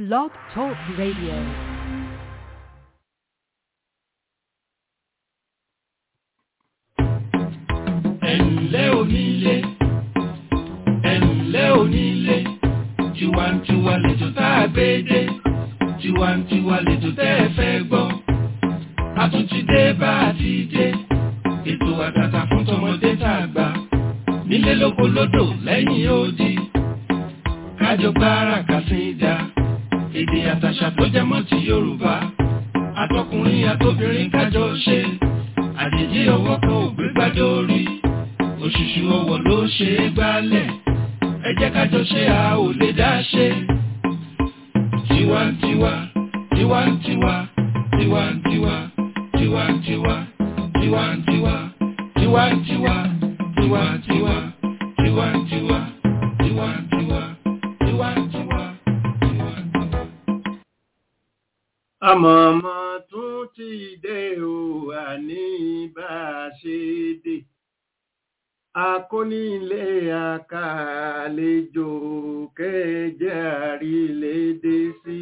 Blog Talk Radio. Ẹ̀ǹlẹ́ onílé, ẹ̀ǹlẹ́ onílé, tiwantiwa lètò tá a gbé dé, tiwantiwa lètò tẹ́ ẹ fẹ́ gbọ́. A tún ti dé bá a ti dé, ètò àtàtà fún tọmọdé tàgbà, nílé lóko lódò lẹ́yìn odi. Kájọ gbára kàsídà, èdè àtàṣà tó jẹmọ́ ti Yorùbá, àtọkùnrin àtobìnrin kájọ ṣe, àjèjì ọwọ́ kan ò gbé gbádùn orí. Òṣùṣù ọwọ̀ ló ṣe é gbálẹ̀, ẹ jẹ́ ká jọ ṣe a ò lè dá ṣe. Tiwantiwa, tiwantiwa, tiwantiwa, tiwantiwa, tiwantiwa, tiwantiwa, tiwantiwa, tiwantiwa, tiwantiwa, tiwantiwa, tiwantiwa. Àmọ̀mọ́ tún ti dé o, àní bá a ṣe dé. Akónílé akàlejò kẹjẹ àrílédé sí.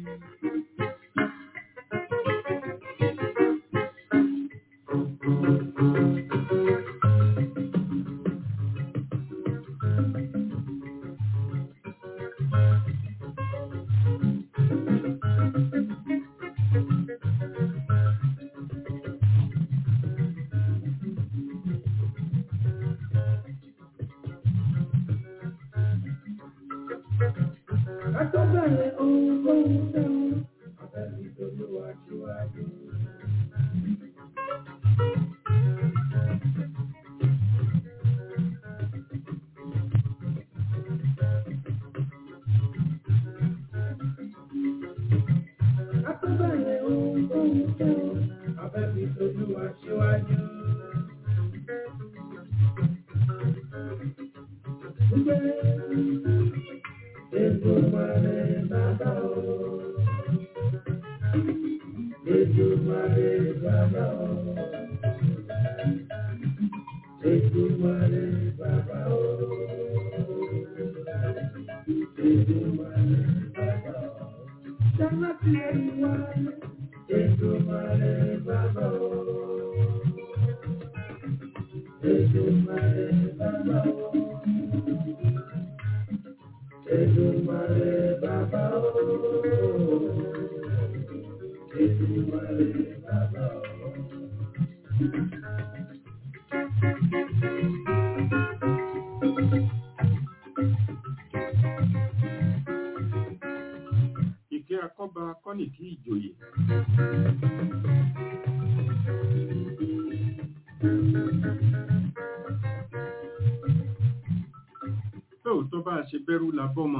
Tó bá ṣe bẹ̀rù la bọ́mọ̀.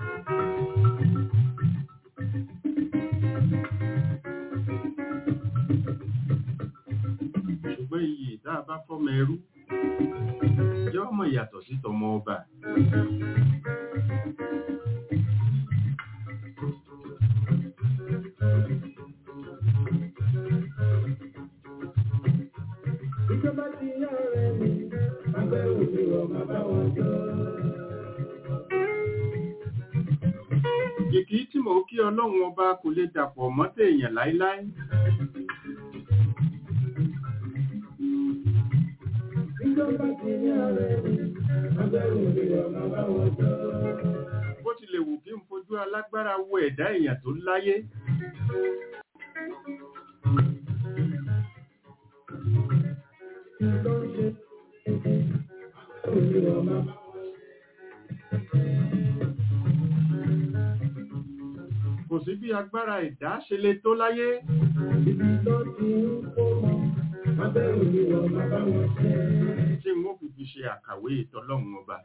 Ṣùgbọ́n iyì tá a bá fọ́mọ ẹrú yọ́ mọ̀ yàtọ̀ sí tọmọ ọba. Ìjọba ti yá rẹ̀ ní abẹ́ òbí rọ̀ bàbá wọn jọ. Kìkì tí mo kí Ọlọ́run ọba kò lè dàpọ̀ mọ́tẹ̀ èèyàn láíláí. Bó tilẹ̀ wù kí n fojú alágbára wo ẹ̀dá èèyàn tó láyé. Kò sí bí agbára ẹ̀dá ṣe lè tó láyé. Tí n ó fi ṣe àkàwé ìtọ́lọ́run ọba.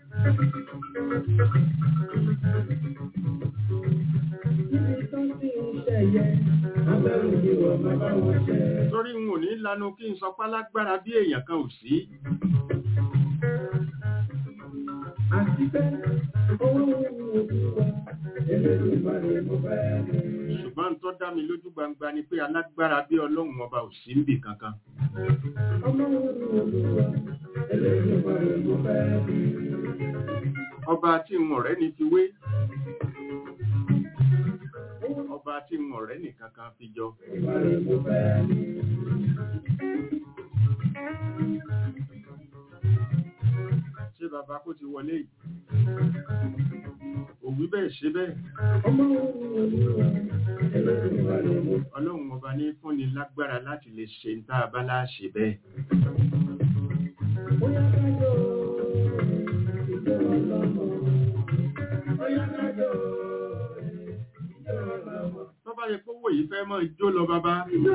Torí n ò ní lanu kí n sọ pálágbára bí èèyàn kan ò sí. Ṣùgbọ́n tó dá mi lójú gbangba ni pé alágbára bí Ọlọ́run ọba ò sí níbì kankan. Ọba tí n ọ̀rẹ́ ni fi wé. tí ń ọ̀rẹ́ nìkan kan fi jọ. Ṣé bàbá kó ti wọlé yìí? Òwú bẹ́ẹ̀ ṣe bẹ́ẹ̀. Ọlọ́run ọba ní fúnni lágbára láti lè ṣe ń tá a bá láṣẹ bẹ́ẹ̀. Tó bá yẹ kó wò yìí fẹ́ mọ́ ijó lọ bàbá.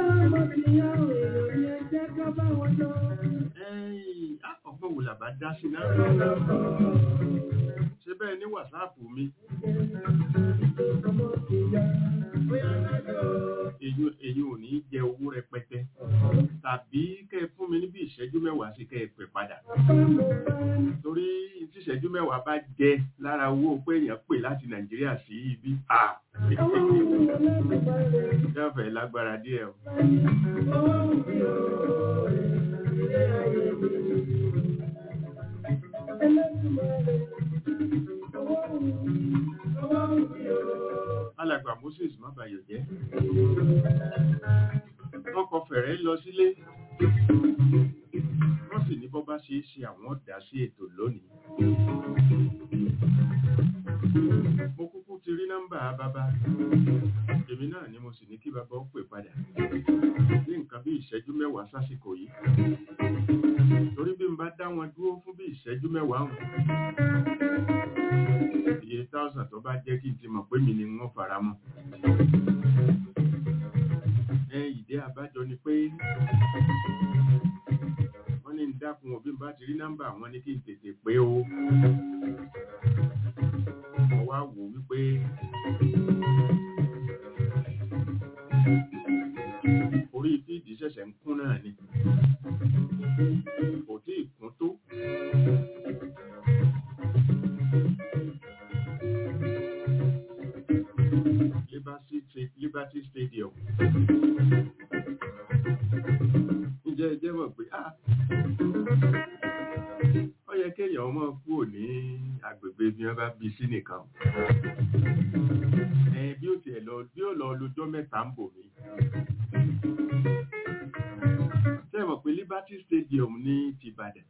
Ọgbọ́n wò làbá dá sí náà. Ṣé bẹ́ẹ̀ ní wàsáàpù mi? Èyí ò ní jẹ owó rẹpẹtẹ. Tàbí kẹ́ fún mi níbi ìṣẹ́jú mẹ́wàá sí kẹ́ pè padà. Torí tí ìṣẹ́jú mẹ́wàá bá jẹ lára owó pé èèyàn pè láti Nàìjíríà sí ibi. Jáfẹ́ lágbára díẹ̀ o. Alàgbà Moses má bayọ̀ jẹ́. Wọ́n kọ fẹ̀rẹ̀ lọ sílé. Wọ́n sì ní bọ́ bá ṣe é ṣe àwọn dá sí ètò lónìí. Mo kúkú ti rí nọ́mbà bàbá. Èmi náà ni mo sì ní kí bàbá ó pè padà. Ní nǹkan bí ìṣẹ́jú mẹ́wàá sásìkò yìí. Torí bí n bá dá wọn dúró fún bí ìṣẹ́jú mẹ́wàá hùn. Iye 1000 tó bá jẹ́ kí n ti mọ̀ pé mi ni wọ́n fara mọ́. Ìdí àbájọ ni pé wọ́n ní ń dákun òbí n bá ti rí nọ́mbà wọn ní kí n tètè pé o. Mo wá wò wípé orí fíìdì ṣẹ̀ṣẹ̀ ń kún náà ni. Kò tí ì kún tó. Liberty Stadium. Ǹjẹ́ ẹ jẹ́ mọ̀ pé ó yẹ kéèyàn ọmọ kúrò ní agbègbè bí wọ́n bá bí sí nìkan. Bí ó tiẹ̀ lọ lọ́jọ́ mẹ́ta ń bò mí. Ṣé ẹ mọ̀ pé Liberty Stadium ní ti Ìbàdàn?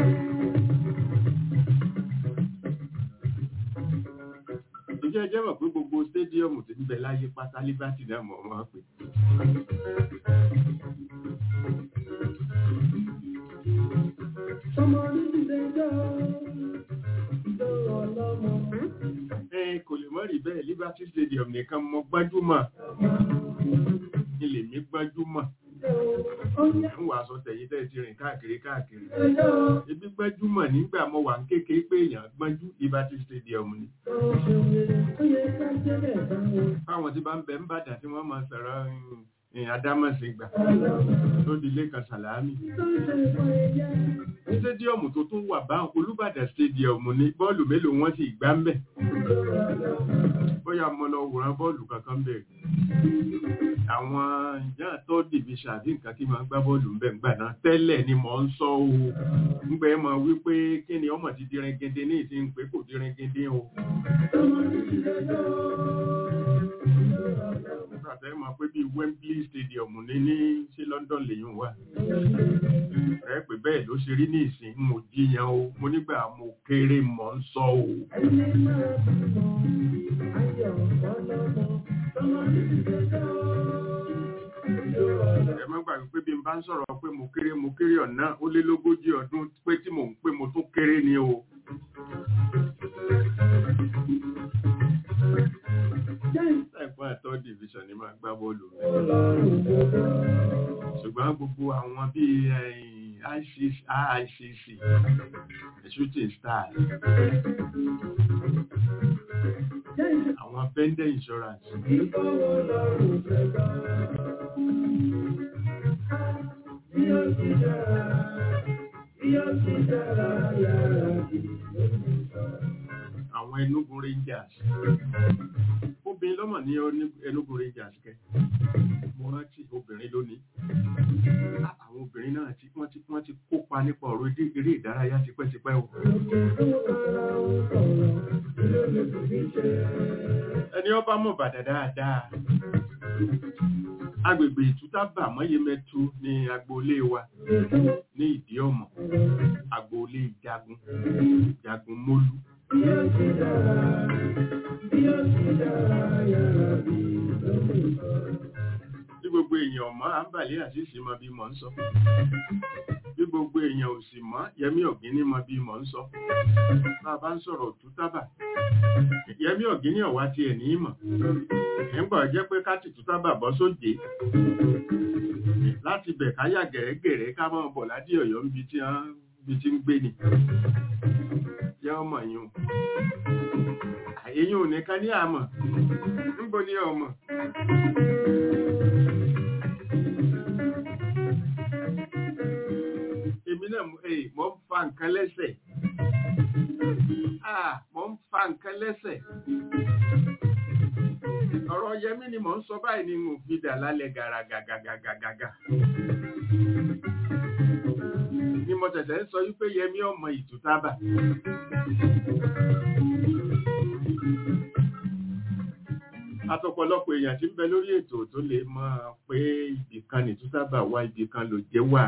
Ǹjẹ́ ẹ jẹ́ mọ̀ pé gbogbo stadium tí ń bẹ láyé pátá Liberty náà mọ̀ wọ́n pè. Kò lè mọ́ rí bẹ́ẹ̀ Liberty Stadium nìkan mọ gbájúmọ̀. Ilé mi gbájúmọ̀. Ń wà sọ tẹ̀yìn tẹ́ ti rìn káàkiri. Ebi gbájúmọ̀ nígbà mo wà ń kékeré pé èèyàn gbájú Liberty Stadium ni. Fáwọn tí bá ń bẹ ń bàdàn tí wọ́n máa sọ̀rọ̀ Adámọ̀sìngbà tó di Lẹ́kan Sàlámì. Stadium tó tún wà bá Olúbàdàn Stadium ní bọ́ọ̀lù mélòó wọ́n sì gbá ń bẹ̀. Bóyá mo lọ wòran bọ́ọ̀lù kankan bẹ̀. Àwọn ìjà tó dìbì ṣàbí nǹkan kí máa gbá bọ́ọ̀lù ń bẹ̀ ńgbà náà. Tẹ́lẹ̀ ni mò ń sọ o. Ńgbẹ́ mọ̀ wípé kí ni ọmọ ti di rẹ́gẹ́dẹ́ ní ìsìn pé kò di rẹ́gẹ́dẹ́ o. Àtẹ́ mọ̀ pé bí Wembley Stadium ní sí London lèyìn wà. Ẹ pé bẹ́ẹ̀ ló ṣe rí ní ìsìn mo jíyan o. Mo nígbà mo kéré mò ń sọ o. Ẹ má gbàgbé pé bí n bá ń sọ̀rọ̀ pé mo kéré ọ̀nà ó lé lógójì ọdún pé tí mò ń pé mo tún kéré ni o. Ẹ̀gbọ́n àtọ́ division ni máa gbá bọ́ọ̀lù rẹ̀. Ṣùgbọ́n gbogbo àwọn bíi ICC, Shooting Stars, àwọn Bender Insurance. Àwọn Enugu Rangers. Obìnrin lọ́mọ ní Enugu Rangers kẹ́ mo rántí obìnrin lónìí àwọn obìnrin náà tí wọ́n ti kópa nípa ọ̀rọ̀ eré ìdárayá tipẹ́tipẹ́ o. ẹni ọba mọ̀ bàdà dáadáa agbègbè Ìtútàbà Mọ́yemẹ́tú ní agboolé wa ní Ìdí Ọ̀mọ̀ agboolé Ìjagun Mólú. Bí gbogbo èèyàn mọ̀ Àǹbàlí Àṣìṣì mọ̀ bí mò ń sọ. Bí gbogbo èèyàn ò sì mọ̀ Yẹmí Ọ̀gíní mọ̀ bí mò ń sọ. Bá ń sọ̀rọ̀ Ìtútàbà. Yẹmí Ọ̀gíní ọ̀wá ti ẹ̀ ní ìmọ̀. Nígbà jẹ́ pé ká ti Ìtútàbà bọ́ sóje. Láti bẹ̀ káyà gẹ̀rẹ́gẹ̀rẹ́ ká mọ́ bọ̀ ládì Ọ̀yọ́ níbi tí ń gbé ni. Yẹ́ ọmọ yìí. Èyí ò nìkan ní àmọ̀. Níbo ni ọmọ? Èmi náà mo ń fa nǹkan lẹ́sẹ̀. Mo ń fa nǹkan lẹ́sẹ̀. Ọ̀rọ̀ Yẹmí ni mò ń sọ báyìí ni mo fi dà lálẹ́ gàràgàgàgàgàgà. Ni mo tẹ̀tẹ̀ ń sọ wípé Yẹmí ọmọ Ìtútàbà. Àtọ̀pọ̀lọpọ̀ èèyàn tí ń bẹ lórí ètò tó lè mọ̀ pé ibìkan ní Ìtútàbà wà ibìkan ló jẹ́ wà.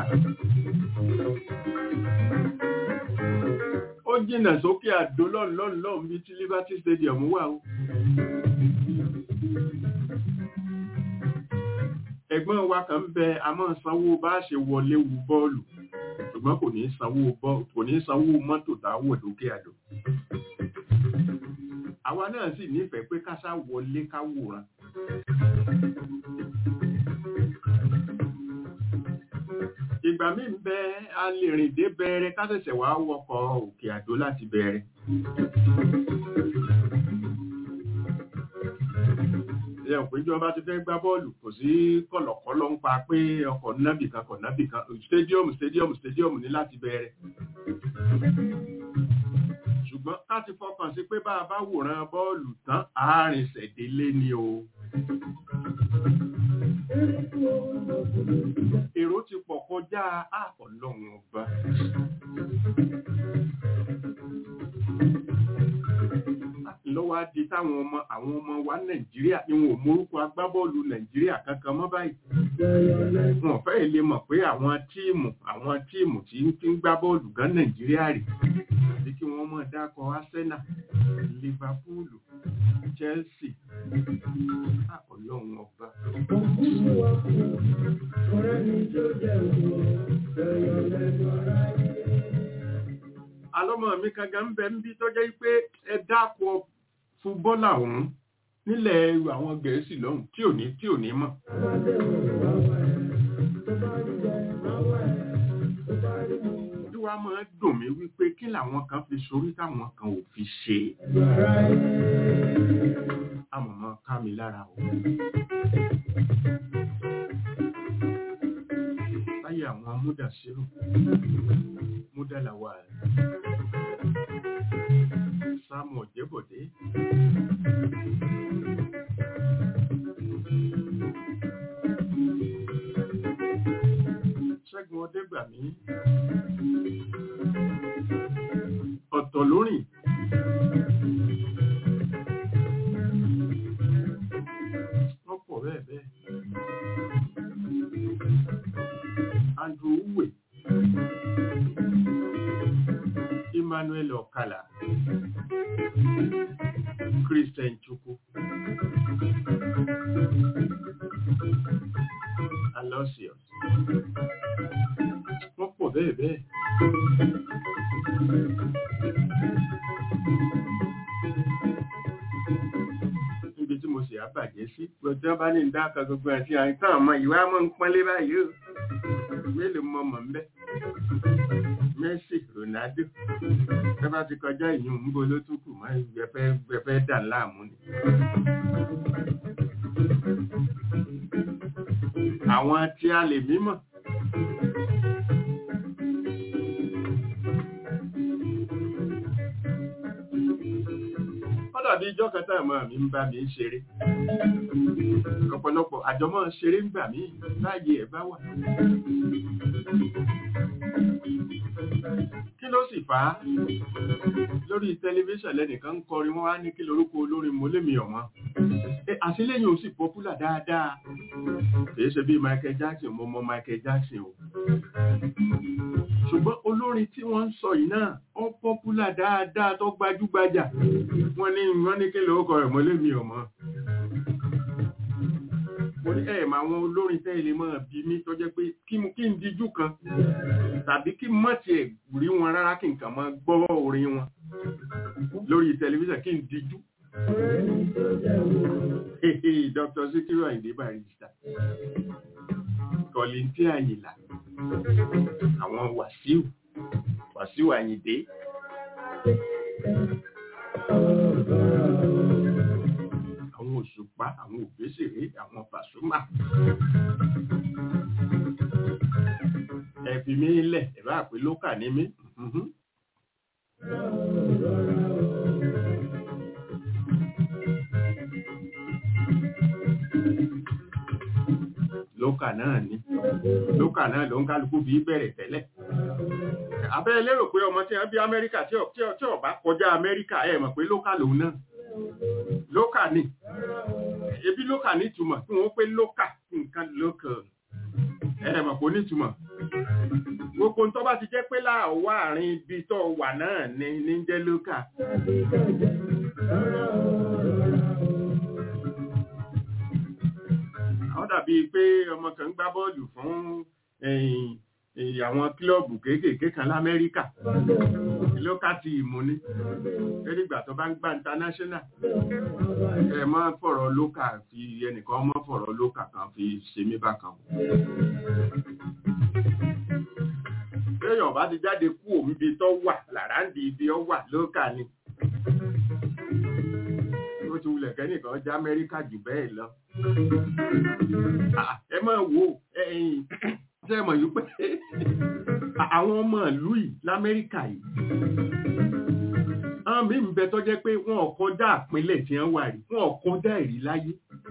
Ó jìnà sókè Àdó lọ́nlọ́nlọ́n bí tí Liberty Stadium wà o. Ẹ̀gbọ́n wa kan ń bẹ a máa sanwó bá ṣe wọlé wu bọ́ọ̀lù ṣùgbọ́n kò ní sanwó mọ́tò táwọ̀ lókè Àdó. Àwa náà sì nífẹ̀ẹ́ pé ká sá wọlé ká wòran. Ìgbà míì ń bẹ a lè rìn dé Bẹ̀rẹ̀ ká ṣẹ̀ṣẹ̀ wá wọkọ̀ Òkè Àdó láti Bẹ̀rẹ̀. Ẹ̀yàn pé ìjọba ti fẹ́ gbá bọ́ọ̀lù kò sí kọ̀lọ̀kọ́lọ́ ń pa pé ọkọ̀ nábìkan stadium ní láti Bẹ̀rẹ̀. Ṣùgbọ́n ká ti fọkàn sí pé bá a bá wòran bọ́ọ̀lù tán àárín ṣẹ̀délé ni o. Èrò ti pọ̀ kọjá Ọlọ́run ọba. Lọ́wọ́ á di táwọn ọmọ wa Nàìjíríà ni wọn ò mórúkọ agbábọ́ọ̀lù Nàìjíríà kankan mọ́ báyìí. Wọ́n fẹ́ lè mọ̀ pé àwọn tíìmù tí ń gbá bọ́ọ̀lù gan Nàìjíríà rè. Àbí kí wọ́n mọ̀ dákọ̀ Arsenal, Liverpool, Chelsea. Ọlọ́run ọba. Alọ́mọ mi kankan ń bẹ ń bí tó jẹ́ pé ẹ dákọ̀ fúbọ́là ọ̀hún nílẹ̀ àwọn Gẹ̀ẹ́sì lọ́hùn tí ò ní mọ̀. Bí wàá máa dùn mí wípé kí làwọn kan fi sórí táwọn kan ò fi ṣe. Àmọ̀mọ́ ká mi lára o. Táyé àwọn Múdàsírù, Múdàláwà, Sáàmù Ọ̀jẹ́bọ̀dé. Ṣẹ́gun Ọdẹ́gbàmí. Ọ̀tọ̀ lórìn. Wọ́n pọ̀ bẹ́ẹ̀. Andrew Uwe. Emmanuel Okala. Christian Chukwu. Aloysius. Wọ́n pọ̀ bẹ́ẹ̀. Níbi tí mo sì á bàjẹ́ sí, gbọ́dọ̀ bá ní ìdáka gbogbo àti àìsàn ọmọ ìwà mọ́ ń pọ́nlé báyìí o. Mélòó mọ̀ ń bẹ́? Messi, Ronaldo. Ẹ bá ti kọjá ìyún ń bo ló tún kù mọ́ ìgbẹ́fẹ́ dà láàmú ni. Àwọn tí a lè mímọ̀. Ó dàbí ìjọ kan tá mọ́ mi ń bá mi ń ṣeré ọ̀pọ̀lọpọ̀ àjọmọ́ ṣeré ń gbà mí láàyè ẹ̀ bá wà kí ló sì fà á lórí tẹlifíṣàn lẹ́nìkan ń kọrin wọ́n wá ní kí lorúkọ olórin mọ́lẹ́mì ọ̀wọ́n àṣìlẹ́yìn ò sì pọ́pùlà dáadáa kìí ṣe bí Michael Jackson mo mọ Michael Jackson o ṣùgbọ́n olórin tí wọ́n ń sọ yìí náà ó pọ́pùlà dáadáa tó gbajúgbajà wọ́n ní kí lorúkọ rẹ̀ mọ́lẹ́mì ọ̀wọ́n mo ní ẹ̀ẹ̀mà àwọn olórin tẹ́ ilé mọ́ bí mi tó jẹ́ pé kí n díjú kan tàbí kí mọ́ ti ẹ̀ rí wọn rárá kí n kàn mọ́ gbọ́ orin wọn lórí tẹlifíṣàn kí n díjú. Dr. Sikiru Ayinde Barrister Kọ̀lìntì Àyìnlá àwọn Wàsíù Àyìndé àwọn Òṣùpá àwọn Òbésèré àwọn Pasuma ẹ̀fì mi lẹ̀ ẹ̀bá àpè lókà ní mí lókà náà ló ń kálukú bí bẹ̀rẹ̀ tẹ́lẹ̀ abẹ́ lérò pé ọmọ tí wọ́n bí Amẹ́ríkà tí ó bá kọjá Amẹ́ríkà ẹ̀ mọ̀ pé lókà lòun náà lókà ni ebi lókà ní ìtumọ̀ tí wọ́n pé lókà nǹkan lókà ẹ̀ mọ̀ pé nítumọ̀ gbogbo tó bá ti jẹ́ pé láàwọ̀ àárín ibi tó wà náà ní jẹ́ lókà àwọn dàbí pé ọmọ kan gbá bọ́ọ̀lù fún àwọn kílọ̀bù kéékèèké kan l'Amẹ́ríkà lókà tí ìmú ní ẹ̀rígbà tó bá ń gbá international ẹ má fọ̀rọ̀ lókà fi ẹnìkan mọ́ fọ̀rọ̀ lókà kan fi ṣe mí bákan èèyàn bá ti jáde kú òmìbí tó wà làrándì ibi ó wà lókà ni ó ti wulẹ̀ kẹ́nìkan já Amẹ́ríkà jù bẹ́ẹ̀ lọ ẹ máa wo ṣe mọ̀ yí pé àwọn ọmọ ìlú yìí l'Amẹ́ríkà yìí àwọn mí ń bẹ tó jẹ́ pé wọn ò kọjá àpínlẹ̀ tí wọ́n wà rí wọn ò kọjá ìrí láyé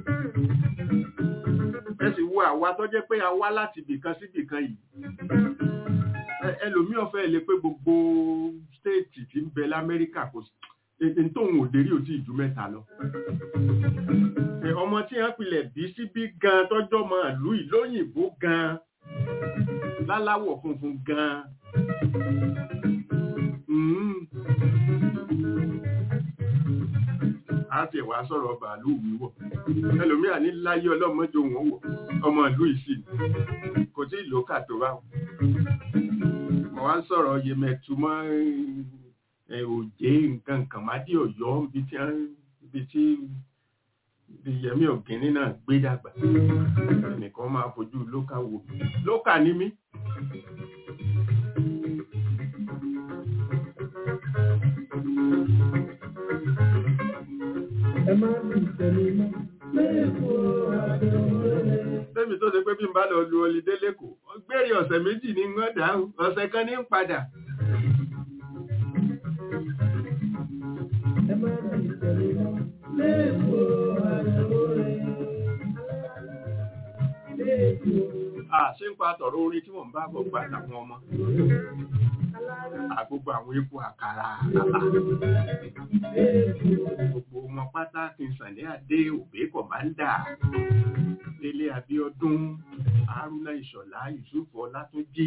ẹ sì wo àwa tó jẹ́ pé a wá láti ibìkan sí ibìkan yìí ẹlòmí ọ̀fẹ́ lè pé gbogbo stéètì tí ń bẹ l'Amẹ́ríkà kò sí ètò tóun ò dérí ò tí ìjú mẹ́ta lọ ọmọ tí wọ́n pilẹ̀ bí síbí gan tọ́jọ́ mọ́ ìlú yìí lóyìnbó gan láláwọ̀ funfun gan a ti ẹ̀wà sọ̀rọ̀ bàálù wíwọ̀ ẹlòmíà ní láyé ọlọ́mọdé wọn wọ̀ ọmọ ìlú ìsìn kò tí ìlú kà tó bá wọ́n wá sọ̀rọ̀ Yemẹtu mọ́ òjé nǹkan kan má dí Ọ̀yọ́ ibi tí Yẹmí Ọ̀gíní náà gbé dàgbà ẹnìkan máa fojú lókà wò lókà ní mí Tẹ́mi tó ṣe pé bí n bá lọ lu olídé lẹ́kọ̀ọ́ gbérí ọ̀sẹ̀ méjì ní ngọ́dà ọ̀sẹ̀ kan ní ń padà ṣe ń pa tọ̀rọ orí tí wọ́n bá bọ̀ gbà láwọn ọmọ àgbogbo àwọn epo àkàrà gbogbo wọn pátá kí n sàlẹ̀ àdé òbí kọ̀mándà Délé Abíọ́dún Haruna Ìṣọ̀lá Yusufu Ọlátúnjí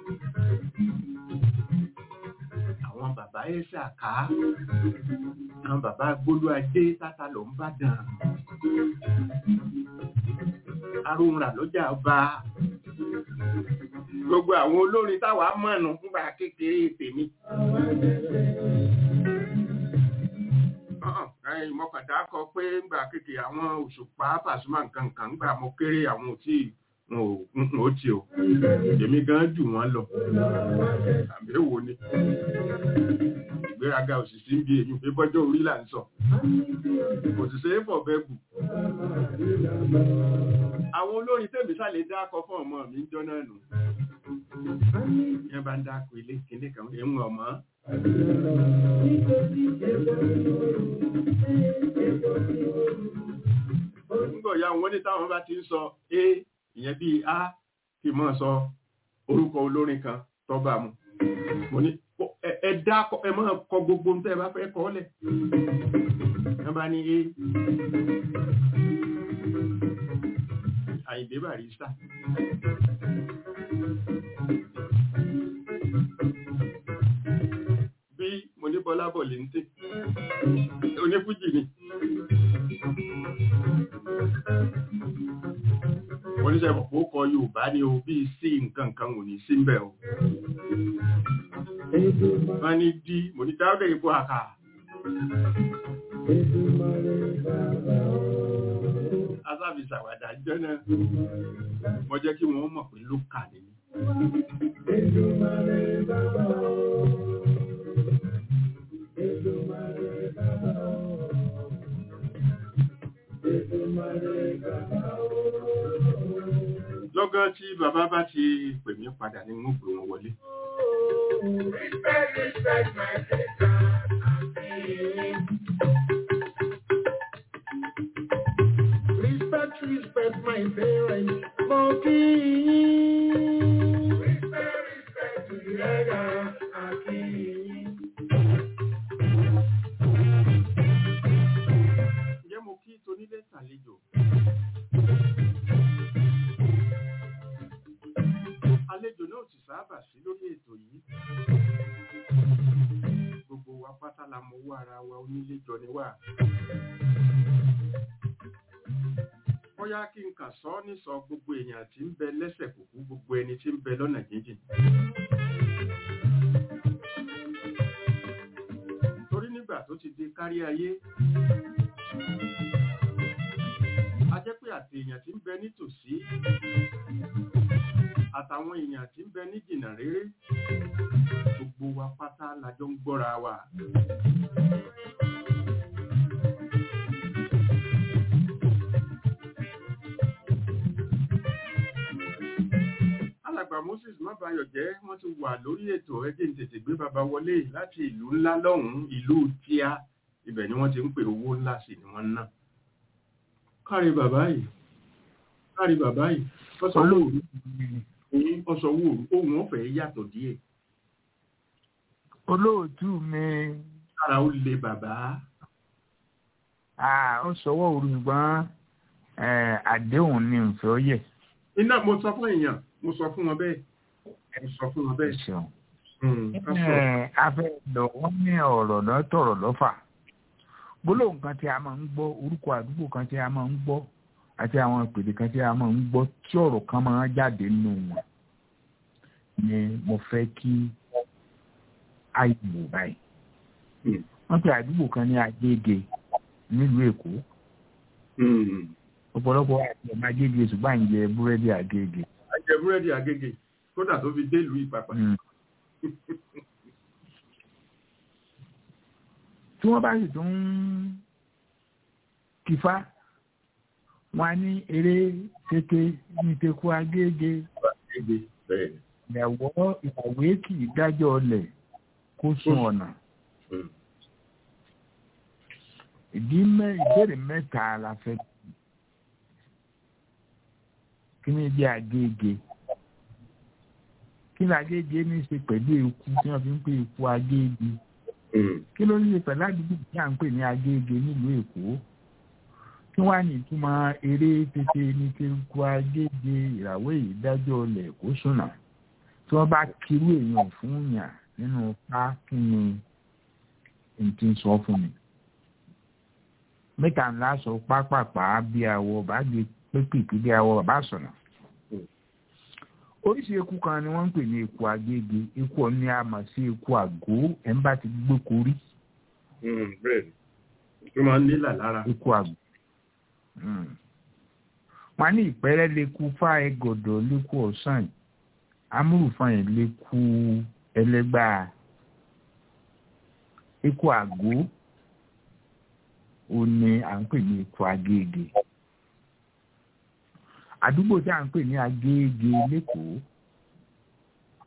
àwọn bàbá ẹ̀ṣà ká àwọn bàbá Gbólúadé Tátàlọ́ ń bàdàn arúnra lọ́jà ọba gbogbo àwọn olórin táwa mọ̀nà fúngbà kékeré tèmi mọ́kàndá kọ pé ńgbà kékeré àwọn Òṣùpá Pasuma nǹkan ńgbà mo kéré àwọn tí wọn ò tí o èmi gan jù wọ́n lọ àbí èwo ni ìgbéraga òṣìṣẹ́ ń bí èyí pé bọ́jọ́ orí là ń sọ òṣìṣẹ́ fọ̀ bẹ́ẹ̀ bù àwọn olórin tèmi sálẹ̀ dákọ fún ọmọ mi jọ náà nù yẹn bá ń dákọ ilé kíní kan èèmù ọmọ Nígbà ya wọ́n ní táwọn bá ti ń sọ a ìyẹn bí a kì mọ́ sọ orúkọ olórin kan tó bá mu. Mo ní ẹ̀dá ẹ máa kọ gbogbo ń tẹ́ bá fẹ́ kọ́ lẹ̀. Wọ́n bá ní Àyìndé Barrister. Bí mo ní Bọ́lá Bọ̀lé ń tè. Onífújì ni. Wọ́n ní sẹ́bọ̀ kó kọ Yorùbá ní o bí sí nǹkan kan ò ní sí ń bẹ̀ o. Wọ́n ní dí, mo ní dáwọ́dẹ̀ ìbò àkà. Asáfi ṣàwàdà jẹ́ náà, mo jẹ́ kí wọ́n mọ̀ pé ló kà ní. Lọ́gán tí bàbá bá ti pè mí padà ní wọ́n pè wọ́n wọlé. Respect my parents, respect to the elder, Ǹjẹ́ mo kí tonílé tàlejò? Àlejò náà ti sábà sí lórí ètò yìí. Gbogbo wa pátá la mọ owó ara wa onílé jọ ni wà. Bóyá kí n kà sọ ní sọ gbogbo èèyàn tí ń bẹ lẹ́sẹ̀ kùkú gbogbo ẹni tí ń bẹ lọ́nà jíjìn. Torí nígbà tó ti di kárí ayé, a jẹ́ pé àti èèyàn tí ń bẹ nítòsí àtàwọn èèyàn tí ń bẹ ní jìnnà réré gbogbo wa pátá la jọ ń gbọ́ra wa. Alàgbà Moses Mábayọ̀jẹ́ wọ́n ti wà lórí ètò ẹgbẹ́ tètè gbé bàbá wọlé láti ìlú ńlá lọ́hùn-ún ìlú tíá ibẹ̀ ni wọ́n ti ń pè owó ńlá sí ni wọ́n ná. Kárí bàbá yìí ọ̀sọ̀ owó ohun ọ̀fẹ́ yàtọ̀ díẹ̀. Olóòtú mi. Kára ó le bàbá. Ó sọwọ́ òru ṣùgbọ́n àdéhùn ni ìfẹ́ ó yẹ. Iná mo sọ fún èèyàn, mo sọ fún wọn bẹ́ẹ̀. Afẹ́ lọ wọ́n ní ọ̀rọ̀ lọ́tọ̀rọ̀ lọ́fà. Gbólóhùn kan tí a máa ń gbọ́, orúkọ àdúgbò kan tí a máa ń gbọ́, àti àwọn ìpèdè kan tí a máa ń gbọ́ tí ọ̀rọ̀ kan máa ń jáde nínú wọn ni mo fẹ́ kí àìwò báyìí. Wọ́n pe àdúgbò kan ní Agége nílùú Èkó. Ọ̀pọ̀lọpọ̀ àti ọmọ Agége ṣùgbọ́n à ń jẹ búrẹ́dì Agége. A jẹ búrẹ́dì Agége kódà tó fi dé ìlú Ìpàpà. Tí wọ́n bá sì tún kífá wọ́n ní eré tètè ní teku Agége. Ìyàwó kì í dájọ́ ọlẹ̀ kó sún ọ̀nà. Ìbéèrè mẹ́ta la fẹ́ kí ni jẹ́ Agége? Kí ni Agége ní í ṣe pẹ̀lú eku tí wọ́n fi ń pè eku Agége? Kí ló ní ṣe pẹ̀lú àdúgbò tí à ń pè ní Agége nílùú Èkó? Kí wá ní ìtumọ̀ eré tètè ní teku Agége ìràwọ̀ ìdájọ́ ọlẹ̀ kó sùnà? Tí wọ́n bá kiri èèyàn fún yàn nínú pa kí ni n ti sọ fún mi? Mẹ́ta ńlá sọ pápápá bí awọ bá gbé pépìpì bí awọ bàbá sọ̀nà. Oríṣi eku kan ni wọ́n ń pè ní eku Agége. Eku ọ̀ní a mọ̀ sí eku àgó ẹ̀ ń bá ti gbé korí. Bẹ́ẹ̀ni, tó máa ń nílà lára. Eku àgó. Wọ́n ní ìpẹ́rẹ́ leku fá ẹgọ̀dọ̀ leku ọ̀sán yìí. Amúrùfáyìn leku ẹlẹ́gbàá. Eku àgó ó ní à ń pè ní eku Agége. Àdúgbò tí à ń pè ní Agége lÉkòó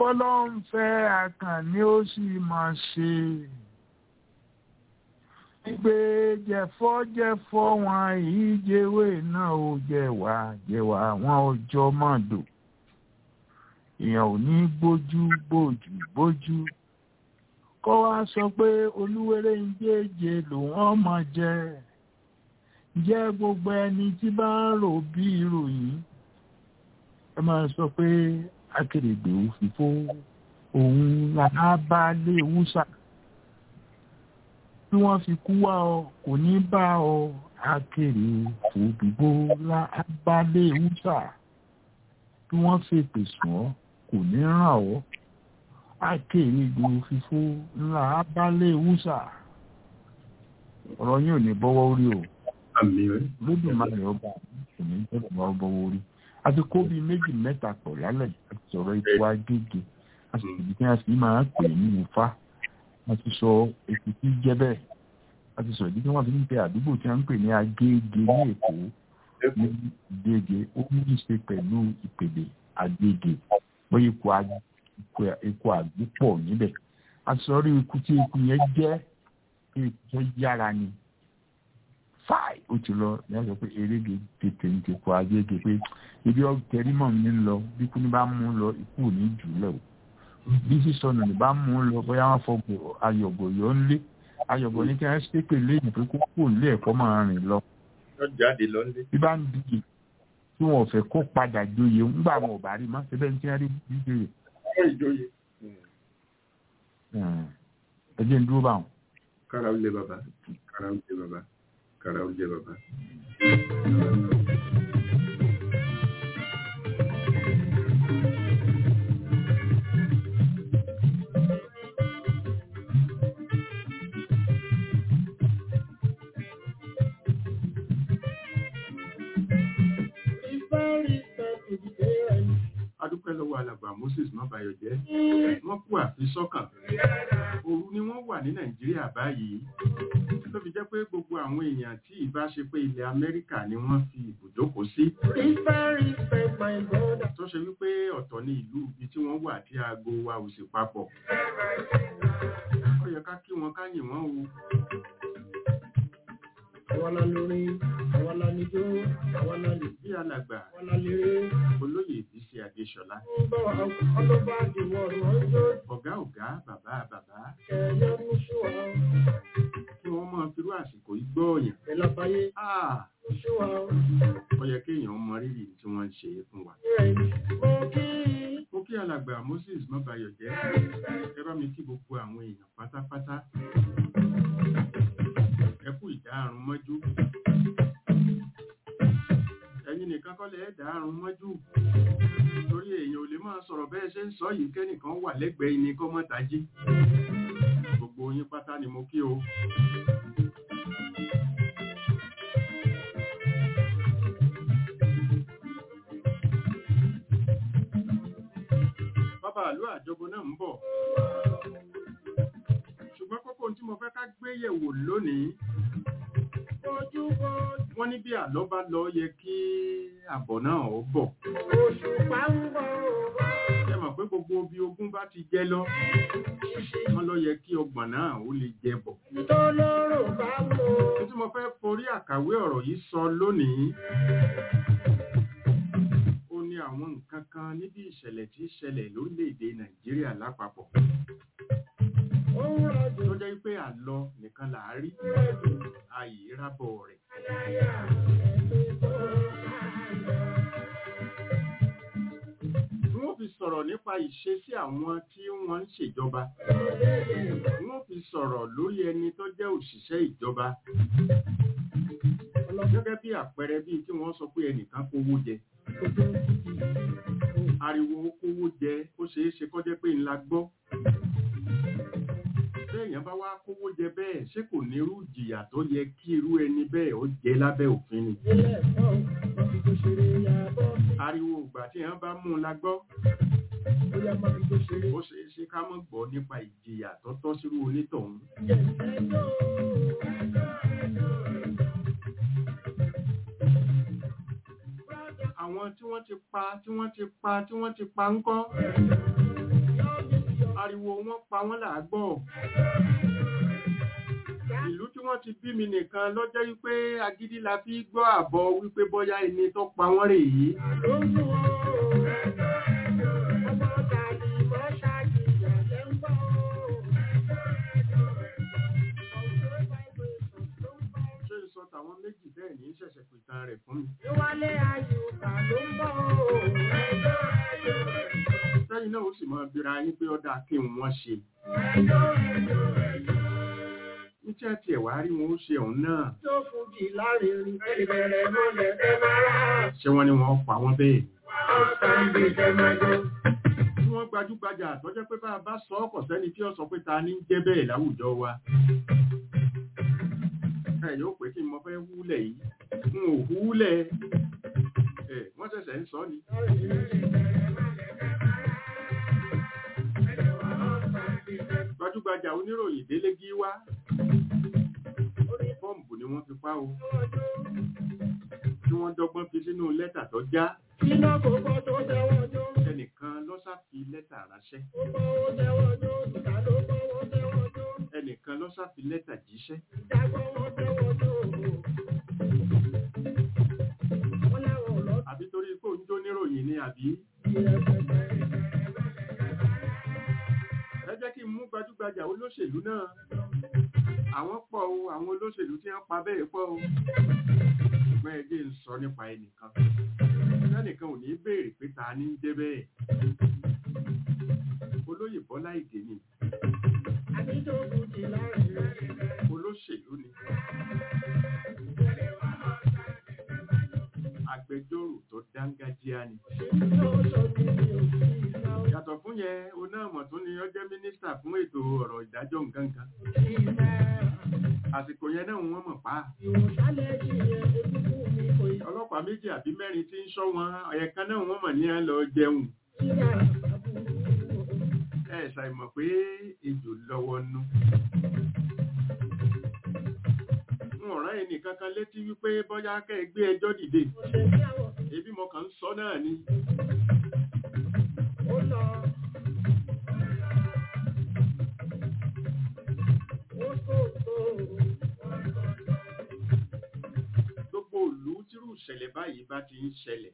bọ́lọ́ ń fẹ́ Àkànní ó sì máa ṣe. Gbé jẹ̀fọ́ wọn yìí jẹ́wé náà ó jẹ̀wà wọn ò jọ mọ̀dò. Èèyàn ò ní bójú. Kọ́ wá sọ pé olúwéré ń jẹ́jẹ́ lòun ọmọ jẹ́ gbogbo ẹni tí bá ń rò bí ìròyìn. Ẹ máa sọ pé Akérèdé ò fìfó òun là bá lé wúsà. Bí wọ́n fi kú wá ọ kò ní bá ọ Akérèdé òbíbó là bá lé wúsà. Bí wọ́n fi pèsè ọ kò ní ràn ọ́. Akérèdé òfìfó là bá lé wúsà. Ọ̀rọ̀ yín ò ní bọ́wọ́ orí o. Lódùmarè ọba kò ní bọ́wọ́ orí. A ti kó bí méjì mẹ́ta pọ̀ lálẹ́ àti sọ̀rọ̀ ipò Agége. A sì ti bí wọ́n fi máa pè ní Ifá. A ti sọ ètò tí jẹ́ bẹ́ẹ̀. A ti sọ ìdí tí wọ́n fi ń pe àdúgbò tí wọ́n ń pè ní Agége ní Èkó ní Agége. Ó ní í ṣe pẹ̀lú ìpèdè Agége. Bóyá ikú àgbò pọ̀ níbẹ̀. A ti sọ rí ikú tí ikú yẹn jẹ́ ikú tó yára ni. Fáì ó ti lọ ní ọjọ́ pé erége tètè ń ti kọ Agége pé ibi ọ̀tẹ̀rímọ̀ mi ń lọ bí kú ní bá mú lọ ikú ò ní jùlẹ̀ o. Bí sísọnù ní bá mú lọ bóyá wọ́n fọgbọ̀ ayọ̀bọ̀ yọ ń lé ayọ̀bọ̀ ní kí wọ́n ṣépè léyìn pé kókó lé ẹ̀kọ́ máa rìn lọ. Bí bá ń díje tí wọn ò fẹ́ kó padà joyè ńgbà wọn ò bá rí mọ́ síbẹ̀ ní kí wọ́n rí díje. Ẹ jẹ́ ń dúró báwọn. Kára ó lé bàbá. Adúpẹ́ lọ́wọ́ alàgbà Moses Mábayọ̀jẹ́. Wọ́n kú àfisọ́kàn. Òru ni wọ́n wà ní Nàìjíríà báyìí. Tó fi jẹ́ pé gbogbo àwọn èèyàn tí ìbá ṣe pé ilẹ̀ Amẹ́ríkà ni wọ́n fi ibùjókòó sí. Tó ṣe wípé ọ̀tọ̀ ní ìlú ibi tí wọ́n wà tí aago wa ò sì papọ̀. Ó yẹ ká kí wọn ká yìn wọ́n o. Àwọlá lórí, àwọlá níjó, àwọlá lè bí alàgbà, àwọlá léré, olóyè Bísí Adéṣọlá. Ọ̀gá, bàbá. Kí wọ́n máa firú àsìkò igbó ọ̀yàn. Ó yẹ kéèyàn mọ rírì tí wọ́n ń ṣe fún wa. Mo kí alàgbà Moses Mábayọ̀jẹ́, ẹ bá mi kí gbogbo àwọn èèyàn pátápátá. Ẹ kú ìdárun mọ́jú. Ẹ̀yin nìkan kọ́ lẹ̀ dárun mọ́jú. Torí èèyàn ò lè máa sọ̀rọ̀ bẹ́ẹ̀ ṣe ń sọ yìí kẹ́nìkan wà lẹ́gbẹ̀ẹ́ ni kọ́ mọ́ tají. Gbogbo yín pátá ni mo kí o. Bàbá àlú àjọgbó náà ń bọ̀. Ṣùgbọ́n kókó tí mo fẹ́ ká gbé yẹ̀wò lónìí. Wọ́n ní bí àlọ́ bá lọ yẹ kí àbọ̀ náà ó bọ̀. Ẹ mọ̀ pé gbogbo bí ogún bá ti jẹ lọ, wọ́n lọ yẹ kí ọgbọ̀n náà ó lè jẹ bọ̀. Tí mo fẹ́ forí àkàwé ọ̀rọ̀ yìí sọ lónìí, ó ní àwọn nǹkan kan níbi ìṣẹ̀lẹ̀ tí ṣẹlẹ̀ lórílẹ̀-èdè Nàìjíríà lápapọ̀. Tó jẹ́ pé àlọ́ nìkan là á rí, àyè rábọ̀ rẹ̀. Wọ́n fi sọ̀rọ̀ nípa ìṣesí àwọn tí wọ́n ń ṣèjọba. Wọ́n fi sọ̀rọ̀ lórí ẹni tó jẹ́ òṣìṣẹ́ ìjọba. Gẹ́gẹ́ bí àpẹẹrẹ bíi kí wọ́n sọ pé ẹnìkan kówó jẹ. Ariwo kówó jẹ ó ṣeé ṣe kó jẹ́ pé ńlá gbọ́. Èèyàn bá wá kówó jẹ bẹ́ẹ̀ ṣé kò ní irú ìjìyà tó yẹ kí irú ẹni bẹ́ẹ̀ ó jẹ lábẹ́ òfin ni. Ariwo ìgbà tí èèyàn bá mú un la gbọ́. Ó ṣeé ṣe ká mọ̀ gbọ́ nípa ìjìyà tó tọ́ sírú onítọ̀hún. Àwọn tí wọ́n ti pa ńkọ́. ariwo wọn pa wọ́n làágbọ́. Ìlú tí wọ́n ti bí mi nìkan lọ́jọ́ wípé agídí la fi gbọ́ àbọ̀ wípé bóyá ẹni tó pa wọ́n rèé. Àwọn méjì bẹ́ẹ̀ ní ṣẹ̀ṣẹ̀ pìtàn rẹ̀ fún mi. Ìwálé Ayùbá ló ń bọ̀ sẹ́yìn náà ó sì máa bíra yín pé ọ̀dà kí wọ́n ṣe. Ní tí a tiẹ̀ wá rí wọn ó ṣe òun náà. tó fújì lárinrin ìbẹ̀rẹ̀ mọ́lẹ̀ ẹ máa rà. Ṣé wọ́n ní wọ́n pa wọ́n bẹ́ẹ̀? Ọ̀sán ìgbè tẹ́mẹ́jọ. Tí wọ́n gbajúgbajà àtọ́jẹ́ pé bá a bá sọ ọkọ̀ sẹ́ni tí ó sọ pé ta ní jẹ́ bẹ́ẹ̀ láwùjọ wa. Ẹ yóò pé kí n mọ fẹ́ húlẹ̀ yìí. N ò húlẹ̀. Wọ́n ṣẹ̀ṣẹ̀ ń sọ ni. Gbajúgbajà oníròyìn Délé Gíwá. Bọ́ǹbù ni wọ́n fi pa o. Tí wọ́n dọ́gbọ́n fi sínú lẹ́tà tó já. Iná kòkó tó tẹ́wọ́ jó. Ẹnìkan ló sá fi lẹ́tà ránṣẹ́. Ó gbọ́wọ́ tẹ́wọ́ jó. Ìgbà ló gbọ́wọ́ tẹ́wọ́ jó. Ẹnìkan ló sá fi lẹ́tà jíṣẹ́. Ìjà gbọ́wọ́ tẹ́wọ́ jó. Wọ́n láwọn ò lọ. Àbí torí kò ń jó níròyìn ni àbí? Ẹ jẹ́ kí n mú gbajúgbajà olóṣèlú náà. Àwọn pọ̀ o, àwọn olóṣèlú tí wọ́n pa bẹ́ẹ̀ pọ̀ o. Ṣùgbọ́n ẹ jẹ́ ń sọ nípa ẹnìkan. Ẹnìkan ò ní béèrè pé ta ní ń jẹ́ bẹ́ẹ̀. Olóyè Bọ́lá Ìgè ni. Àbíjọ́ fújì lárinrin. Olóṣèlú ni. Agbẹjọ́rò tó dángájíá ni. Yàtọ̀ fún yẹn, onáàmọ̀ tún ni ó jẹ́ mínísítà fún ètò ọ̀rọ̀ ìdájọ́ nǹkankan. Àsìkò yẹn náà wọ́n mọ̀ pa. Ọlọ́pàá méjì àbí mẹ́rin tí ń ṣọ́ wọn, ọ̀yẹ̀kan náà wọ́n mọ̀ ní à ń lọ jẹun. Ẹ ṣàìmọ̀ pé ejò lọ́wọ́ nú. Ọ̀ràn ẹnì kankan létí wípé bọ́yá kẹ́ ẹ gbé ẹjọ́ dìde. Ebi mo kàn ń sọ náà ni. Gbogbo ìlú tírú ìṣẹ̀lẹ̀ báyìí bá ti ń ṣẹlẹ̀.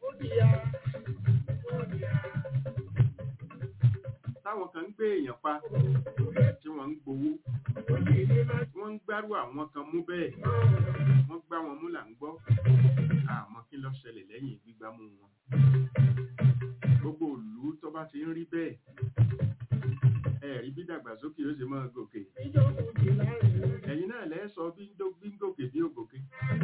Táwọn kan ń gbé èèyàn pa tí wọ́n ń gbowó. Wọ́n ń gbárù àwọn kan mú bẹ́ẹ̀. Wọ́n gbá wọn mú là ń gbọ́. Àmọ́ kí ló ṣẹlẹ̀ lẹ́yìn gbígbámú wọn. Gbogbo ìlú tó bá ti ń rí bẹ́ẹ̀. Ẹ̀rí bí dàgbàsókè ó ṣe máa gòkè. Ẹ̀yin náà lẹ́ sọ bí ń gòkè bí ó gòkè.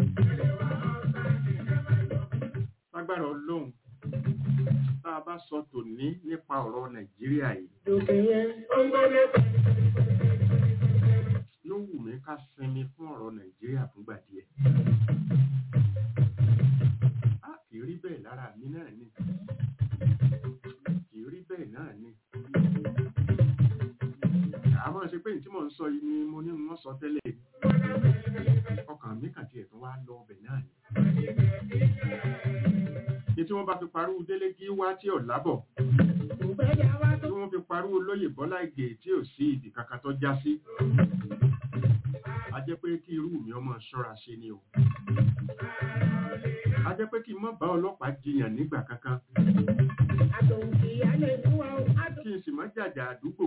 Lágbára Ọlọ́run. Tá a bá sọ tòní nípa ọ̀rọ̀ Nàìjíríà yìí. Yóò wù mí ká sinmi fún ọ̀rọ̀ Nàìjíríà fúngbà díẹ̀. Kì í rí bẹ́ẹ̀ lára mi náà ni. Kì í rí bẹ́ẹ̀ náà ni. Àmọ́ ṣe pé tí mò ń sọ yìí ni mo ní wọ́n sọ tẹ́lẹ̀. Ọkàn mi kàn tiẹ̀ tún wá lọ ọbẹ̀ náà ni. Ní tí wọ́n bá fi parú Délé Gíwá tí ò lábọ̀. Tí wọ́n fi parú Olóyè Bọ́lá Ìgè tí ò sí ibì kankan tó já sí. A jẹ́ pé kí irú mi ọmọ ṣọ́ra ṣe ni o. A jẹ́ pé kí n má bá ọlọ́pàá jiyàn nígbà kankan. Kí n sì má jàjà àdúgbò.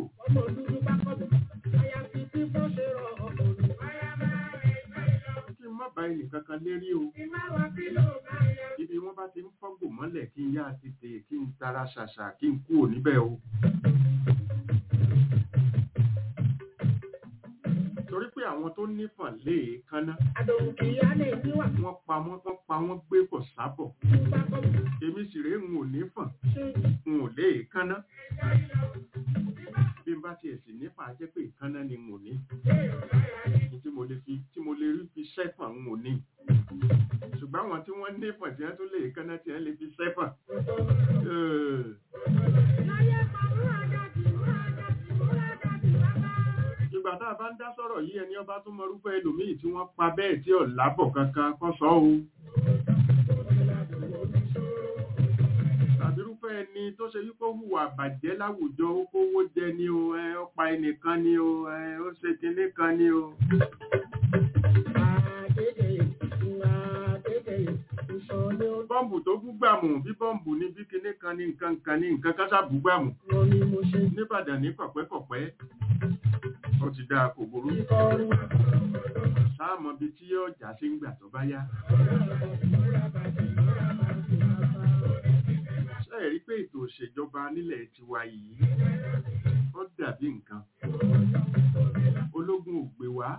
Kí n má bá ẹnì kankan lérí o. Ibi wọ́n bá ti ń fọ́gbò mọ́lẹ̀ kí n yá tètè kí n tara ṣàṣà kí n kúrò níbẹ̀ o. Torí pé àwọn tó nífàn lè kánná. Wọ́n pa wọ́n gbé kò sábọ̀. Èmi sì rèé n ò nífàn. N ò lè kánná. Bí n bá tiẹ̀ sì nífà jẹ́ pé ìkánná ni n ò ní. Tí mo lè rí fi ṣẹ́fàn n ò ní. Ṣùgbọ́n àwọn tí wọ́n nífàn tí wọ́n tó lè kánná tí wọ́n lè fi ṣẹ́fàn. Ìgbà tá a bá ń dá sọ̀rọ̀ yìí ẹni ọba tún mọrúfẹ́ ẹlòmíì tí wọ́n pa bẹ́ẹ̀ tí ò lábọ̀ kankan kọ́ sọ o. Tàbírúfẹ́ ẹni tó tó ṣe wípé ó hùwà bàjẹ́ láwùjọ ó kówó jẹ ní o ó pa ẹnìkan ní o ó ṣe kinní kan ní o. Bọ́ǹbù tó búgbàmù bí bọ́ǹbù ní bí kinní kan ní nǹkan kan ní nǹkan kásá búgbàmù níbàdàn ní kọ̀pẹ́kọ̀pẹ́ ó ti dáa kò burú sáàmọ̀ bí tí yóò já sí ń gbà tó bá yá. Ṣé ẹ rí pé ètò òṣèjọba nílẹ̀ tiwa yìí ó dàbí nǹkan ológun ò gbé wá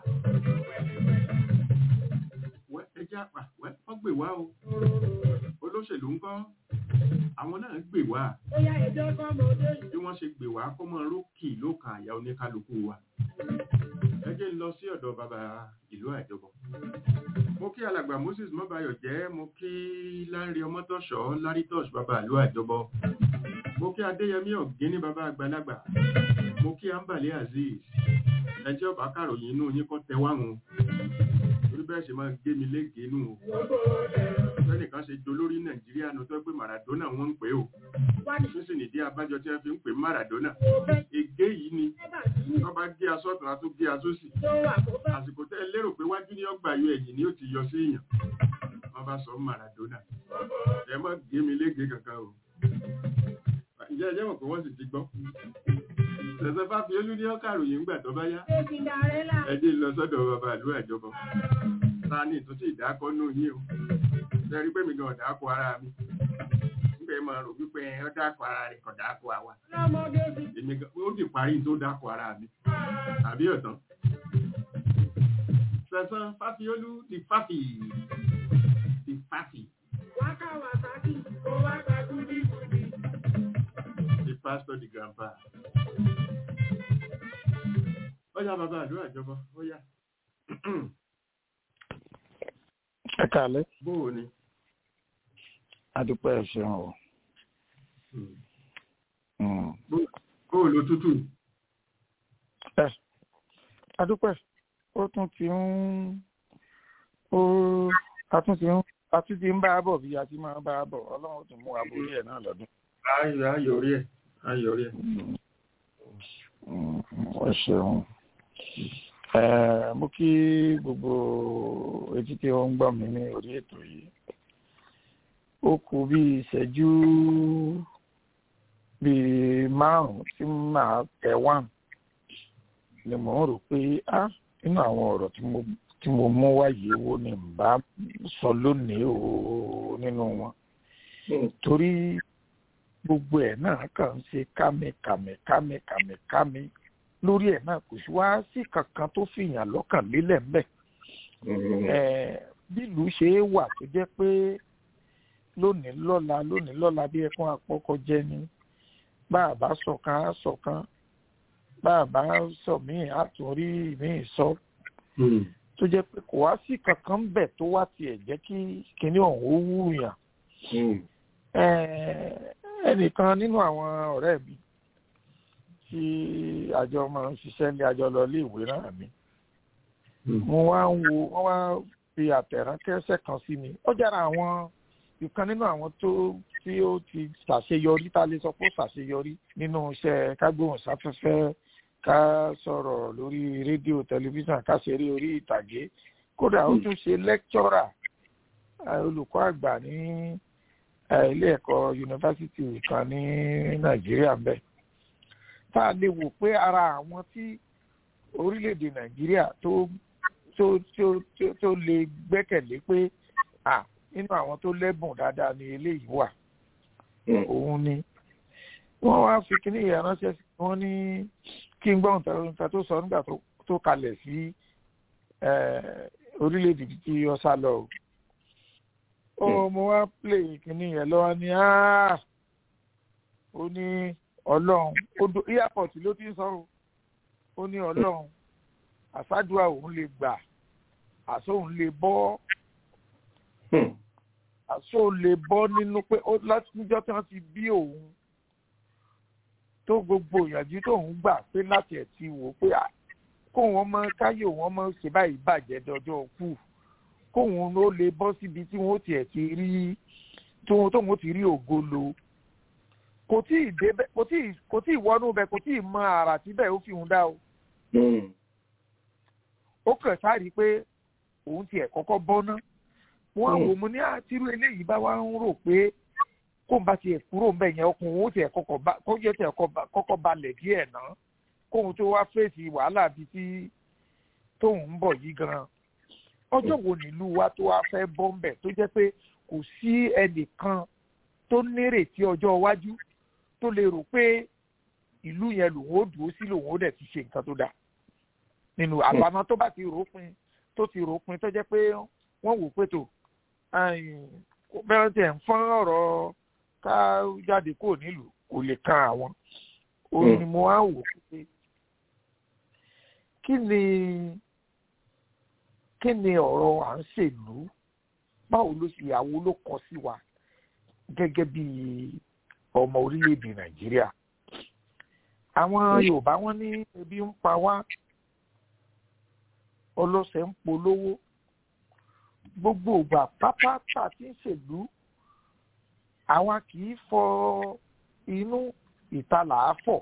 ẹjá pa wọ́n gbé wá o olóṣèlú ńkọ́ àwọn náà gbé wá bí wọ́n ṣe gbé wá kó mọ́ rókì lókàn àyà oníkálukú wa. Ẹ jẹ́ ń lọ sí ọ̀dọ̀ bàbá ìlú Àjọbọ. Mo kí alàgbà Moses Mọ́báyọ̀ jẹ́, mo kí Láńre Ọmọ́tọ́ṣọ́ Lárítọ́ṣ bàbá ìlú Àjọbọ. Mo kí Adéyẹmí Ọ̀gíní bàbá àgbàlagbà. Mo kí Ambali Azeez. Ẹjẹ́ ọ̀bá kàròyìn inú yín kọ́ tẹwàrùn. Orí bẹ́ẹ̀ ṣe máa gé mi léègé inú o. Lẹ́nìkan ṣe dolórí Nàìjíríà nù tó pé Maradona wọ́n ń pè ó. Sísì nìdí abájọ tí wọ́n fi ń pè Maradona. Ègé yìí ni wọ́n bá gé asọ́tún àtún gé asósì. Àsìkò tẹ́ lérò pé wájú ní ọgbà yọ ẹ̀yìn ni ó ti yọ sí èèyàn. Wọ́n bá sọ Maradona. Ẹ má gé mi léègé kankan o. Ǹjẹ́ ẹjẹ́ mọ̀ pé wọ́n sì ti gbọ́. Ṣẹ̀ṣẹ̀ bá fi olú ní ọkàròyìn ńgbà tó bá yá. Ẹ jẹ́ lọ sọ́dọ̀ bàbá ìlú Àjọbọ. Ta ni ìtúntì ìdákọ́ nù yín o. Ṣé rí pé mi gan ọ̀dákọ́ ara mi? Nígbà yẹn máa rò wípé ọ dákọ̀ ara rẹ̀ kọ̀ dákọ̀ àwa. Èmi ó ti parí tó dákọ̀ ara mi. Àbí ọ̀tán. Ṣẹ̀san Fáfiolú ti fáfì. Ti fáfì. Wákàwàsákì kó wá gbàgbú ní ìbùdí. The pastor, the grandpa. Ó yá bàbá ìlú Àjọbọ, ó yá. Ẹ káalẹ́. Bóò ni? Adúpẹ́ ẹ̀ṣẹ̀ o. Bóò ló tútù? Adúpẹ́, ó tún ti ń bá a bọ̀ bí a ti máa bá a bọ̀, Ọlọ́run tún mú aborí ẹ̀ náà lọ́dún. Ayọ̀rí ẹ̀. Ẹ ṣeun. Mo kí gbogbo etí tí ó ń gbọ́ mi ní orí ètò yìí. Ó kù bí ìṣẹ́jú bíi 5 tí màá tẹ̀ wá ni mò ń rò pé nínú àwọn ọ̀rọ̀ tí mo mú wáyé wo ni n bá sọ lónìí o nínú wọn. Torí gbogbo ẹ̀ náà kàn ń ṣe kámi lórí ẹ̀ náà kò sí wá sí kankan tó fìyàn lọ́kàn lélẹ̀ ńbẹ̀. Bí ìlú ṣe é wà tó jẹ́ pé lónìí lọ́la bí ẹkún àpọ́kọ jẹ́ ni bàbá sọ̀kan á sọ̀kan bàbá sọ míì á tún rí míì sọ tó jẹ́ pé kò wá sí kankan bẹ̀ tó wá tiẹ̀ jẹ́ kí kinní ọ̀hún ó wúyàn. Ẹnìkan nínú àwọn ọ̀rẹ́ mi tí àjọ máa ń ṣiṣẹ́ ní àjọ lọ ilé ìwé náà mi wọ́n wá fi àtẹ̀ránṣẹ́ kan sí mi. Ó jára àwọn ìkan nínú àwọn tí ó ti ṣàṣeyọrí tá a lè sọ pé ó ṣàṣeyọrí nínú iṣẹ́ kágbóhùnsáfẹ́fẹ́ ká sọ̀rọ̀ lórí rédíò tẹlifíṣàn ká ṣeré orí ìtàgé kódà ó tún ṣe lẹ́kítọ́rà olùkọ́ àgbà ní ilé ẹ̀kọ́ yunifásitì kan ní Nàìjíríà ń bẹ tá a lè wò pé ara àwọn tí orílẹ̀-èdè Nàìjíríà tó lè gbẹ́kẹ̀lé pé nínú àwọn tó lẹ́bùn dáadáa ni eléyìí wà òun ni wọ́n wá fi kíní yẹn ránṣẹ́ sí wọ́n ní kí n gbọ́ nǹkan tó sọ nígbà tó kalẹ̀ sí orílẹ̀-èdè tí ó sá lọ mo wá play kíní yẹn lọ́wọ́ ní ó ní Ọlọ́run airport ló ti ń sọ ó ní Ọlọ́run àsádùá òun lè gbà àsóhun lè bọ́ àsó lè bọ́ nínú pé láti níjọ́ tí wọ́n ti bí òun tó gbogbo ìyànjú tóun gbà pé láti ẹ̀ ti wò pé kóun ọmọ káyé òun ọmọ ṣe báyìí bàjẹ́ dọjọ́ kù kóun ó lè bọ́ síbi tí wọ́n tiẹ̀ ti rí tóun ti rí ògo lò kò tí ì débẹ̀ kò tí ì wọnú bẹ̀ kò tí ì mọ àrà tíbẹ̀ ó fi hùn dá o. ó kàn sáré pé òun tiẹ̀ kọ́kọ́ bọ́ná wọ́n wò mo ní àtìrú eléyìí bá wá ń rò pé kóun bá tiẹ̀ kúrò ńbẹ̀ yẹn ọkùnrin òun tiẹ̀ kọ́kọ́ balẹ̀ díẹ̀ náà kóun tó wá fèsì wàhálà bíi tí tóun ń bọ̀ yìí gan-an ọjọ́ wo nílùú wa tó wá fẹ́ bọ́ ńbẹ̀ tó jẹ́ pé kò sí ẹnìkan tó nírètí ọjọ́ iwájú tó lè rò pé ìlú yẹn lòun ó dúró sí lòun ó dẹ̀ ti ṣe nǹkan tó dáa nínú àbámọ́ tó bá ti ròpin tó jẹ́ pé wọ́n wò pé tó bẹ́ẹ̀ tẹ̀ ń fọ́n ọ̀rọ̀ ká jáde kúrò nílùú kò lè kan àwọn òun ni mo á wò pé kí ni ọ̀rọ̀ à ń ṣèlú báwo ló ṣe àwo ló kọ sí wa gẹ́gẹ́ bí ọmọ orílẹ̀-èdè Nàìjíríà àwọn Yorùbá wọn ní ebi ń pa wá ọlọ́sẹ̀ ń polówó gbogbo ìgbà pápátá tí ń ṣèlú àwa kì í fọ inú ìta làáfọ̀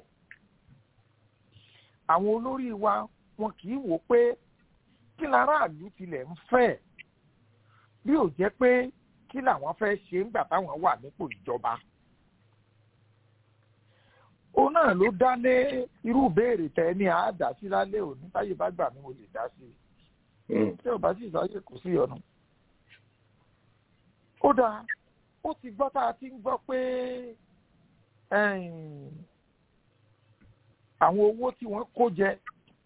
àwọn olórí wa wọn kì í wò pé kí láràlú tilẹ̀ ń fẹ́ bí ò jẹ́ pé kí làwọn fẹ́ ṣe ńgbà táwọn wà nípò ìjọba òun náà ló dá lé irú ìbéèrè tẹ ní àádá sí lálẹ́ òní táyé bá gbà mí mo lè dá sí i tí ò bá sì sáyé kò sí ọ̀nà. ó dáa ó ti gbọ́ tá a ti ń gbọ́ pé àwọn owó tí wọ́n kó jẹ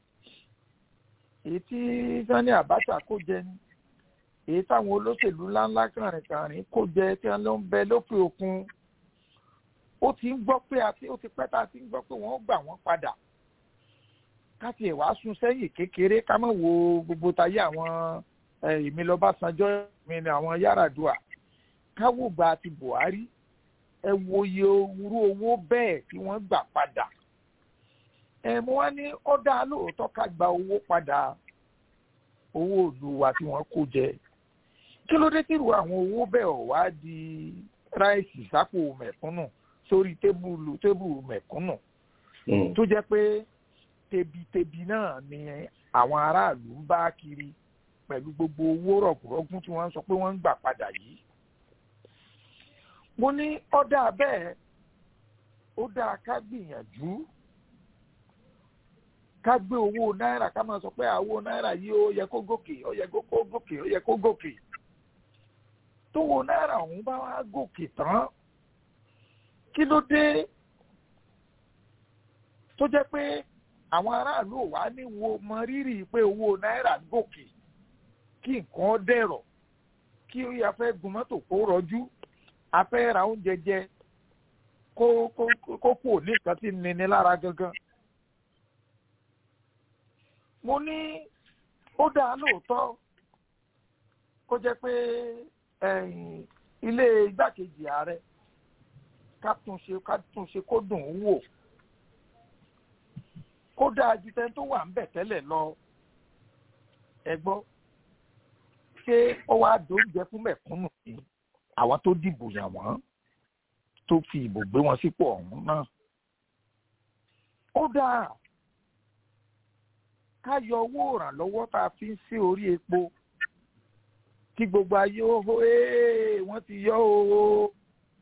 èyí tí Sani Abacha kó jẹ ni èyí táwọn olóṣèlú ńláńlá kàrìnkàrìn kó jẹ tí wọ́n ló ń bẹ lókè òkun ó ti ń gbọ́ pé ó ti pẹ́ tá a ti ń gbọ́ pé wọ́n gbà wọ́n padà ká tiẹ̀ wá sún sẹ́yìn kékeré ká má wo gbogbo tayé àwọn èmi lọ́básanjọ́ mi ni àwọn Yar'Adua ká wò gba ti Buhari ẹ wo iye irú owó bẹ́ẹ̀ tí wọ́n gbà padà mo wá ní ó dá lóòótọ́ ká gba owó padà owó ìlú wa tí wọ́n kó jẹ kí ló dé tìrú àwọn owó bẹ́ẹ̀ ọ̀ wá di ráìsì sápò mẹ̀kúnnù sórí tébùlù mẹ̀kúnnù tó jẹ́ pé tebitẹbi náà ni àwọn aráàlú ń bá kiri pẹ̀lú gbogbo owó rọ̀gùrọ̀gùn tí wọ́n ń sọ pé wọ́n ń gbà padà yìí. mo ní ọ̀dà bẹ́ẹ̀ ó dáa ká gbìyànjú ká gbé owó náírà ká máa sọ pé owó náírà yìí ó yẹ kó gòkè ó yẹ kó gòkè tówó náírà ọ̀hún bá wá gòkè tán kí ló dé tó jẹ́ pé àwọn aráàlú ò wá ní wo mọ rírì pé owó náírà gòkè kí nǹkan dẹ̀rọ̀ kí ó yà fẹ́ gun mọ́tò kó rọjú a fẹ́ ra oúnjẹ jẹ kó kò ní nǹkan tí nini lára gangan. mo ní ó dáa lóòótọ́ kó jẹ́ pé ilé igbákejì ààrẹ ká túnṣe kó dùn ún wò kó dáa ju tẹ́ni tó wà ń bẹ̀ tẹ́lẹ̀ lọ ẹ gbọ́ ṣé ó wá dóúnjẹ fún mẹ̀kúnnù ní àwọn tó dìbò yàn wọ́n tó fi ìbò gbé wọn sípò ọ̀hún náà ó dáa ká yọ owó ìrànlọ́wọ́ tá a fi ń sí orí epo kí gbogbo ayé ó hó wọ́n ti yọ owó.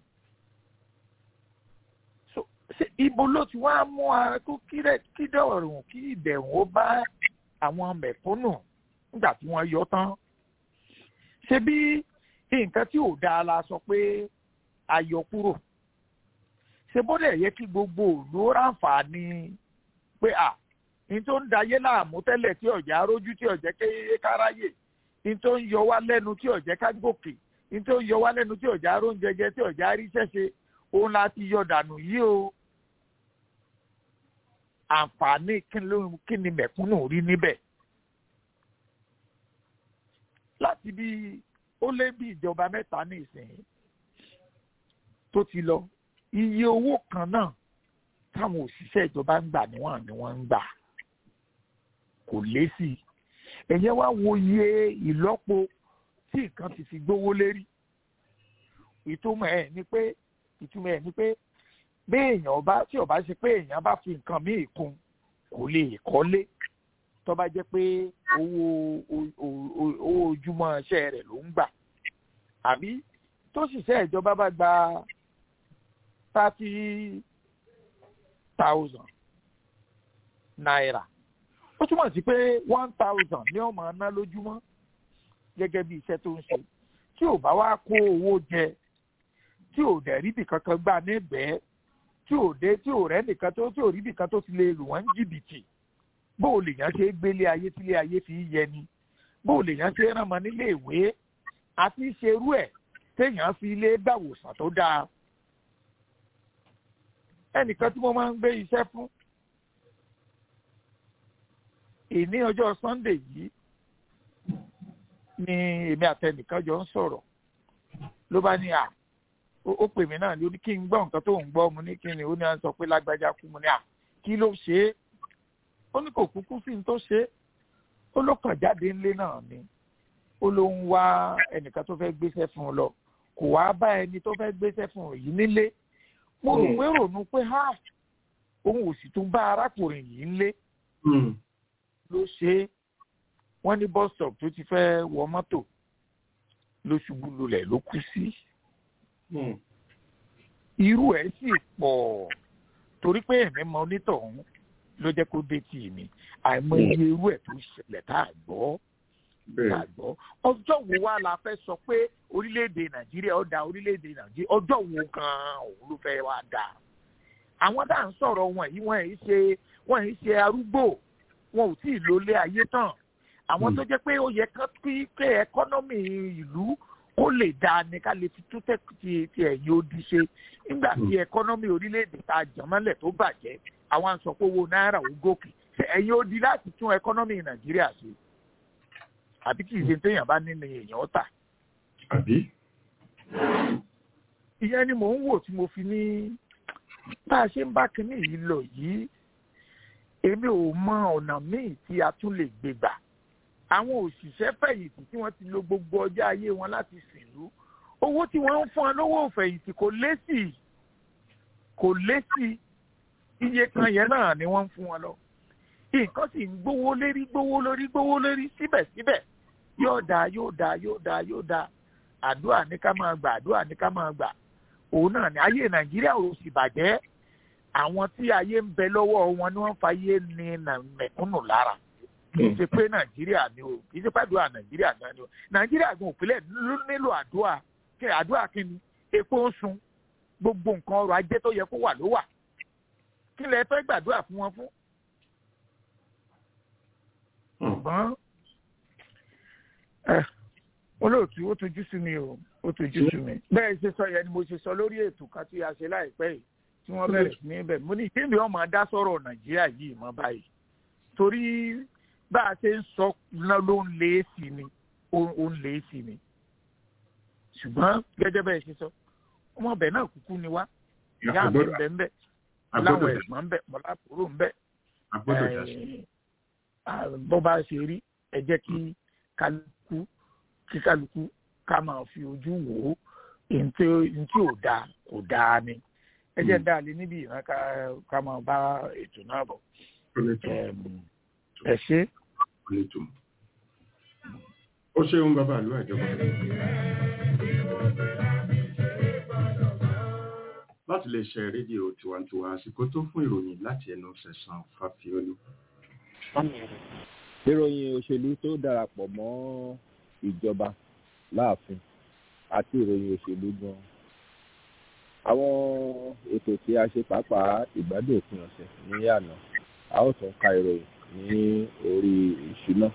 Ibo ló ti wá mú akó kí dọ̀rùn kí ìbẹ̀rùn ó bá àwọn mẹ̀kúnnù nígbà tí wọ́n yọ tán. Ṣé bí nǹkan tí ò dáa la sọ pé a yọ kúrò? Ṣé bọ́dẹ̀ yẹ kí gbogbo òlú ráǹfààní pé ní tó ń dayé láàmú tẹ́lẹ̀ tí ọ̀já rójú tí ọ̀jẹ́ kéye káráyè ní tó ń yọ wá lẹ́nu tí ọ̀jẹ́ ká gòkè ní tó ń yọ wá lẹ́nu tí ọ̀já róúnjẹ jẹ tí ọ̀já rí ṣẹ́ṣe òun láti yọ dànù yìí o. Àǹfààní kí ni mẹ̀kúnnù rí níbẹ̀? Láti bí ó lé bí ìjọba mẹ́ta ní ìsìn tó ti lọ iye owó kan náà táwọn òṣìṣẹ́ ìjọba ń gbà ni wọ́n ń gbà kò lé sí i. Ẹ̀yẹ́ wá wo iye ìlọ́po tí nǹkan ti fi gbówó lérí. Ìtumọ̀ ẹ̀ ni pé bí èèyàn bá tí ò bá ṣe pé èèyàn bá fi nǹkan míì kún kò lè kọ́lé tó bá jẹ́ pé owó ojúmọ́ iṣẹ́ rẹ̀ ló ń gbà àbí tó ṣiṣẹ́ ìjọba bá gba 30,000 naira ó túmọ̀ sí pé 1,000 ní ó máa ná lójúmọ́ gẹ́gẹ́ bí iṣẹ́ tó ń ṣe tí ò bá wá kó owó jẹ tí ò dẹ̀ ríbì kankan gbà níbẹ̀ẹ́ tí ò rẹ́ nìkan tí ò ríbì kan tó ti lè lù wọ́n jìbìtì bó o lèèyàn ṣe gbélé ayé tílé ayé fi yẹ ni bó o lèèyàn ṣe rán ọmọ nílé ìwé àti ṣerú ẹ̀ téèyàn fi ilé gbàwòsàn tó dáa. ẹnìkan tí mo máa ń gbé iṣẹ́ fún ìní ọjọ́ Sunday yìí ni èmi àtẹnìkan jọ ń sọ̀rọ̀ ló bá ní ó pè mí náà ló ní kí n gbọ́ nǹkan tó ń gbọ́ mu ní kí ni ó ní à ń sọ pé lágbájá kú mu ní kí ló ṣe é ó ní kò kúkú sí ní tó ṣe é ó ló kàn jáde ńlé náà ni ó ló ń wá ẹnìkan tó fẹ́ gbéṣẹ́ fún un lọ kò wá bá ẹni tó fẹ́ gbéṣẹ́ fún un yìí nílé mo rò pé rònú pé òun ò sì tún bá arákùnrin yìí ńlé ló ṣe é wọ́n ní bus stop tó ti fẹ́ wọ mọ́tò ló ṣubú lulẹ̀ ló kú sí. irú ẹ̀ sì pọ̀ torí pé ẹ̀mí mọ onítọ̀hún ló jẹ́ kó dé tì mí àìmọye irú ẹ̀ tó ṣẹlẹ̀ tá a gbọ́. ọjọ́ wo wá la fẹ́ sọ pé orílẹ̀-èdè Nàìjíríà ó da orílẹ̀-èdè Nàìjíríà ọjọ́ wo gan-an òun ló fẹ́ wá dà. àwọn tá à ń sọ̀rọ̀ wọn yìí wọ́n yìí ṣe arúgbó wọn ò tí ì lólé ayé tán àwọn tó jẹ́ pé ó yẹ kí ẹkọ́nọ́mì ìlú kó lè dáa ní ká lè fi tún ti ẹ̀yìn odi ṣe nígbà tí ẹkọ́nọ́mì orílẹ̀-èdè ta jàmọ́lẹ̀ tó bàjẹ́ àwọn à ń sọ pé owó náírà ó gòkè ẹ̀yìn odi láti tún ẹkọ́nọ́mì Nàìjíríà ṣe àbí kì í ṣe téèyàn bá nínú èèyàn tà. àbí. ìyẹn ni mò ń wò tí mo fi ní bá a ṣe ń bá kinní yìí lọ yìí èmi ò mọ ọ̀nà míì tí a tún lè gbé gbà. àwọn òṣìṣẹ́ fẹ̀yìntì tí wọ́n ti lo gbogbo ọjọ́ ayé wọn láti sìnlú owó tí wọ́n ń fún wọn lówó fẹ̀yìntì kò lé sí iye kan yẹn náà ni wọ́n ń fún wọn lọ. nǹkan sì ń gbówó lérí síbẹ̀síbẹ̀ yóò dáa àdúrà ní ká máa gbà òun náà ni ayé Nàìjíríà ò sì bàjẹ́ àwọn tí ayé ń bẹ lọ́wọ́ wọn ni wọ́n fayé ní mẹ̀kúnnù lára kì í ṣe pé Nàìjíríà ni o kì í ṣe pé àdúrà Nàìjíríà gan ni o Nàìjíríà gan òpìlẹ̀ ló nílò àdúrà kí ni epo ń sun gbogbo nǹkan ọrọ̀ ajé tó yẹ kó wà ló wà kí lẹ fẹ́ gbàdúrà fún wọn fún. ṣùgbọ́n olóòtú ó tojú sí mi o ó tojú sí mi bẹ́ẹ̀ ṣe sọ yẹn ni mo ṣe sọ lórí ètò kan tí a ṣe láìpẹ́ yìí tí wọ́n bẹ̀rẹ̀ sí ní bẹ̀ mo ní ìkéde ọmọ dá sọ̀rọ̀ Nàìjíríà yìí mọ́ báyìí torí bá a ṣe ń sọ náà ló ń lé sí ni ó ń lé sí ni ṣùgbọ́n gẹ́gẹ́ bẹ́ẹ̀ ṣe sọ ọmọ ọbẹ̀ náà kúkú ni wá ìyá mi ń bẹ láwọn ẹ̀gbọ́n ń bẹ mọ̀lápòrò ń bẹ bó bá ṣe rí ẹ jẹ́ kí kálukú ká máa fi ojú wò ó ntí ò dáa kò dáa ni ẹ jẹ́ dáa lé níbi ìran ká máa bá ètò náà bọ̀ ẹ ṣe. ó ṣeun bàbá àlú àjọba. láti lè ṣe rédíò tiwantiwa àsìkò tó fún ìròyìn láti ẹnu Sẹ̀san Fáfiolú. ìròyìn òṣèlú tó darapọ̀ mọ́ ìjọba láàfin àti ìròyìn òṣèlú gan. àwọn ètò tí a ṣe pàápàá ìgbádùn òpin ọ̀sẹ̀ ní àná a ó tún ka ìròyìn ní orí ìṣúná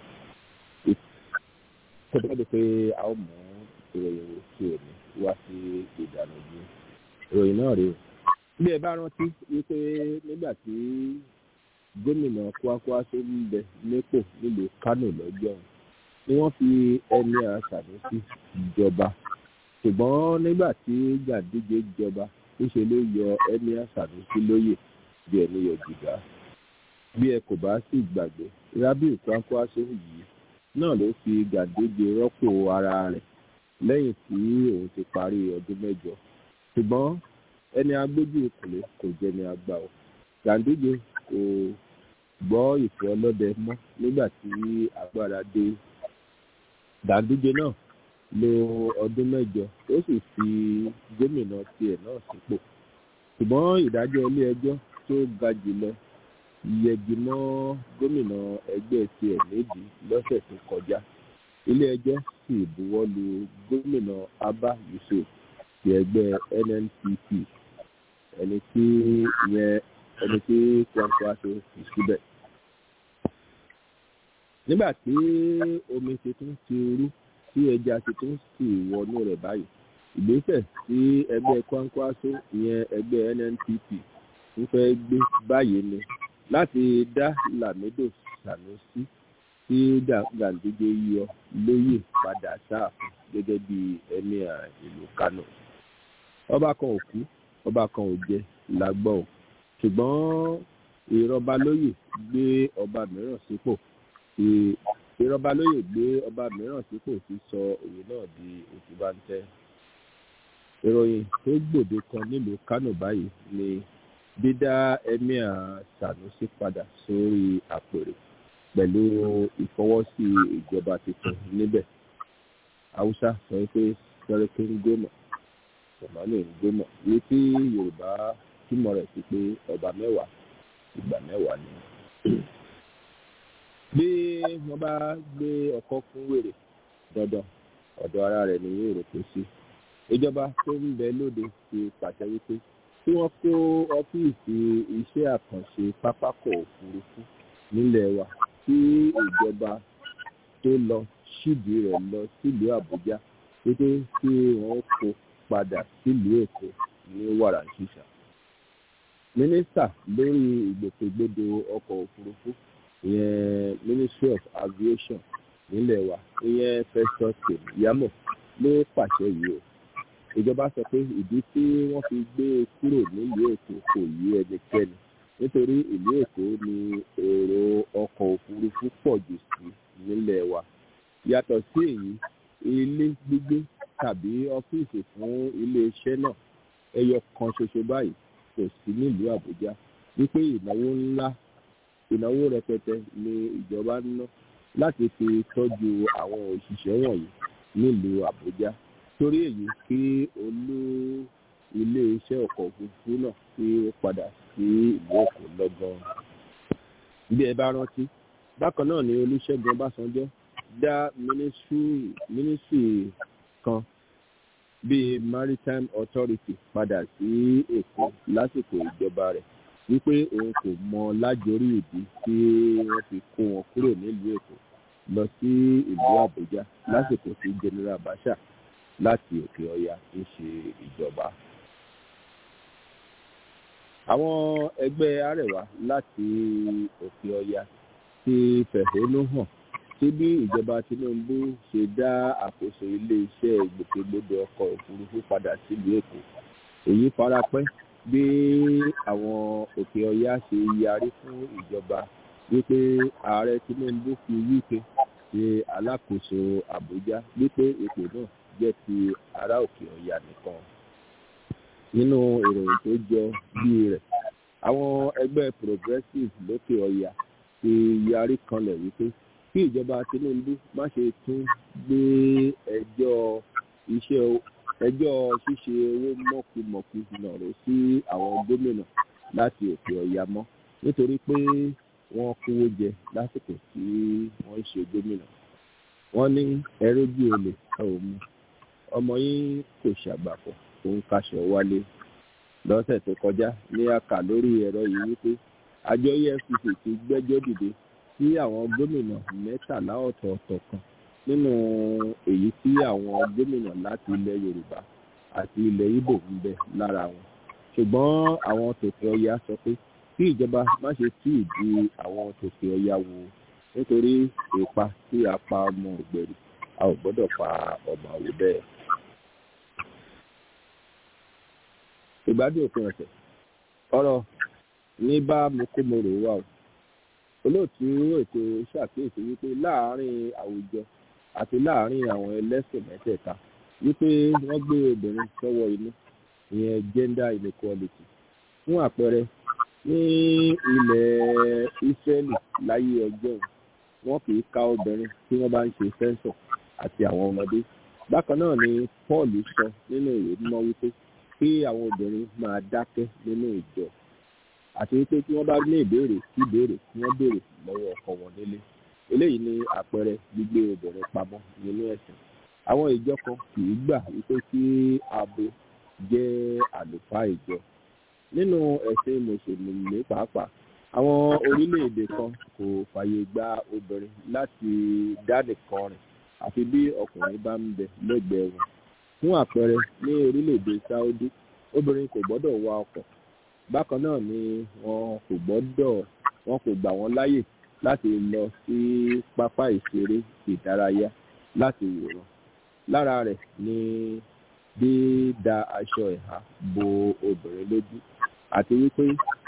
tó bá dé pé a ó mú ìròyìn wò sí òní wá sí ìdánilójú ìròyìn náà rèé bí ẹ bá rántí wípé nígbà tí gómìnà Kwankwaso ń bẹ nípò nílùú Kánò lọ́jọ́ ni wọ́n fi Emir Sanusi ìjọba ṣùgbọ́n nígbà tí Ganduje jọba níṣẹ́ ló yọ Emir Sanusi lóyè bí ẹni yọ jìgá bí ẹ kò bá sì gbàgbé Rabiu Kwankwaso yìí náà ló fi Ganduje rọ́pò ara rẹ̀ lẹ́yìn tí òun ti parí ọdún mẹ́jọ ṣùgbọ́n ẹni agbójú ìkùnlé kò jẹ́ ní àgbà o. Ganduje kò gbọ́ ìfẹ́ ọlọ́dẹ mọ́ nígbà tí agbára dé. Ganduje náà lo ọdún 8 ó sì fi gómìnà tiẹ̀ náà sípò. Ṣùgbọ́n ìdájọ́ ilé ẹjọ́ tó ga jùlọ yẹgi mọ́ gómìnà ẹgbẹ́ tiẹ̀ méjì lọ́sẹ̀ tó kọjá. Ilé ẹjọ́ sì buwọ́ lu gómìnà Abba Yusuf ti ẹgbẹ́ NNPP ẹni tí Kwankwaso fi síbẹ̀. Nígbà tí omi tuntun ti rú tí ẹja tuntun sì wọnú rẹ̀ báyìí, ìgbésẹ̀ tí ẹgbẹ́ Kwankwaso ìyẹn ẹgbẹ́ NNPP ń fẹ́ gbé báyìí ni láti dá Lamido Sanusi tí Ganduje yọ lóyè padà sáàfin gẹ́gẹ́ bí emir ìlú Kano. Ọba kan ò kú, ọba kan ò jẹ lágbọ́ ò. Ṣùgbọ́n ìrọbalóyè gbé ọba mìíràn sípò. Ìrọbalóyè gbé ọba mìíràn sípò ti sọ òye náà di òtúbáńtẹ́. Ìròyìn tó gbòde kan nílùú Kano báyìí ni dídá emir Sanusi padà sórí àpèrè pẹ̀lú ìfọwọ́sí ìjọba tuntun níbẹ̀. Haúsá sọ pé sẹ́rẹ́kì ń gómọ̀, Sọ̀mánì ń gómọ̀, èyí tí Yorùbá túmọ̀ rẹ̀ sí pé ọba 10 ìgbà 10 ni. Bí wọ́n bá gbé ọkọ̀ fún wèrè dandan ọ̀dọ̀ ara rẹ̀ ní èrò tó sí. Ìjọba tó ń bẹ lóde ti pàṣẹ wípé tí wọ́n kó ọ́fíìsì iṣẹ́ àkànṣe pápákọ̀ òfurufú nílẹ̀ wa tí ìjọba tó lọ ṣídìí rẹ̀ lọ sílùú Àbújá wípé kí wọ́n kó padà sílùú Èkó ní wàràǹṣìṣà. Mínísítà lórí ìgbòkègbodò ọkọ̀ òfurufú ìyẹn Ministry of Aviation nílẹ̀ wa ìyẹn Festus Keyamo ló pàṣẹ yìí o. Ìjọba sọ pé ìdí tí wọ́n fi gbé e kúrò nílùú Èkó kò yé ẹnikẹ́ni nítorí ìlú Èkó ni èrò ọkọ̀ òfurufú pọ̀ jù sí nílẹ̀ wa. Yàtọ̀ sí èyí, ilé gbígbé tàbí ọ́fíìsì fún iléeṣẹ́ náà ẹyọ kan ṣoṣo báyìí kò sí nílùú Àbújá wípé ìnáwó rẹpẹtẹ ni ìjọba ń ná láti fi tọ́jú àwọn òṣìṣẹ́ wọ̀nyí nílùú Àbújá. Torí èyí kí olú ilé-iṣẹ́ ọkọ̀ òfurufú náà kí ó padà sí ìlú Èkó lọ́gán. Bí ẹ bá rántí, bákan náà ni Olúṣẹ́gun Ọbásanjọ́ dá mínísírì kan bíi Maritime Authority padà sí Èkó lásìkò ìjọba rẹ̀ wípé òun kò mọ lájorí ìdí tí wọ́n fi kó wọn kúrò nílùú Èkó lọ sí ìlú Àbújá lásìkò tí General Abacha láti Òkè Ọya ń ṣe ìjọba. Àwọn ẹgbẹ́ Arẹwà láti Òkè Ọya ti fẹ̀hónú hàn sí bí ìjọba Tinubu ṣe dá àkóso ilé-iṣẹ́ ìgbòkègbodò ọkọ̀ òfurufú padà sílùú Èkó. Èyí farapẹ́ bí àwọn Òkè Ọya ṣe yarí fún ìjọba wípé ààrẹ Tinubu fi Wike ṣe alákòóso Àbújá wípé ipò náà jẹ́ ti ará Òkè Ọya nìkan. Nínú ìròyìn tó jọ bíi rẹ̀, àwọn ẹgbẹ́ progressive lókè Ọya ti yarí kanlẹ̀ wípé kí ìjọba Tinubu má ṣe tún gbé ẹjọ́ ṣíṣe owó mọ̀kùmọ̀kù nàró sí àwọn gómìnà láti Òkè Ọya mọ́ nítorí pé wọ́n kówó jẹ lásìkò tí wọ́n ń ṣe gómìnà. Wọ́n ní ẹrú bí olè ká ò mú ọmọ yín kò ṣàgbàpọ̀ tó ń kaṣọ wálé. Lọ́sẹ̀ tó kọjá ní a kà lórí ẹ̀rọ yìí wípé àjọ EFCC ti gbẹ́jọ́ dìde sí àwọn gómìnà 13 ọ̀tọ̀ọ̀tọ̀ kan nínú èyí tí àwọn gómìnà láti ilẹ̀ Yorùbá àti ilẹ̀ Ìgbò ń bẹ lára wọn. Ṣùgbọ́n àwọn tòkè Ọya sọ pé kí ìjọba má ṣe tú ìdí àwọn tòkè Ọya wò nítorí ipa tí a pa ọmọ ògbèrè a ò gbọ́dọ̀ pa ọmọ àwò bẹ́ẹ̀. Ìgbádùn òpin ọ̀sẹ̀ ọ̀rọ̀ ní bá mokomoro wà o. Olóòtú ètò ṣàkíyèsí wípé láàárín àwùjọ àti láàárín àwọn ẹlẹ́sìn mẹ́tẹ̀ẹ̀ta wípé wọ́n gbé obìnrin sọ́wọ́ inú ìyẹn gender inequality. Fún àpẹẹrẹ, ní ilẹ̀ Ísírẹ́lì láyé ọjọ́ wọn kì í ká obìnrin tí wọ́n bá ń ṣe sẹ́ńsọ̀ àti àwọn ọmọdé. Bákan náà ni Paul sọ nínú ìwé mímọ́ wípé kí àwọn obìnrin máa dákẹ́ nínú ìjọ àti wípé tí wọ́n bá ní ìbéèrè tí wọ́n béèrè lọ́wọ́ ọkọ wọn nílé. Eléyìí ni àpẹẹrẹ gbígbé obìnrin pamọ́ nínú ẹ̀sìn. Àwọn ìjọ kan kì í gbà wípé kí abo jẹ́ àlùfáà ìjọ. Nínú ẹ̀sìn mùsùlùmí pàápàá, àwọn orílẹ̀-èdè kan kò fàyè gba obìnrin láti dánìkan rìn àfi bí ọkùnrin bá ń bẹ lẹ́gbẹ̀ẹ́ wọn. Fún àpẹẹrẹ, ní orílẹ̀-èdè Saudi, obìnrin kò gbọ́dọ̀ wa ọkọ̀. Bákan náà ni wọn kò gbà wọ́n láyè láti lọ sí pápá ìṣeré ìdárayá láti wòran. Lára rẹ̀ ni dídá aṣọ ẹ̀há bo obìnrin lójú àti wípé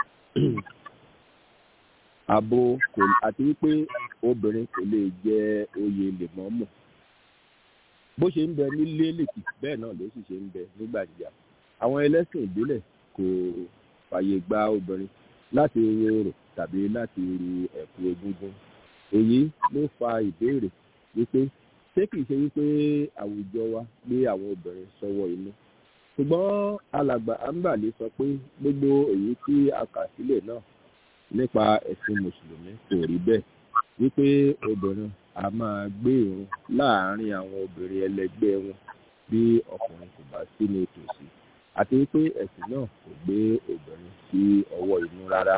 obìnrin kò lè jẹ oyè lèmọ́mù. Bó ṣe ń bẹ nílé lèkì bẹ́ẹ̀ náà ló sì ṣe ń bẹ nígbàdìjà. Àwọn ẹlẹ́sìn ìbílẹ̀ kò fàyè gba obìnrin láti rorò tàbí láti ru ẹ̀kú egúngún. Èyí ló fa ìbéèrè wípé ṣé kìí ṣe wípé àwùjọ wa gbé àwọn obìnrin sọ́wọ́ inú. Ṣùgbọ́n alàgbà Ambali sọ pé gbogbo èyí tí a kà sílẹ̀ náà nípa ẹ̀sìn mùsùlùmí kò rí bẹ́ẹ̀, wípé obìnrin a máa gbé ìrun láàárín àwọn obìnrin ẹlẹgbẹ́ wọn bí ọkùnrin kò bá sí ní ìtòsí, àti wípé ẹ̀sìn náà kò gbé obìnrin sí ọwọ́ inú rárá.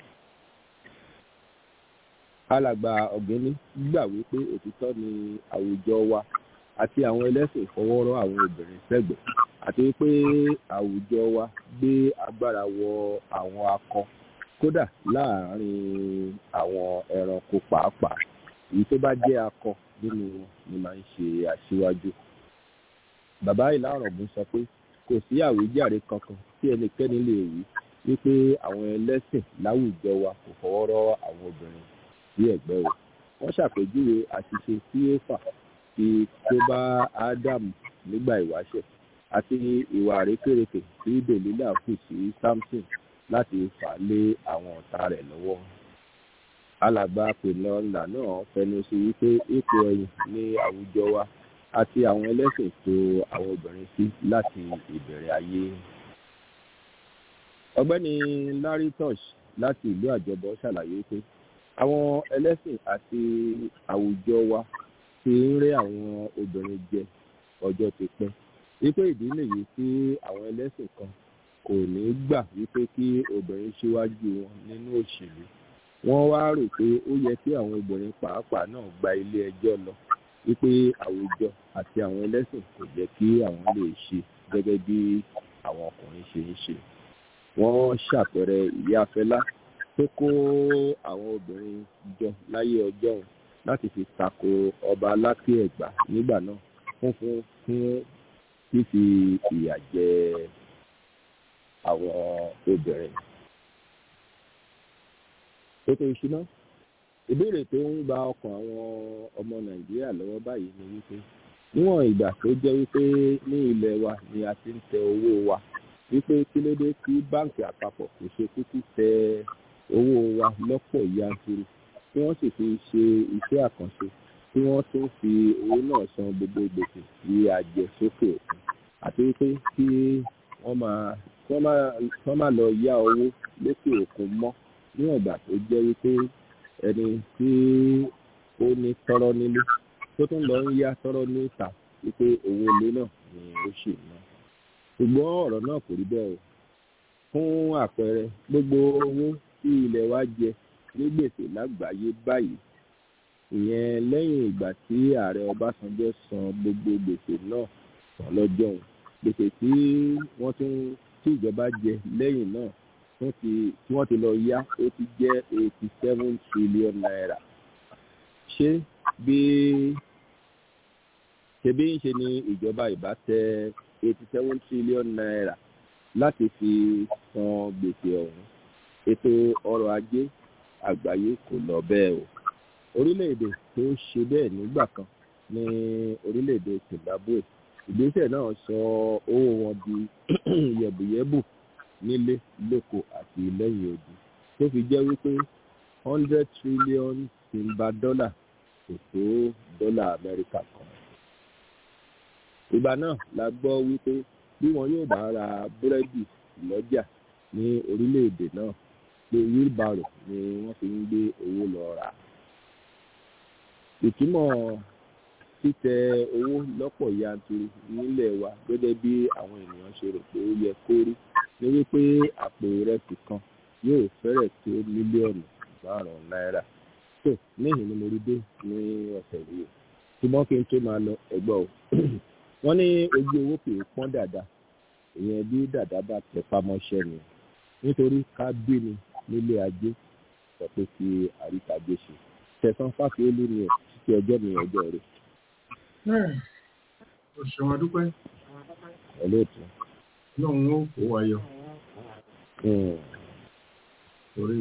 Alàgbà Ọ̀gbẹ́ni gbà wípé òtítọ́ ni àwùjọ wa àti àwọn ẹlẹ́sìn fọwọ́rọ́ àwọn obìnrin sẹ́gbẹ̀ẹ́, àti wípé àwùjọ wa gbé agbára wọ àwọn akọ kódà láàárín àwọn ẹranko pàápàá. Èyí tó bá jẹ́ akọ nínú wọn ni máa ń ṣe aṣíwájú. Bàbá Ìlárọ̀bù sọ pé kò sí àwíjàre kankan tí ẹnikẹ́ni lè wí wípé àwọn ẹlẹ́sìn láwùjọ wa kò fọwọ́rọ́ àwọn obìnrin sí ẹ̀gbẹ́ o. Wọ́n ṣàpèjúwe àṣìṣe tí Éfà ti kó bá Ádámù nígbà ìwáṣẹ̀ àti ìwà àrékérekè tí Dèlílà hù sí Sámsìn láti fà lé àwọn ọ̀tá rẹ̀ lọ́wọ́. Alàgbà Pènọ́là náà fẹnu sí wípé ipò ẹ̀yìn ní àwùjọ wa àti àwọn ẹlẹ́sìn tó àwọn obìnrin sí láti ìbẹ̀rẹ̀ ayé. Ọ̀gbẹ́ni Larry Tosh láti ìlú Àjọbọ ṣàlàyé pé àwọn ẹlẹ́sìn àti àwùjọ wa ti ń rẹ́ àwọn obìnrin jẹ ọjọ́ ti pẹ́, wípé ìdí nìyí tí àwọn ẹlẹ́sìn kan kò ní gbà wípé kí obìnrin ṣíwájú wọn nínú òṣèlú. Wọ́n wá rò pé ó yẹ kí àwọn obìnrin pàápàá náà gba ilé ẹjọ́ lọ, wípé àwùjọ àti àwọn ẹlẹ́sìn kò jẹ́ kí àwọn lè ṣe gẹ́gẹ́ bí àwọn ọkùnrin ṣe ń ṣe. Wọ́n ṣàpẹẹrẹ Ìyá Fẹlá tó kó àwọn obìnrin jọ láyé ọjọ́ òun láti fi tako ọba Aláké Ẹ̀gbá nígbà náà fún fífi ìyà jẹ àwọn obìnrin. Ètò ìṣúná, ìbéèrè tó ń gba ọkàn àwọn ọmọ Nàìjíríà lọ́wọ́ báyìí ni wípé níwọ̀n ìgbà tó jẹ́ wípé ní ilẹ̀ wa ni a ti ń tẹ owó wa, wípé kí ló dé tí báǹkì àpapọ̀ kò ṣe kúkú tẹ owó wa lọ́pọ̀ yanturu tí wọ́n sì fi ṣe iṣẹ́ àkànṣe tí wọ́n tún fi owó náà san gbogbo gbèsè tí a jẹ sókè òkun, àti wípé kí wọ́n má lọ yá owó lókè òkun mọ́ níwọ̀n ìgbà tó jẹ́ wípé ẹni tí ó ní tọ́rọ́ nílé tó tún lọ ń yá tọ́rọ́ ní ìta wípé owó ilé náà ni ó ṣì ná. Ṣùgbọ́n ọ̀rọ̀ náà kò rí bẹ́ẹ̀ o. Fún àpẹẹrẹ, gbogbo owó tí ilẹ̀ wa jẹ ní gbèsè lágbàáyé báyìí, ìyẹn lẹ́yìn ìgbà tí ààrẹ Ọbásanjọ́ san gbogbo gbèsè náà tán lọ́jọ́ òun, gbèsè tí ìjọba jẹ lẹ́yìn náà tí wọ́n ti lọ yá ó ti jẹ́ 87 trillion naira. Ṣebí ń ṣe ni ìjọba ìbá tẹ 87 trillion naira láti fi san gbèsè ọ̀hún. Ètò ọrọ̀ ajé àgbáyé kò lọ bẹ́ẹ̀ o. Orílẹ̀-èdè tó ṣe bẹ́ẹ̀ nígbà kan ní orílẹ̀-èdè Zimbabwe ìgbésẹ̀ náà sọ owó wọn di yẹ̀bùyẹ̀bù nílé lóko àti lẹ́yìn odi tó fi jẹ́ wípé 100 trillion timber dollar kò tó dọ́là Amẹ́ríkà kan. Ìgbà náà la gbọ́ wípé bí wọn yóò bá ra búrẹ́dì lọ́jà ní orílẹ̀-èdè náà pé wheelbarrow ni wọ́n fi ń gbé owó lọ rà. Ìtumọ̀ títẹ owó lọ́pọ̀ yanturu nílẹ̀ wa gẹ́gẹ́ bí àwọn ènìyàn ṣe rò pé ó yẹ kó rí ní wípé àpò ìrẹsì kan yóò fẹ́rẹ̀ tó mílíọ̀nù 5 náírà. tó níhìn ni mo rí dé ní ọ̀sẹ̀ yìí ṣùgbọ́n kí n tó máa lọ ẹgbọ́ o wọ́n ní ojú owó kì í pọ́n dàda ìyẹn bí dàda bá tẹ pamọ́ṣẹ́ ni nítorí ká bí ni nílé ajé sọ pé kí àríkàjé ṣe tẹ̀sán fáfiólú ni ẹ̀ títí ọjọ́ mi ọjọ́ rẹ̀. ó ṣeun adúpẹ́. olóòtú. ọlọ́run ó kó wa yọ. torí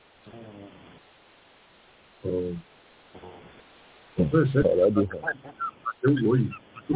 ọ̀rọ̀ ṣe wò yìí.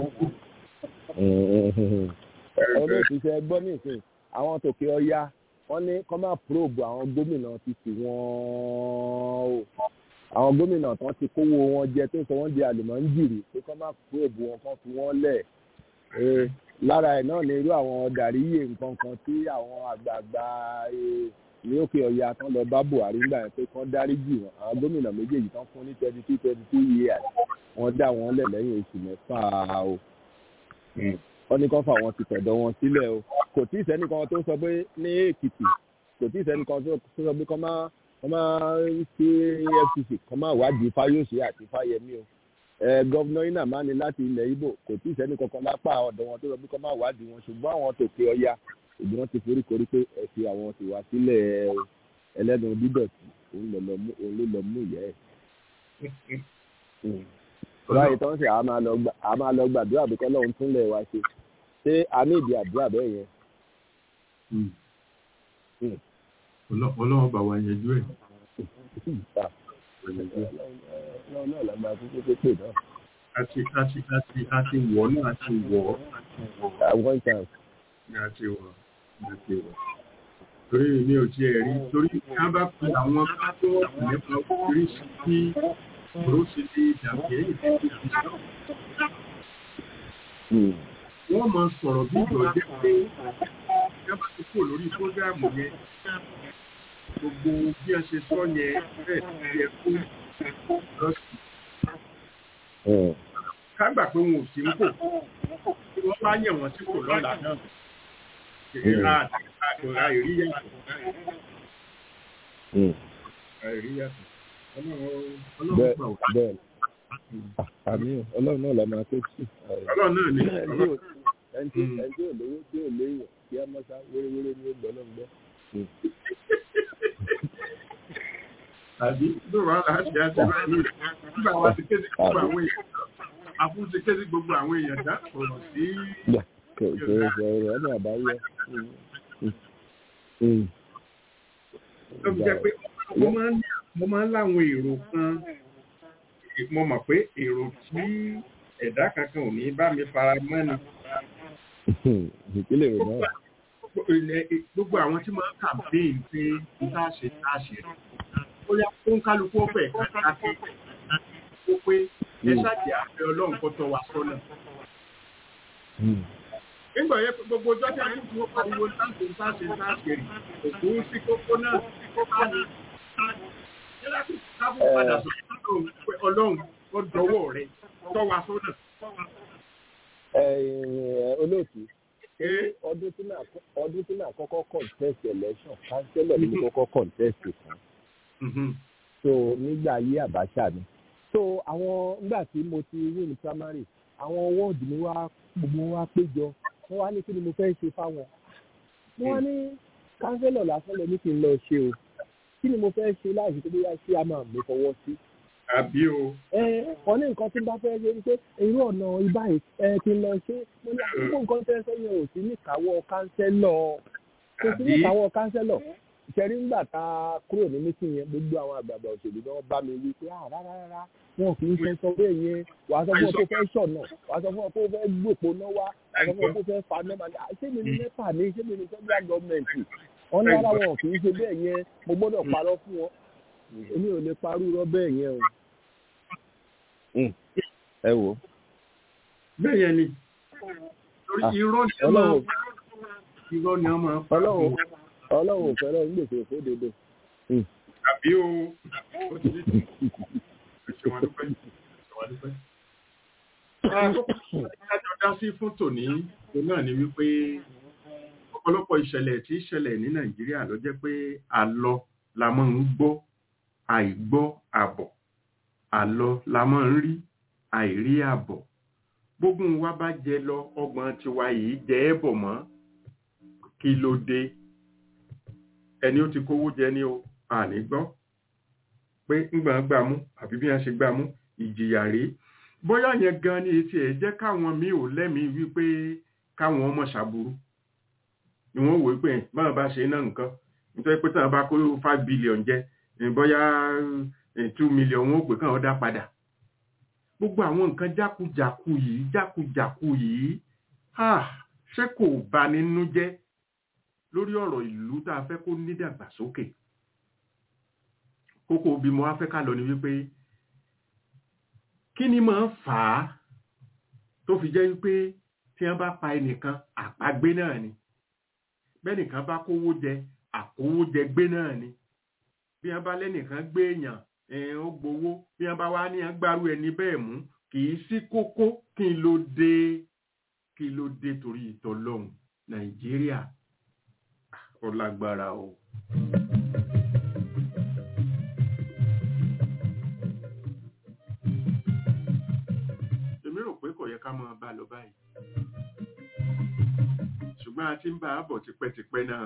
olóòtú ṣe gbọ́ ní ìsìn àwọn tòkè ọya wọ́n ní kọ́ máa probe àwọn gómìnà ti tì wọ́n o àwọn gómìnà tán ti kówó wọn jẹ tó sọ wọ́n di àlùmọ́ńjìrì pé kọ́ máa probe wọn kán fi wọ́n lẹ̀ lára ẹ̀ náà ní irú àwọn dàríyè nǹkan kan tí àwọn àgbààgbà ní òkè ọya tán lọ bá Buhari ńgbà yẹn pé kán dáríjì wọn àwọn gómìnà méjèèjì tán fún ní 22 years wọ́n dá wọn lẹ̀ lẹ́yìn oṣù 6 o wọ́n ní kán fà wọ́n ti tọ̀dọ̀ wọn sílẹ̀ o kò tí ì sẹ́nìkan tó sọ pé ní Èkìtì kò tí ì sẹ́nìkan tó sọ pé kán máa ṣe EFCC kán máa wádìí Fáyọ̀ṣe àti Fáyẹmí o gọ́vnà iná máa ní láti ilẹ̀ Ìgbò kò tí ì sẹ́nìkankan lápá ọ̀dọ̀ wọn tó sọ pé kán máa wádìí wọn ṣùgbọ́n àwọn tòkè ọya ìdí wọn ti forí korí pé ẹ fi àwọn ti wá sílẹ̀ ẹlẹ́nu dídọ̀tí òun ló lọ mú ìyá ẹ̀. báyìí tó ń ṣe a máa lọ gbàdúrà bí kọ́lọ́hún túnlẹ̀ wá ṣe ṣé a ní ìdí àdúrà bẹ́ẹ̀ yẹn. ọlọ́run bá wa yanjú ẹ̀. ọlọ́run náà la máa tún pépè náà. àti wọ̀ náà àti wọ̀. àwọn ìtàn. àti wọ̀. torí mi ò tiẹ̀ rí torí ká bá pe àwọn tó wọ́n kù nípa oríṣi tí oríṣi ti dàbí ẹ̀yìn tó ti fi sọ. wọ́n máa sọ̀rọ̀ bí ìjọ jẹ́ pé ká bá ti kúrò lórí fógráàmù yẹn gbogbo bí a ṣe sọ yẹn bẹ́ẹ̀ ti yẹ fún lọ́sì. ká gbà pé wọn ò sí ń kò tí wọ́n bá yẹ̀ wọ́n sí kò lọ́la náà. Àìrí yàtọ̀. Bẹ́ẹ̀ àmì ọlọ́run náà la máa tó sí. Ọlọ́run náà ni. Ẹni tí ò lówó tí ò léyìn kí á mọ́sá wéréwéré ní ọgbọ́n náà gbọ́. Àbí lóòrò aláàṣẹ àti ìrìn nígbà wa ti kéde gbogbo àwọn èèyàn. Àfún ti kéde gbogbo àwọn èèyàn dá ọ̀rọ̀ sí. Ọ̀rọ̀ ọ̀nà àbáyọ. Ó fi jẹ́ pé mo máa ń láwọn èrò kan mo mọ̀ pé èrò tí ẹ̀dá kankan ò ní bá mi fara mọ́ ni. Ìpínlẹ̀ Èkó náà. Gbogbo àwọn tí máa ń campaign pé tá a ṣe ó yá fún kálukú ọ̀fẹ́ káàkiri ó pé ẹ ṣáàjì àfẹ́ Ọlọ́run kó tọ́ wa sọ́nà. Nígbà yẹn gbogbo ọjọ́ tí a ní fún pariwo láti rí òkú sí kókó náà sí kókó ní. Ṣé láti kábù padà sọ̀rọ̀ pé Ọlọ́run ó dọwọ́ rẹ̀ tọ́ wa sọ́nà. Olóòtú ọdún tí náà kọ́kọ́ contest election councillor ní kọ́kọ́ contest kan. So nígbà ayé Abacha ni. So àwọn nígbà tí mo ti win primary àwọn wọ́ọ̀dù mi gbogbo wa péjọ wọ́n wá ní kí ni mo fẹ́ ṣe fáwọn. Wọ́n wá ní councillor lásán lọ ní kí n lọ ṣe o kí ni mo fẹ́ ṣe láì fi tó bóyá ṣé a máa mi fọwọ́ sí. Àbí o. Wọ́n ní nǹkan tí n bá fẹ́ ṣe ni pé irú ọ̀nà ibà kí n lọ ṣe mo ní àkókò nǹkan tẹ́ sẹ́yìn ò sí níkàáwọ́ councillor kò sí níkàáwọ́ councillor ṣẹ́rí ńgbà tá a kúrò ní mítìn yẹn gbogbo àwọn àgbààgbà òṣèlú náà bá mi wí pé rárá wọn kì í sọ bẹ́ẹ̀ yẹn wàá sọ fún ọ pé fẹ́ ṣọ̀nà wàá sọ fún ọ pé fẹ́ gbòpó náà wá wàá sọ fún ọ pé fẹ́ fa mẹ́fà ní ṣé mi ní mẹ́fà ní ṣé mi ní federal government wọn ní rárá wọn kì í ṣe bẹ́ẹ̀ yẹn mo gbọ́dọ̀ parọ́ fún wọn èmi ò lè parú irọ́ bẹ́ẹ̀ yẹn o. ẹ wò. bẹ́ẹ̀ yẹn ni irọ́ ni wọ́n máa ń pa ọlọ́run ò fẹ́ràn gbèsè òfódodo. àbí o ó ti ní ìṣèwọ̀n dúpẹ́. Adájọ́ dá sí fún tòní náà ni wípé ọ̀pọ̀lọpọ̀ ìṣẹ̀lẹ̀ tí ìṣẹ̀lẹ̀ ní Nàìjíríà ló jẹ́ pé àlọ la máa ń gbọ́ àìgbọ́ àbọ̀ àlọ la máa ń rí àìrí àbọ̀ gbogbo wa bá jẹ lọ ọgbọ̀n tiwa yìí jẹ́ ẹ́ bọ̀ mọ́ kí ló dé ẹni ó ti kówó jẹ ní o àní gbọ́ pé ńgbà gbàmú àbí bí wọ́n ṣe gbàmú ìjìyà rèé bóyá yẹn gan ni etí ẹ̀ jẹ́ káwọn míì ò lẹ́mìí wípé káwọn ọmọ ṣàbùrú ni wọ́n wò pé báwọn bá ṣe náà nǹkan nítorí pé táwọn bá kó 5 billion jẹ bóyá 2 million wọn ò pè káwọn dá padà gbogbo àwọn nǹkan jákujàku yìí ṣé kò bà nínú jẹ́ lórí ọ̀rọ̀ ìlú tá a fẹ́ kó nídàgbàsókè kókó bí mo wá fẹ́ ká lọ ni wípé kí ni máa ń fà á tó fi jẹ́ wípé tí wọ́n bá pa ẹnìkan àpagbé náà ni bẹ́nìkan bá kówó jẹ àkówójẹ gbé náà ni bí wọ́n bá lẹ́nìkan gbé èèyàn ó gbowó bí wọ́n bá wá ní agbárù ẹni bẹ́ẹ̀ mú kì í sí kókó kí ló dé torí ìtọ́lọ́hun Nàìjíríà ó lágbára o. Ká máa bá lọ báyìí ṣùgbọ́n a ti ń bá a bọ̀ tipẹ́tipẹ́ náà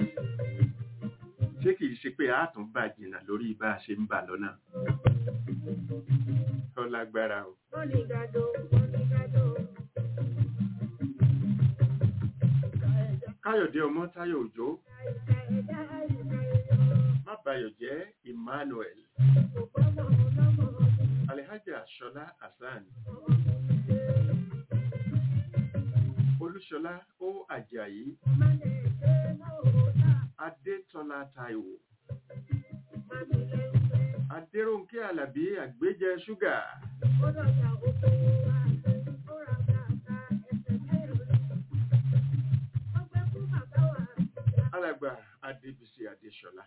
ṣé kìí ṣe pé a tún bá jìnnà lórí bá a ṣe ń bà lọ́nà ó lágbára o. Káyọ̀dé ọmọ Táyọ̀ Òjó má bayọ̀ jẹ́ Emmanuel Alhaja Ṣọlá Hasan Olúṣọlá ó Àjàyí Adétọ́lá Táíwò Adérónkẹ́ Àlàbí Àgbéjẹ ṣúgà alàgbà Adébísí Adéṣọlá